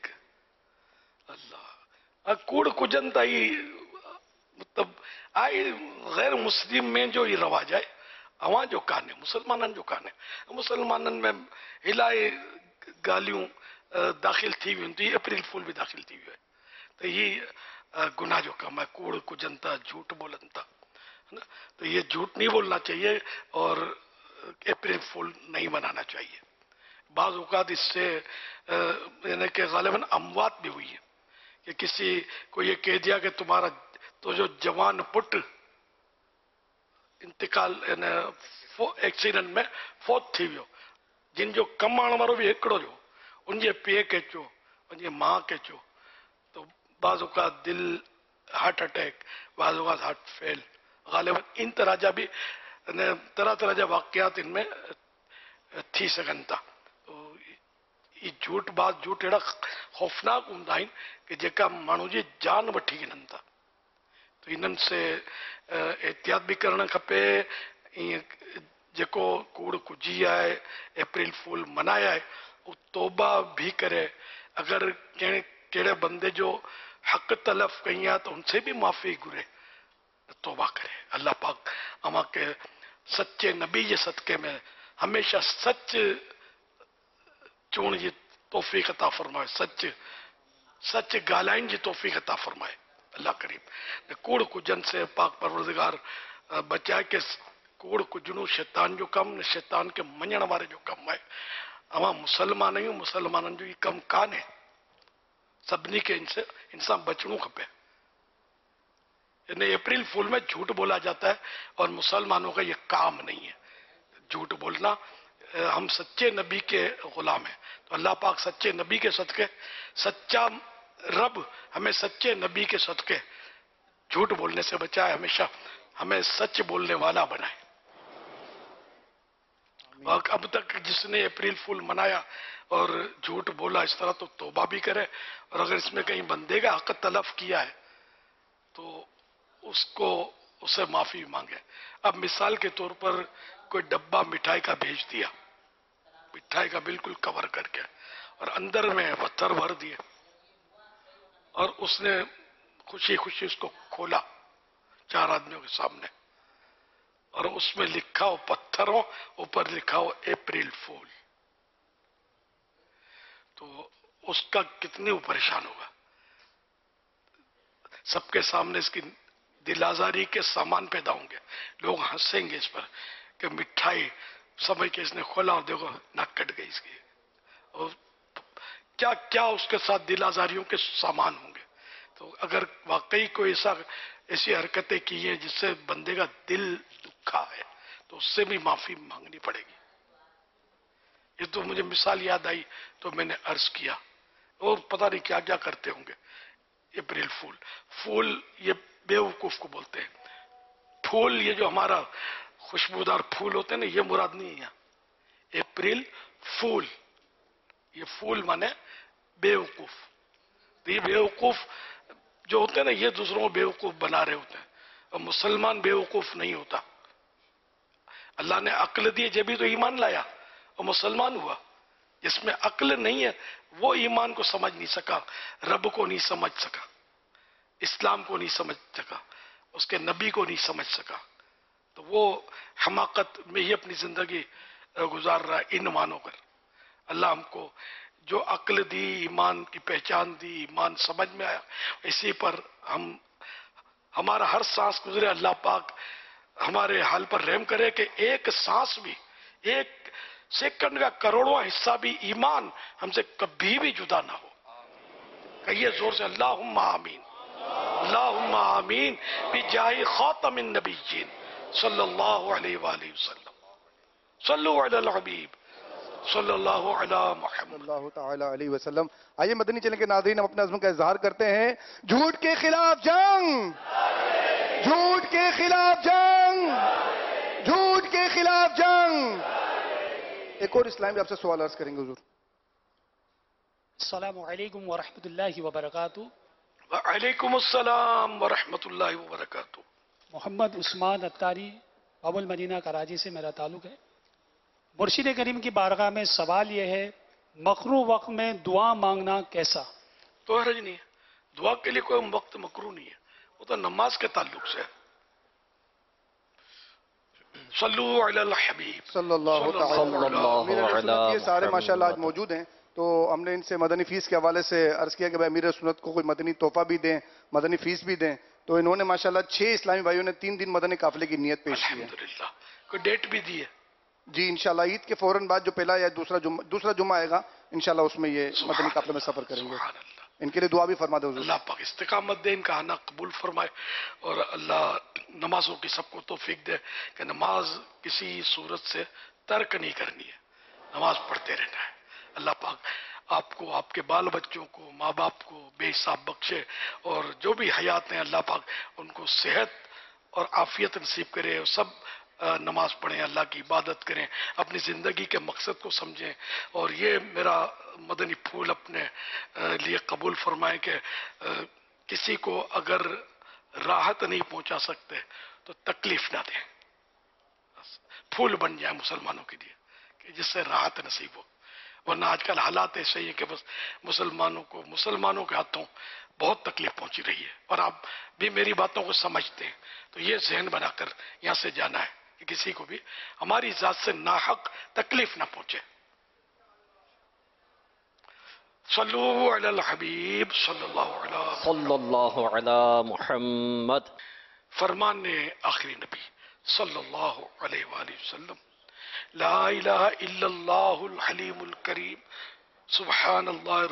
अल्लाह कूड़ कुजन ताई मतलब आई गैर मुस्लिम में जो ये रवाज है अवां जो कान्हे, मुसलमाननि जो कान्हे। मुसलमाननि में इलाही ॻाल्हियूं दाख़िल थी वियूं, तो ये अप्रैल फूल भी दाख़िल थी वियो है। तो ये गुनाह जो कम है, कूड़ कुजन था, झूठ बोलन था, है ना। तो ये झूठ नहीं बोलना चाहिए और अप्रैल फूल नहीं मनाना चाहिए। बाज़ औक़ात इससे यानी कि गालिबन अमवात भी हुई है कि किसी को ये कह दिया कि तुम्हारा तो जो जवान पुट इंतकाल एक्सीडेंट में फौत थी वियो, जिन जो कमाइण वारो भी हिकिड़ो जो, उनजे पीउ खे चयो, उनजी माउ खे चयो, तो बाज़ औक़ात दिल हार्ट अटैक, बाज़ औक़ात हार्ट फेल, गालिबन इन तरह जा भी तरह तरह जा वाक़ियात इनमें थी सघनि था। तो ये झूठ बात झूठ अहिड़ा ख़ौफ़नाक हूंदा आहिनि कि जेका माण्हू जी जान वठी वञनि था। तो इन्हनि से एहतियात भी करणु खपे। ईअं जेको कूड़ कुजी आहे, अप्रैल फूल मनाया आहे, उहो तौबा भी करे, अगरि कहिड़े बंदे जो हक़ तलफ़ कई आहे तो उनसे भी माफ़ी घुरे, तौबा करे। अल्लाह पाक अमां के सच्चे नबी जे सदक़े में हमेशा सच चवण जी तौफ़ीक़ अता फरमाए, सच ॻाल्हाइण जी तौफ़ीक़ अता फरमाए अल्लाह करीम। कूड़ कुजन से पाक परवरदिगार बचाए के कूड़ कुजणो शैतान जो कम, शैतान के मञण वारे जो कम है। अवां मुसलमान आहियूं, मुसलमाननि जो ये कम कान्हे, सभिनी खे इनसां बचणो खपे। इन अप्रैल फूल में झूठ बोला जाता है और मुसलमानों का ये काम नहीं है झूठ बोलना। हम सच्चे नबी के गुलाम हैं, तो अल्लाह पाक सच्चे नबी के सदके, सच्चा रब हमें सच्चे नबी के सदके झूठ बोलने से बचाए, हमेशा हमें सच बोलने वाला बनाए। और अब तक जिसने अप्रैल फूल मनाया और झूठ बोला इस तरह, तो तौबा भी करे, और अगर इसमें कहीं बंदे का हक तलफ किया है तो उससे माफी मांगे। अब मिसाल के तौर पर कोई डब्बा मिठाई का भेज दिया, मिठाई का बिल्कुल कवर करके, और अंदर में पत्थर भर दिए, और उसने खुशी खुशी उसको खोला 4 आदमियों के सामने, और उसमें लिखा हो पत्थरों ऊपर लिखा हो अप्रैल फूल, तो उसका कितने वो परेशान होगा। सबके सामने इसकी दिल आजारी के सामान पैदा होंगे, लोग हंसेंगे इस पर कि मिठाई समझ के इसने खोला और देखो नाक कट गई इसकी, और क्या क्या उसके साथ दिल आजारियों के सामान होंगे। तो अगर वाकई कोई ऐसी हरकतें की हैं जिससे बंदे का दिल दुखा है, तो उससे भी माफी मांगनी पड़ेगी। ये तो मुझे मिसाल याद आई तो मैंने अर्ज किया, और पता नहीं क्या क्या करते होंगे। अप्रैल फूल, फूल ये बेवकूफ को बोलते हैं। फूल ये जो हमारा खुशबूदार फूल होते हैं ना, ये मुराद नहीं है। अप्रैल फूल, ये फूल माने बेवकूफ। तो ये बेवकूफ جو ہوتے ہیں نا یہ دوسروں کو بیوقوف بنا رہے ہوتے ہیں، اور مسلمان بیوقوف نہیں ہوتا. اللہ نے عقل دی جب بھی تو ایمان لایا اور مسلمان ہوا. جس میں عقل نہیں ہے وہ ایمان کو سمجھ نہیں سکا، رب کو نہیں سمجھ سکا، اسلام کو نہیں سمجھ سکا، اس کے نبی کو نہیں سمجھ سکا. تو وہ حماقت میں ہی اپنی زندگی گزار رہا ہے ان مانوں کر. اللہ ہم کو جو عقل دی، ایمان کی پہچان دی، ایمان سمجھ میں آیا، اسی پر ہمارا ہر سانس گزرے. اللہ پاک ہمارے حال پر رحم کرے کہ ایک سانس بھی، ایک سیکنڈ کا کروڑواں حصہ بھی ایمان ہم سے کبھی بھی جدا نہ ہو. کہیے زور سے اللہم آمین، اللہم آمین بجاہ خاتم النبیین صلی اللہ علیہ وآلہ وسلم. صلو علی الحبیب صلی اللہ علی محمد صلی اللہ تعالی علیہ وسلم. آئیے مدنی چینل کے ناظرین ہم اپنے عزم کا اظہار کرتے ہیں. جھوٹ کے خلاف جنگ، جھوٹ کے خلاف جنگ، جھوٹ کے خلاف جنگ. ایک اور اسلام بھی آپ سے سوال عرض کریں گے حضور. السلام علیکم ورحمۃ اللہ وبرکاتہ. وعلیکم السلام ورحمۃ اللہ وبرکاتہ. محمد عثمان اتاری، باب المدینہ کراچی سے میرا تعلق ہے. مرشد کریم کی بارگاہ میں سوال یہ ہے، مکروہ وقت میں دعا مانگنا کیسا؟ تو حرج نہیں ہے، دعا کے لیے کوئی وقت مکروہ نہیں ہے، وہ تو نماز کے تعلق سے ہے. صلو علی الحبیب صلی اللہ تعالی. یہ سارے ماشاءاللہ آج موجود ہیں، تو ہم نے ان سے مدنی فیس کے حوالے سے عرض کیا کہ بھائی امیر سنت کو کوئی مدنی تحفہ بھی دیں، مدنی فیس بھی دیں. تو انہوں نے ماشاءاللہ 6 اسلامی بھائیوں نے 3 دن مدنی قافلے کی نیت پیش کی ہے. الحمدللہ. کوئی ڈیٹ بھی دی ہے؟ جی انشاءاللہ عید کے فوراً بعد جو پہلا یا دوسرا جمعہ آئے گا انشاءاللہ اس میں یہ مدنی قافلے میں سفر کریں گے. ان کے لیے دعا بھی فرما دے حضور. اللہ پاک استقامت دے، ان کا آنا قبول فرمائے، اور اللہ نمازوں کی سب کو توفیق دے کہ نماز کسی صورت سے ترک نہیں کرنی ہے، نماز پڑھتے رہنا ہے. اللہ پاک آپ کو، آپ کے بال بچوں کو، ماں باپ کو بے حساب بخشے، اور جو بھی حیات ہیں اللہ پاک ان کو صحت اور عافیت نصیب کرے، اور سب نماز پڑھیں، اللہ کی عبادت کریں، اپنی زندگی کے مقصد کو سمجھیں. اور یہ میرا مدنی پھول اپنے لیے قبول فرمائیں کہ کسی کو اگر راحت نہیں پہنچا سکتے تو تکلیف نہ دیں، پھول بن جائیں مسلمانوں کے لیے کہ جس سے راحت نصیب ہو. ورنہ آج کل حالات ایسے ہی ہیں کہ بس مسلمانوں کے ہاتھوں بہت تکلیف پہنچی رہی ہے، اور آپ بھی میری باتوں کو سمجھتے ہیں. تو یہ ذہن بنا کر یہاں سے جانا ہے کہ کسی کو بھی ہماری ذات سے ناحق تکلیف نہ پہنچے. صلو علی الحبیب صلی اللہ علی محمد. فرمان آخری نبی صلی اللہ علیہ وآلہ وسلم، لا الہ الا اللہ الحلیم الکریم، سبحان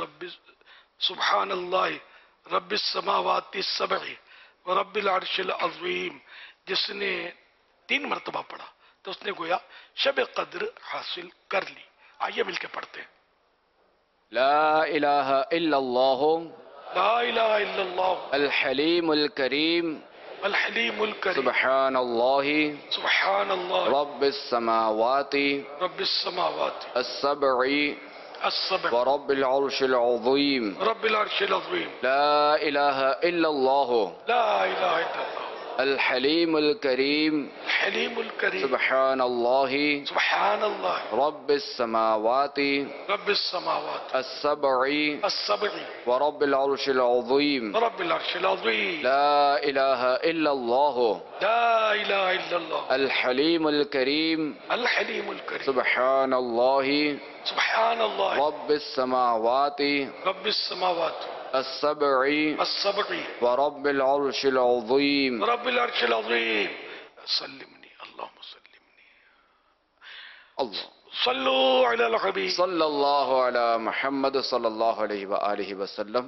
اللہ رب السماوات السبع ورب العرش العظیم. جس نے 3 مرتبہ پڑھا تو اس نے گویا شب قدر حاصل کر لی. آئیے مل کے پڑھتے ہیں. لا الہ الا اللہ، لا الہ الا اللہ الحلیم الکریم، الحلیم الکریم، سبحان اللہ، سبحان اللہ رب السماوات رب السماوات السبع السبع ورب العرش العظیم، رب العرش العظیم. لا الہ الا اللہ، لا الہ الا اللہ الحلیم الکریم، الحلیم الکریم، سبحان اللہ، سبحان اللہ رب السماوات رب السماوات السبع السبع ورب العرش العظیم، رب العرش العظیم. لا الہ الا اللہ، لا الہ الا اللہ الحلیم الکریم، الحلیم الکریم، سبحان اللہ، سبحان اللہ رب السماوات رب السماوات السبع السبع ورب العرش العظیم. رب العرش العظیم. سلمنی اللہم سلمنی. اللہ صلو علی الحبیب صلی اللہ علی محمد صلی اللہ علیہ وآلہ وسلم.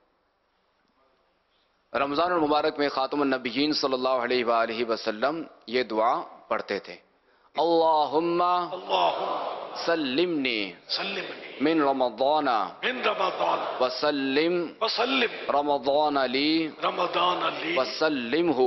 رمضان المبارک میں خاتم النبیین صلی اللہ علیہ وآلہ وسلم یہ دعا پڑھتے تھے، اللہم سلمنی من رمضان وسلم رمضان لی وسلمہ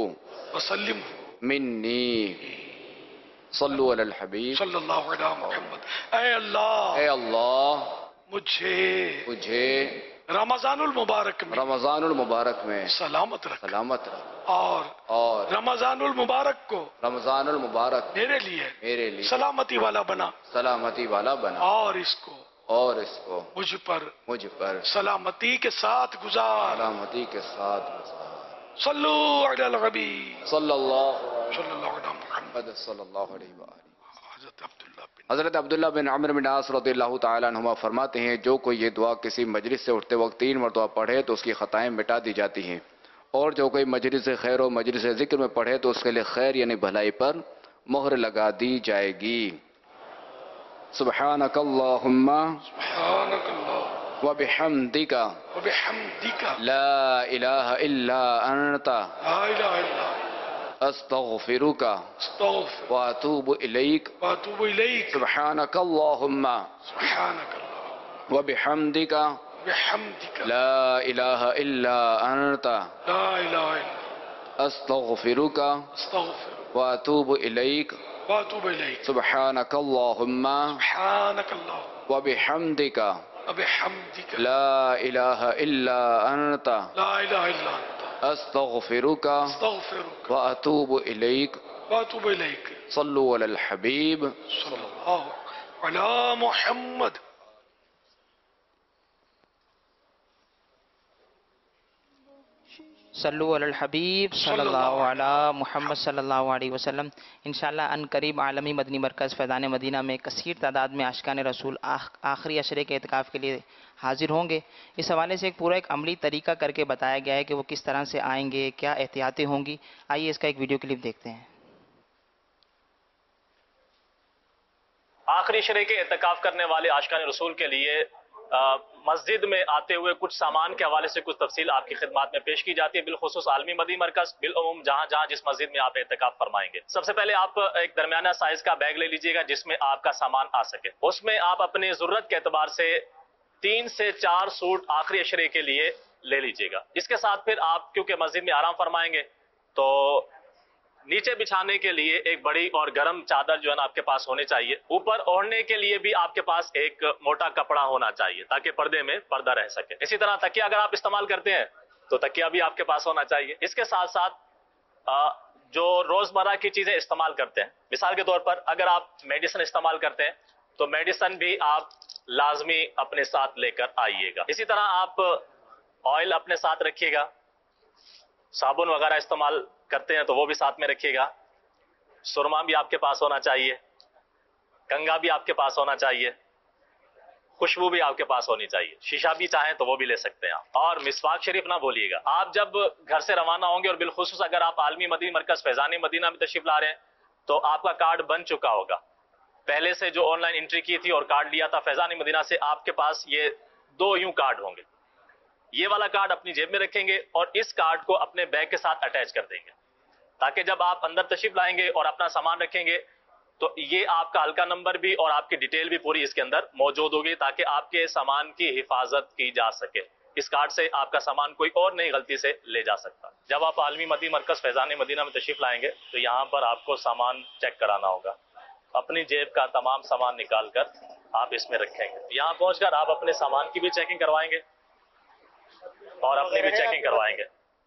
منی. صلو علی الحبیب صلی اللہ علیہ محمد. اے اللہ مجھے रमजानुल मुबारक में सलामत रख और रमजानुल मुबारक को रमजानुल मुबारक मेरे लिए सलामती वाला बना और इसको मुझ पर सलामती के साथ गुजार सल्लु अलल नबी सल्लल्लाहु अलैहि वसल्लम। हजरत अब्दुल्ला बिन अमर बिन आस रज़ियल्लाहु ताला अन्हुमा फरमाते हैं, जो कोई ये दुआ किसी मजलिस से उठते वक्त 3 मरतबा पढ़े तो उसकी खताएं मिटा दी जाती हैं, और जो कोई मजलिस खैर और मजलिस जिक्र में पढ़े तो उसके लिए खैर यानी भलाई पर मोहर लगा दी जाएगी। सुब्हानकल्लाहुम्मा व बिहम्दिका ला इलाहा इल्ला अंता अस्तगफिरुका व अतूबु इलैक सुब्हानकल्लाहुम्मा व बिहम्दिका ला इलाहा इल्ला अंता अस्तगफिरुका व अतूबु इलैक सुब्हानकल्लाहुम्मा व बिहम्दिका ला इलाहा इल्ला अंता अस्तगफिरुका व अतूबु इलैक सल्लु अलल हबीब सल्लल्लाहु अला मुहम्मद। सल्लु अलल हबीब सल्लल्लाहु अला मुहम्मद सल्लल्लाहु अलैहि वसल्लम। इंशाअल्लाह अन करीब आलमी मदनी मरकज़ फैज़ान मदीना में कसीर तादाद में आशिकान रसूल आखिरी अशरे के एतकाफ़ के लिए हाजिर होंगे। इस हवाले से पूरा एक अमली तरीका करके बताया गया है कि वो किस तरह से आएंगे, क्या एहतियातें होंगी। आइए इसका एक वीडियो क्लिप देखते हैं। आखिरी अशरे के एतकाफ़ करने वाले आशिकान रसूल के लिए मस्जिद में आते हुए कुछ सामान के हवाले से कुछ तफसील आपकी खिदमत में पेश की जाती है, बिलखुसूस आलमी मदनी मरकज़ बिलउमूम जहां जिस मस्जिद में आप एहतिकाफ फरमाएंगे। सबसे पहले आप एक दरमियाना साइज का बैग ले लीजिएगा जिसमें आपका सामान आ सके। उसमें आप अपनी जरूरत के एतबार से 3 से 4 सूट आखिरी अशरे के लिए ले लीजिएगा। इसके साथ फिर आप क्योंकि मस्जिद में आराम फरमाएंगे तो नीचे बिछाने के लिए एक बड़ी और गर्म चादर जो है ना आपके पास होनी चाहिए। ऊपर ओढ़ने के लिए भी आपके पास एक मोटा कपड़ा होना चाहिए ताकि पर्दे में पर्दा रह सके। इसी तरह तकिया अगर आप इस्तेमाल करते हैं तो तकिया भी आपके पास होना चाहिए। इसके साथ साथ जो रोजमर्रा की चीजें इस्तेमाल करते हैं, मिसाल के तौर पर अगर आप मेडिसिन इस्तेमाल करते हैं तो मेडिसिन भी आप लाजमी अपने साथ लेकर आइएगा। इसी तरह आप ऑयल अपने साथ रखिएगा, साबुन वगैरह इस्तेमाल करते हैं तो वो भी साथ में रखिएगा। सुरमा भी आपके पास होना चाहिए, कंगा भी आपके पास होना चाहिए, खुशबू भी आपके पास होनी चाहिए, शीशा भी चाहें तो वो भी ले सकते हैं। और मिसवाक शरीफ ना भूलिएगा। आप जब घर से रवाना होंगे और बिलखुसूस अगर आप आलमी मदनी मरकज फैजान मदीना में तशरीफ ला रहे हैं तो आपका कार्ड बन चुका होगा। पहले से जो ऑनलाइन एंट्री की थी और कार्ड लिया था फैजान मदीना से, आपके पास ये 2 यूं कार्ड होंगे। ये वाला कार्ड अपनी जेब में रखेंगे और इस कार्ड को अपने बैग के साथ अटैच कर देंगे ताकि जब आप अंदर तशरीफ लाएंगे और अपना सामान रखेंगे तो ये आपका हल्का नंबर भी और आपकी डिटेल भी पूरी इसके अंदर मौजूद होगी ताकि आपके सामान की हिफाजत की जा सके। इस कार्ड से आपका सामान कोई और नहीं गलती से ले जा सकता। जब आप आलमी मदनी मरकज फैजान मदीना में तशरीफ लाएंगे तो यहाँ पर आपको सामान चेक कराना होगा। अपनी जेब का तमाम सामान निकाल कर आप इसमें रखेंगे। यहाँ पहुंचकर आप अपने सामान की भी चेकिंग करवाएंगे और अपनी भी चेकिंग करवाएंगे।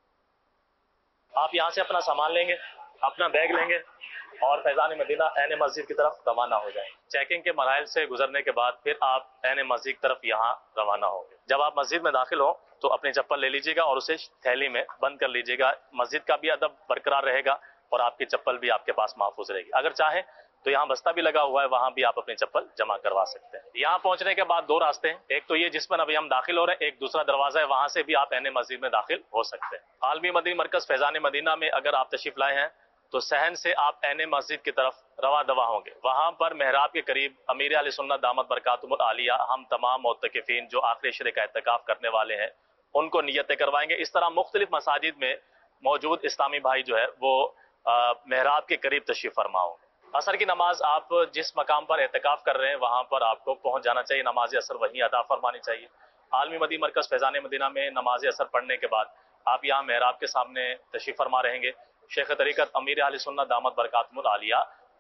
आप यहाँ से अपना सामान लेंगे, अपना बैग लेंगे और फैजान मदीना ऐन मस्जिद की तरफ रवाना हो जाएंगे। चेकिंग के मराइल से गुजरने के बाद फिर आप ऐन मस्जिद की तरफ यहाँ रवाना होंगे। जब आप मस्जिद में दाखिल हो तो अपनी चप्पल ले लीजिएगा और उसे थैली में बंद कर लीजिएगा। मस्जिद का भी अदब बरकरार रहेगा और आपकी चप्पल भी आपके पास महफूज रहेगी। अगर चाहें तो यहाँ बस्ता भी लगा हुआ है, वहां भी आप अपनी चप्पल जमा करवा सकते हैं। यहाँ पहुंचने के बाद 2 रास्ते हैं, एक तो ये जिस पर अभी हम दाखिल हो रहे हैं, एक दूसरा दरवाजा है, वहां से भी आप ऐन मस्जिद में दाखिल हो सकते हैं। आलमी मदनी मरकज फैजान मदीना में अगर आप तशरीफ लाए हैं तो सहन से आप ऐन मस्जिद की तरफ रवा दवा होंगे। वहां पर मेहराब के करीब अमीर अहले सुन्नत दामत बरकातुहुल आलिया हम तमाम मुअत्तकिफीन जो आखिरी अशरे का एहतिकाफ करने वाले हैं उनको नियतें करवाएंगे। इस तरह मुख्तलिफ मसाजिद में मौजूद इस्लामी भाई जो है वो मेहराब के करीब तशरीफ फरमा होंगे। असर की नमाज आप जिस मकाम पर एहतिकाफ कर रहे हैं वहां पर आपको पहुंच जाना चाहिए। नमाज असर वहीं अदा फरमानी चाहिए। आलमी मदनी मरकज फैजान मदीना में नमाज असर पढ़ने के बाद आप यहाँ मेहराब के सामने तशरीफ फरमा रहेंगे। शेख तरीकत अमीर अहले सुन्नत दामत बरकातुहुल आलिया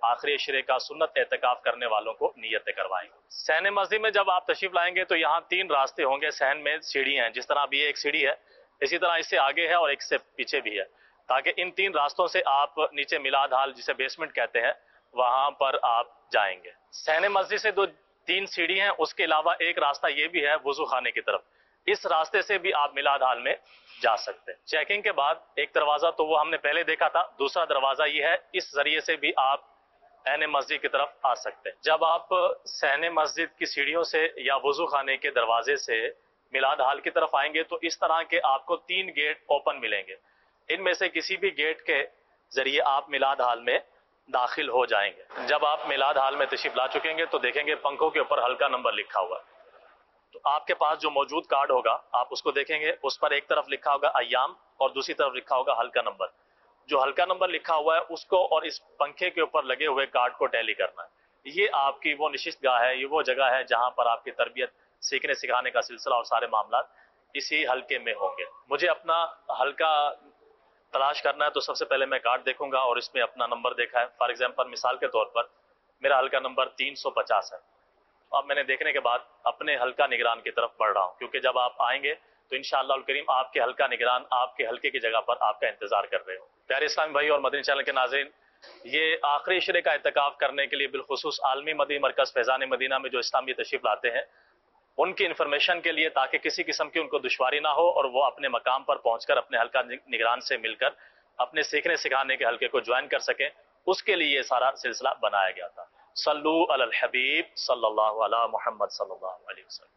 आखिरी इशरे का सुन्नत एतकाफ करने वालों को नियत करवाएंगे। सहन मस्जिद में जब आप तशरीफ लाएंगे तो यहाँ 3 रास्ते होंगे। सहन में सीढ़ियाँ हैं, जिस तरह अभी ये एक सीढ़ी है, इसी तरह इससे आगे है और एक से पीछे भी है, ताकि इन 3 रास्तों से आप नीचे मिलाद हाल जिसे बेसमेंट कहते हैं वहां पर आप जाएंगे। सहन मस्जिद से 3 सीढ़ी हैं, उसके अलावा एक रास्ता ये भी है वुजू खाने की तरफ, इस रास्ते से भी आप मिलाद हाल में जा सकते हैं। चेकिंग के बाद एक दरवाजा तो वो हमने पहले देखा था, दूसरा दरवाजा ये है, इस जरिए से भी आप सहन मस्जिद की तरफ आ सकते हैं। जब आप सहन मस्जिद की सीढ़ियों से या वुजू खाने के दरवाजे से मिलाद हाल की तरफ आएंगे तो इस तरह के आपको 3 गेट ओपन मिलेंगे। इनमें से किसी भी गेट के जरिए आप मिलाद हाल में दाखिल हो जाएंगे। जब आप मिलाद हाल में तशरीफ ला चुकेंगे तो देखेंगे पंखों के ऊपर हल्का नंबर लिखा हुआ है, तो आपके पास जो मौजूद कार्ड होगा आप उसको देखेंगे, उस पर एक तरफ लिखा होगा अय्याम और दूसरी तरफ लिखा होगा हल्का नंबर। जो हल्का नंबर लिखा हुआ है उसको और इस पंखे के ऊपर लगे हुए कार्ड को टैली करना है। ये आपकी वो निशिस्त गाह है, ये वो जगह है जहां पर आपकी तरबियत, सीखने सिखाने का सिलसिला और सारे मामला इसी हल्के में होंगे। मुझे अपना हल्का तलाश करना है तो सबसे पहले मैं कार्ड देखूंगा और इसमें अपना नंबर देखा है। फॉर एग्जांपल, मिसाल के तौर पर मेरा हल्का नंबर 350 है। अब मैंने देखने के बाद अपने हल्का निगरान की तरफ बढ़ रहा हूं, क्योंकि जब आप आएंगे तो इंशाअल्लाह अल करीम आपके हल्का निगरान आपके हल्के की जगह पर आपका इंतजार कर रहे हो। प्यारे इस्लामी भाई और मदनी चैनल के नाज़रीन, ये आखिरी इशरे का इत्तिकाफ करने के लिए बिलखुसूस आलमी मदनी मरकज फैज़ान मदीना में जो इस्लामी तशरीफ लाते हैं उनकी इंफॉर्मेशन के लिए, ताकि किसी किस्म की उनको दुश्वारी ना हो और वो अपने मकाम पर पहुंचकर अपने हल्का निगरान से मिलकर अपने सीखने सिखाने के हल्के को ज्वाइन कर सकें, उसके लिए ये सारा सिलसिला बनाया गया था। सल्लू अलल हबीब सल्लल्लाहु अला मुहम्मद सल्लल्लाहु अलैहि वसल्लम।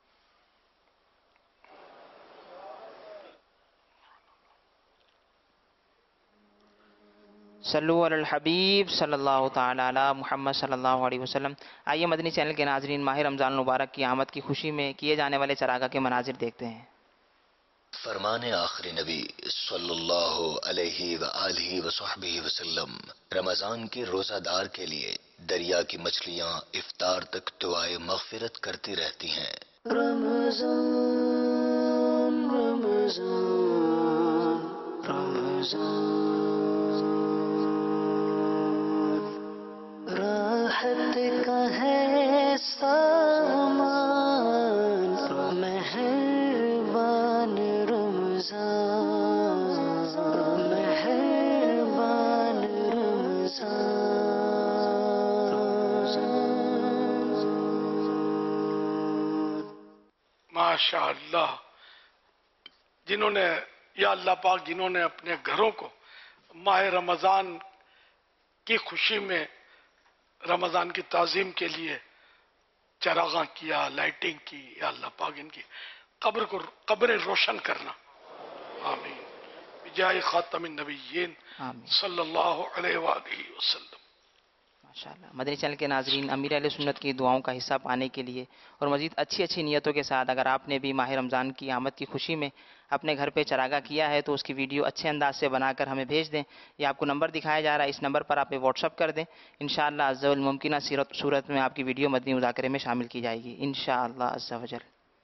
सल्लु अलल हबीब सल्लल्लाहु ताला अला मुहम्मद सल्लल्लाहु अलैहि वसल्लम। आइए मदनी चैनल के नाजरीन, माह रमज़ान मुबारक की आमद की खुशी में किए जाने वाले चरागाह के मनाजिर देखते हैं। फरमाने आखिरी नबी सल्लल्लाहु अलैहि व आलिहि व सहबिहि वसल्लम, रमजान के रोजादार के लिए दरिया की मछलियां इफ्तार तक दुआए मगफिरत करती रहती हैं। रमजान रमजान रमजान, राहत का है सामान, मेहरबान रमजान, मेहरबान रमजान। माशाअल्लाह, जिन्होंने या अल्लाह पाक जिन्होंने अपने घरों को माह रमजान की खुशी में, रमजान की ताजीम के लिए चरागा किया, लाइटिंग की, या अल्लाह पाक इनकी कब्रें रोशन करना। आमीन बिजाए खातमिन नबिय्यीन सल्लल्लाहु अलैहि वसल्लम। माशाअल्लाह। मदनी चैनल के नाजरीन, अमीर अहले सुन्नत की दुआओं का हिस्सा पाने के लिए और मज़ीद अच्छी अच्छी नीयतों के साथ अगर आपने भी माह रमज़ान की आमद की खुशी में अपने घर पे चरागा किया है तो उसकी वीडियो अच्छे अंदाज से बनाकर हमें भेज दें। ये आपको नंबर दिखाया जा रहा है, इस नंबर पर आप व्हाट्सअप कर दें। इंशाअल्लाह अज़्ज़ा वल मुमकिन सूरत में आपकी वीडियो मदनी मुज़ाकरे में शामिल की जाएगी इंशाअल्लाह अज़्ज़ा वजल।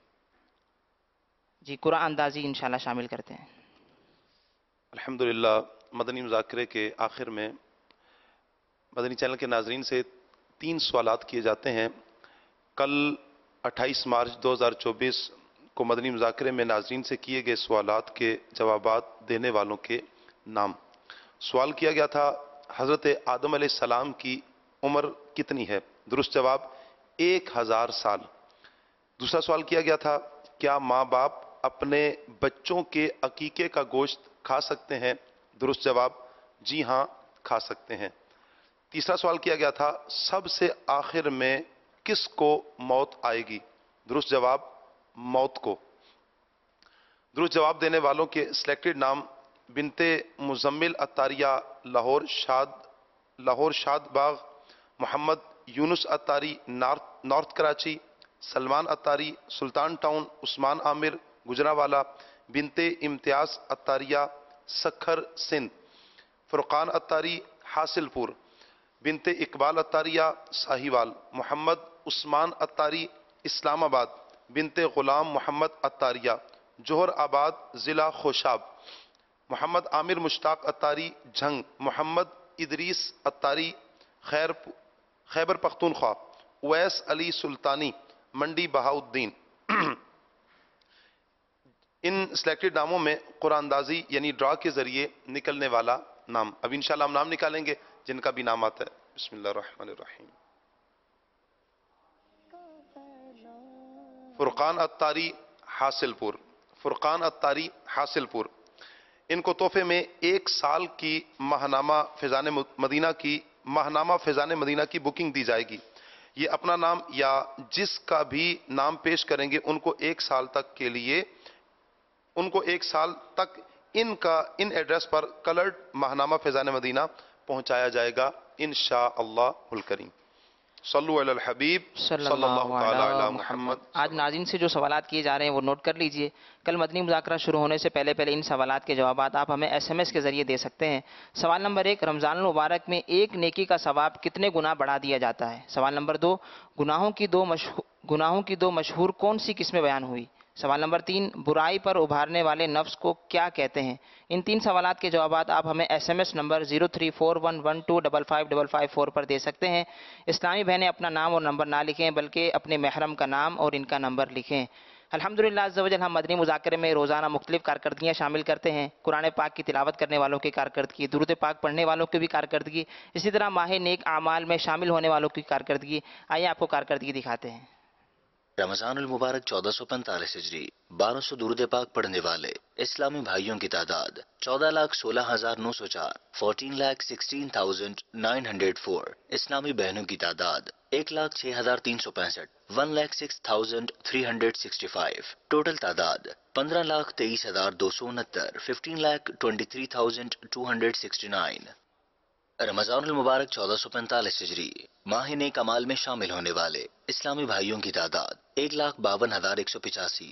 जी, कुरान अंदाज़ी इंशाअल्लाह शामिल करते हैं। अल्हम्दुलिल्लाह, मदनी मुज़ाकरे के आखिर में मदनी चैनल के नाजरीन से 3 सवालात किए जाते हैं। कल 28 मार्च 2024 को मदनी मुज़ाकरे में नाजरीन से किए गए सवालात के जवाबात देने वालों के नाम। सवाल किया गया था, हज़रत आदम अलैहिस्सलाम की उम्र कितनी है? दुरुस्त जवाब 1000 साल। दूसरा सवाल किया गया था, क्या माँ बाप अपने बच्चों के अकीके का गोश्त खा सकते हैं? दुरुस्त जवाब जी हाँ, खा सकते हैं। तीसरा सवाल किया गया था, सबसे आखिर में किसको मौत आएगी? दुरुस्त जवाब मौत को। दुरुस्त जवाब देने वालों के सिलेक्टेड नाम: बिनते मुजम्मिल अत्तारिया लाहौर शाद बाग, मोहम्मद यूनुस अत्तारी नॉर्थ कराची, सलमान अत्तारी सुल्तान टाउन, उस्मान आमिर गुजरावाला, बिनते इम्तियाज अत्तारिया सखर सिंध, फुरकान अत्तारी हासिलपुर, बिनते इकबाल अत्तारिया साहिवाल, मोहम्मद उस्मान अत्तारी इस्लामाबाद, बिनते गुलाम मोहम्मद अत्तारिया जोहर आबाद ज़िला खोशाब, मोहम्मद आमिर मुश्ताक अत्तारी झंग, मोहम्मद इदरीस अत्तारी خیبر پختونخوا اویس علی سلطانی منڈی بہاؤدین. ان سلیکٹڈ ناموں میں قرآن اندازی یعنی ڈرا کے ذریعے نکلنے والا نام. اب انشاءاللہ ہم نام نکالیں گے جن کا بھی نام آتا ہے. بسم اللہ الرحمن الرحیم. فرقان اتاری حاصل پور. فرقان اتاری حاصل پور. ان کو تحفے میں 1 سال کی ماہنامہ فیضان مدینہ کی بکنگ دی جائے گی. یہ اپنا نام یا جس کا بھی نام پیش کریں گے ان کو 1 سال تک ان ایڈریس پر کلرڈ ماہنامہ فیضان مدینہ پہنچایا جائے گا انشاءاللہ الکریم. صلو علی الحبیب صلی اللہ تعالی علی محمد. آج ناظرین سے جو سوالات کیے جا رہے ہیں وہ نوٹ کر لیجئے. کل مدنی مذاکرہ شروع ہونے سے پہلے ان سوالات کے جوابات آپ ہمیں SMS کے ذریعے دے سکتے ہیں. سوال نمبر 1، رمضان المبارک میں ایک نیکی کا ثواب کتنے گنا بڑھا دیا جاتا ہے؟ سوال نمبر 2، گناہوں کی دو مشہور کون سی قسمیں بیان ہوئی؟ سوال نمبر 3، برائی پر ابھارنے والے نفس کو کیا کہتے ہیں؟ ان 3 سوالات کے جوابات آپ ہمیں SMS نمبر 0341125554 پر دے سکتے ہیں. اسلامی بہنیں اپنا نام اور نمبر نہ لکھیں بلکہ اپنے محرم کا نام اور ان کا نمبر لکھیں. الحمدللہ عز و جل ہم مدنی مذاکرے میں روزانہ مختلف کارکردگیاں شامل کرتے ہیں. قرآن پاک کی تلاوت کرنے والوں کی کارکردگی، درود پاک پڑھنے والوں کی بھی کارکردگی، اسی طرح ماہ نیک اعمال میں شامل ہونے والوں کی کارکردگی. آئیے آپ کو کارکردگی دکھاتے ہیں. رمضان المبارک 1445 ہجری 1200 درود پاک پڑھنے والے اسلامی بھائیوں کی تعداد 14,16,904 14,16,904. اسلامی بہنوں کی تعداد 1,06,365 1,06,365. ٹوٹل تعداد 15,23,269 15,23,269. رمضان المبارک 1445 ہجری ماہ نیک اعمال میں شامل ہونے والے اسلامی بھائیوں کی تعداد 1,52,185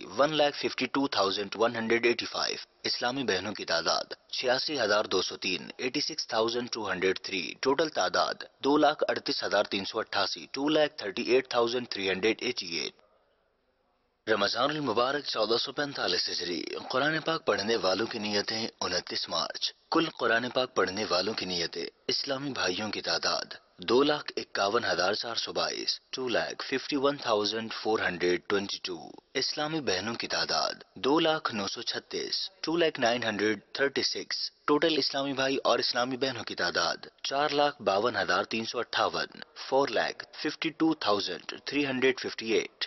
1,52,185. اسلامی بہنوں کی تعداد 86,203 86,203. ٹوٹل تعداد 2,38,388 2,38,388. رمضان المبارک 1445 ہجری قرآن پاک پڑھنے والوں کی نیتیں 29 مارچ. کل قرآن پاک پڑھنے والوں کی نیتیں اسلامی بھائیوں کی تعداد 2,51,422 2,51,422. اسلامی بہنوں کی تعداد 2,09,36 2,09,36. ٹوٹل اسلامی بھائی اور اسلامی بہنوں کی تعداد 4,52,358 4,52,358.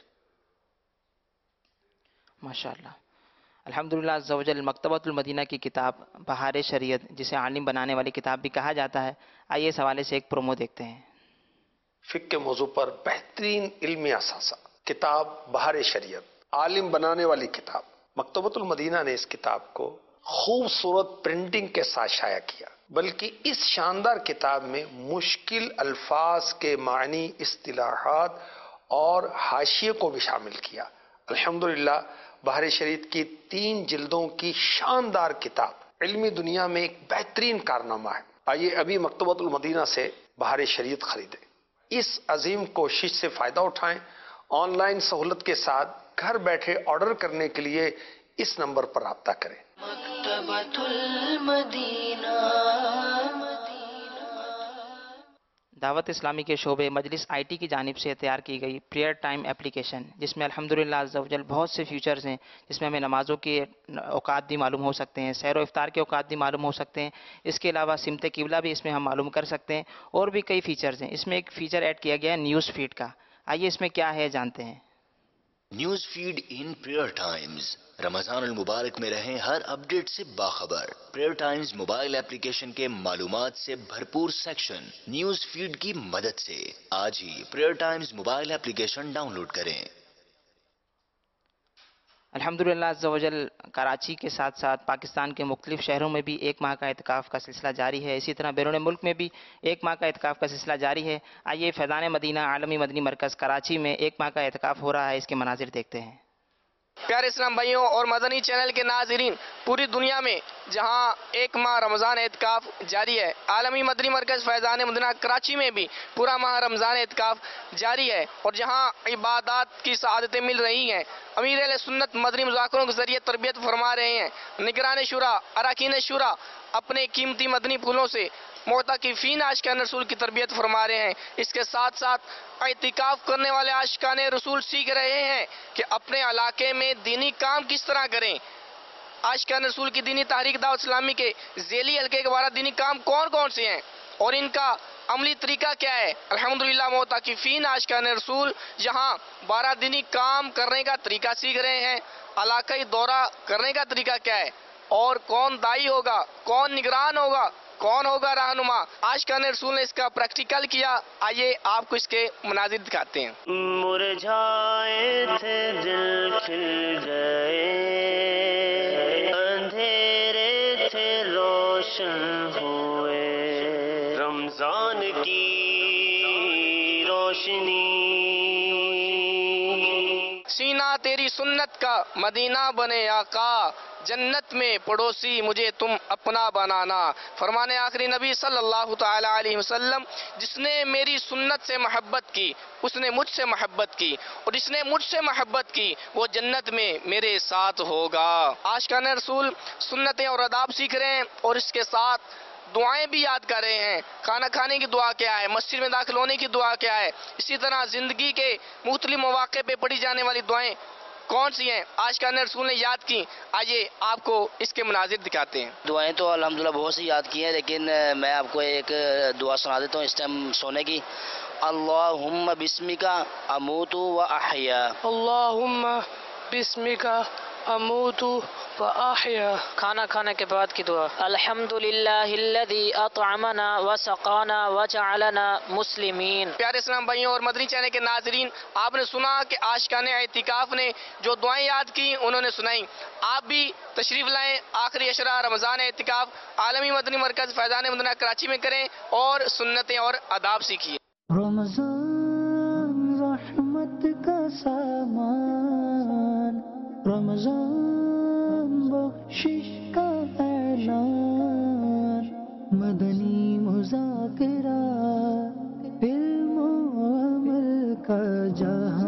ماشاءاللہ. الحمدللہ عز و جل مکتبۃ المدینہ کی کتاب بہار شریعت، جسے عالم بنانے والی کتاب بھی کہا جاتا ہے، آئیے اس حوالے سے ایک پرومو دیکھتے ہیں. فقہ کے موضوع پر بہترین علمی اثاثہ کتاب بہار شریعت، عالم بنانے والی کتاب. مکتبۃ المدینہ نے اس کتاب کو خوبصورت پرنٹنگ کے ساتھ شائع کیا، بلکہ اس شاندار کتاب میں مشکل الفاظ کے معنی، اصطلاحات اور حاشیے کو بھی شامل کیا. الحمدللہ بہار شریعت کی 3 جلدوں کی شاندار کتاب علمی دنیا میں ایک بہترین کارنامہ ہے. آئیے ابھی مکتبۃ المدینہ سے بہار شریعت خریدیں. اس عظیم کوشش سے فائدہ اٹھائیں. آن لائن سہولت کے ساتھ گھر بیٹھے آرڈر کرنے کے لیے اس نمبر پر رابطہ کریں. مکتبۃ المدینہ. دعوت اسلامی کے شعبے مجلس IT کی جانب سے تیار کی گئی پریئر ٹائم اپلیکیشن، جس میں الحمدللہ عز و جل بہت سے فیچرز ہیں، جس میں ہمیں نمازوں کے اوقات بھی معلوم ہو سکتے ہیں، سحر و افطار کے اوقات بھی معلوم ہو سکتے ہیں. اس کے علاوہ سمت قبلہ بھی اس میں ہم معلوم کر سکتے ہیں، اور بھی کئی فیچرز ہیں. اس میں ایک فیچر ایڈ کیا گیا ہے نیوز فیڈ کا. آئیے اس میں کیا ہے جانتے ہیں. News feed in prayer times. رمضان المبارک میں رہیں ہر اپڈیٹ سے باخبر. پریئر ٹائمز موبائل اپلیکیشن کے معلومات سے بھرپور سیکشن نیوز فیڈ کی مدد سے آج ہی prayer times mobile application download کریں. الحمدللہ عز و جل کراچی کے ساتھ ساتھ پاکستان کے مختلف شہروں میں بھی 1 ماہ کا اعتکاف کا سلسلہ جاری ہے. اسی طرح بیرون ملک میں بھی 1 ماہ کا اعتکاف کا سلسلہ جاری ہے. آئیے فیضان مدینہ عالمی مدنی مرکز کراچی میں 1 ماہ کا اعتکاف ہو رہا ہے، اس کے مناظر دیکھتے ہیں. پیارے اسلام بھائیوں اور مدنی چینل کے ناظرین، پوری دنیا میں جہاں 1 ماہ رمضان اعتکاف جاری ہے، عالمی مدنی مرکز فیضان مدینہ کراچی میں بھی پورا ماہ رمضان اعتکاف جاری ہے، اور جہاں عبادات کی سعادتیں مل رہی ہیں، امیر اہل سنت مدنی مذاکروں کے ذریعے تربیت فرما رہے ہیں. نگران شورا، اراکین شورا اپنے قیمتی مدنی پھولوں سے معتکفین عاشقان رسول کی تربیت فرما رہے ہیں. اس کے ساتھ ساتھ اعتکاف کرنے والے عاشقان رسول سیکھ رہے ہیں کہ اپنے علاقے میں دینی کام کس طرح کریں. عاشقان رسول کی دینی تحریک دعوت اسلامی کے ذیلی حلقے کے بارے دینی کام کون کون سے ہیں اور ان کا عملی طریقہ کیا ہے. الحمدللہ معتکفین عاشقان رسول یہاں 12 دینی کام کرنے کا طریقہ سیکھ رہے ہیں. علاقائی دورہ کرنے کا طریقہ کیا ہے اور کون دائی ہوگا, کون نگران ہوگا, کون ہوگا رہنما. عاشقان رسول نے اس کا پریکٹیکل کیا. آئیے آپ کو اس کے مناظر دکھاتے ہیں. مرجھائے تھے دل کھل گئے, اندھیرے تھے روشن ہوئے, رمضان کی روشنی. سینہ تیری سنت کا مدینہ بنے آقا, جنت میں پڑوسی مجھے تم اپنا بنانا. فرمان آخری نبی صلی اللہ تعالی علیہ وسلم, جس نے میری سنت سے محبت کی اس نے مجھ سے محبت کی, اور جس نے مجھ سے محبت کی وہ جنت میں میرے ساتھ ہوگا. عاشقان رسول سنتیں اور آداب سیکھ رہے ہیں اور اس کے ساتھ دعائیں بھی یاد کر رہے ہیں. کھانا کھانے کی دعا کیا ہے, مسجد میں داخل ہونے کی دعا کیا ہے, اسی طرح زندگی کے مختلف مواقع پہ پڑھی جانے والی دعائیں کون سی ہیں عاشقان رسول نے یاد کی. آئیے آپ کو اس کے مناظر دکھاتے ہیں. دعائیں تو الحمدللہ بہت سی یاد کی ہیں, لیکن میں آپ کو ایک دعا سنا دیتا ہوں اس ٹائم سونے کی. اللہم بسمک اموت و احیا. اللہم بسمک اموت و احیا. کھانا کھانے کے بعد کی دعا. الحمدللہ الذی اطعمنا وسقانا وجعلنا مسلمین. پیارے اسلام بھائیوں اور مدنی چینل کے ناظرین, آپ نے سنا کہ عاشقان اعتکاف نے جو دعائیں یاد کی انہوں نے سنائی. آپ بھی تشریف لائیں, آخری عشرہ رمضان اعتکاف عالمی مدنی مرکز فیضان مدینہ کراچی میں کریں اور سنتیں اور آداب سیکھیے. رمضان رحمت کا سامان, رمضان بخشش کا اعلان, مدنی مذاکرہ علم و عمل کا جہاں.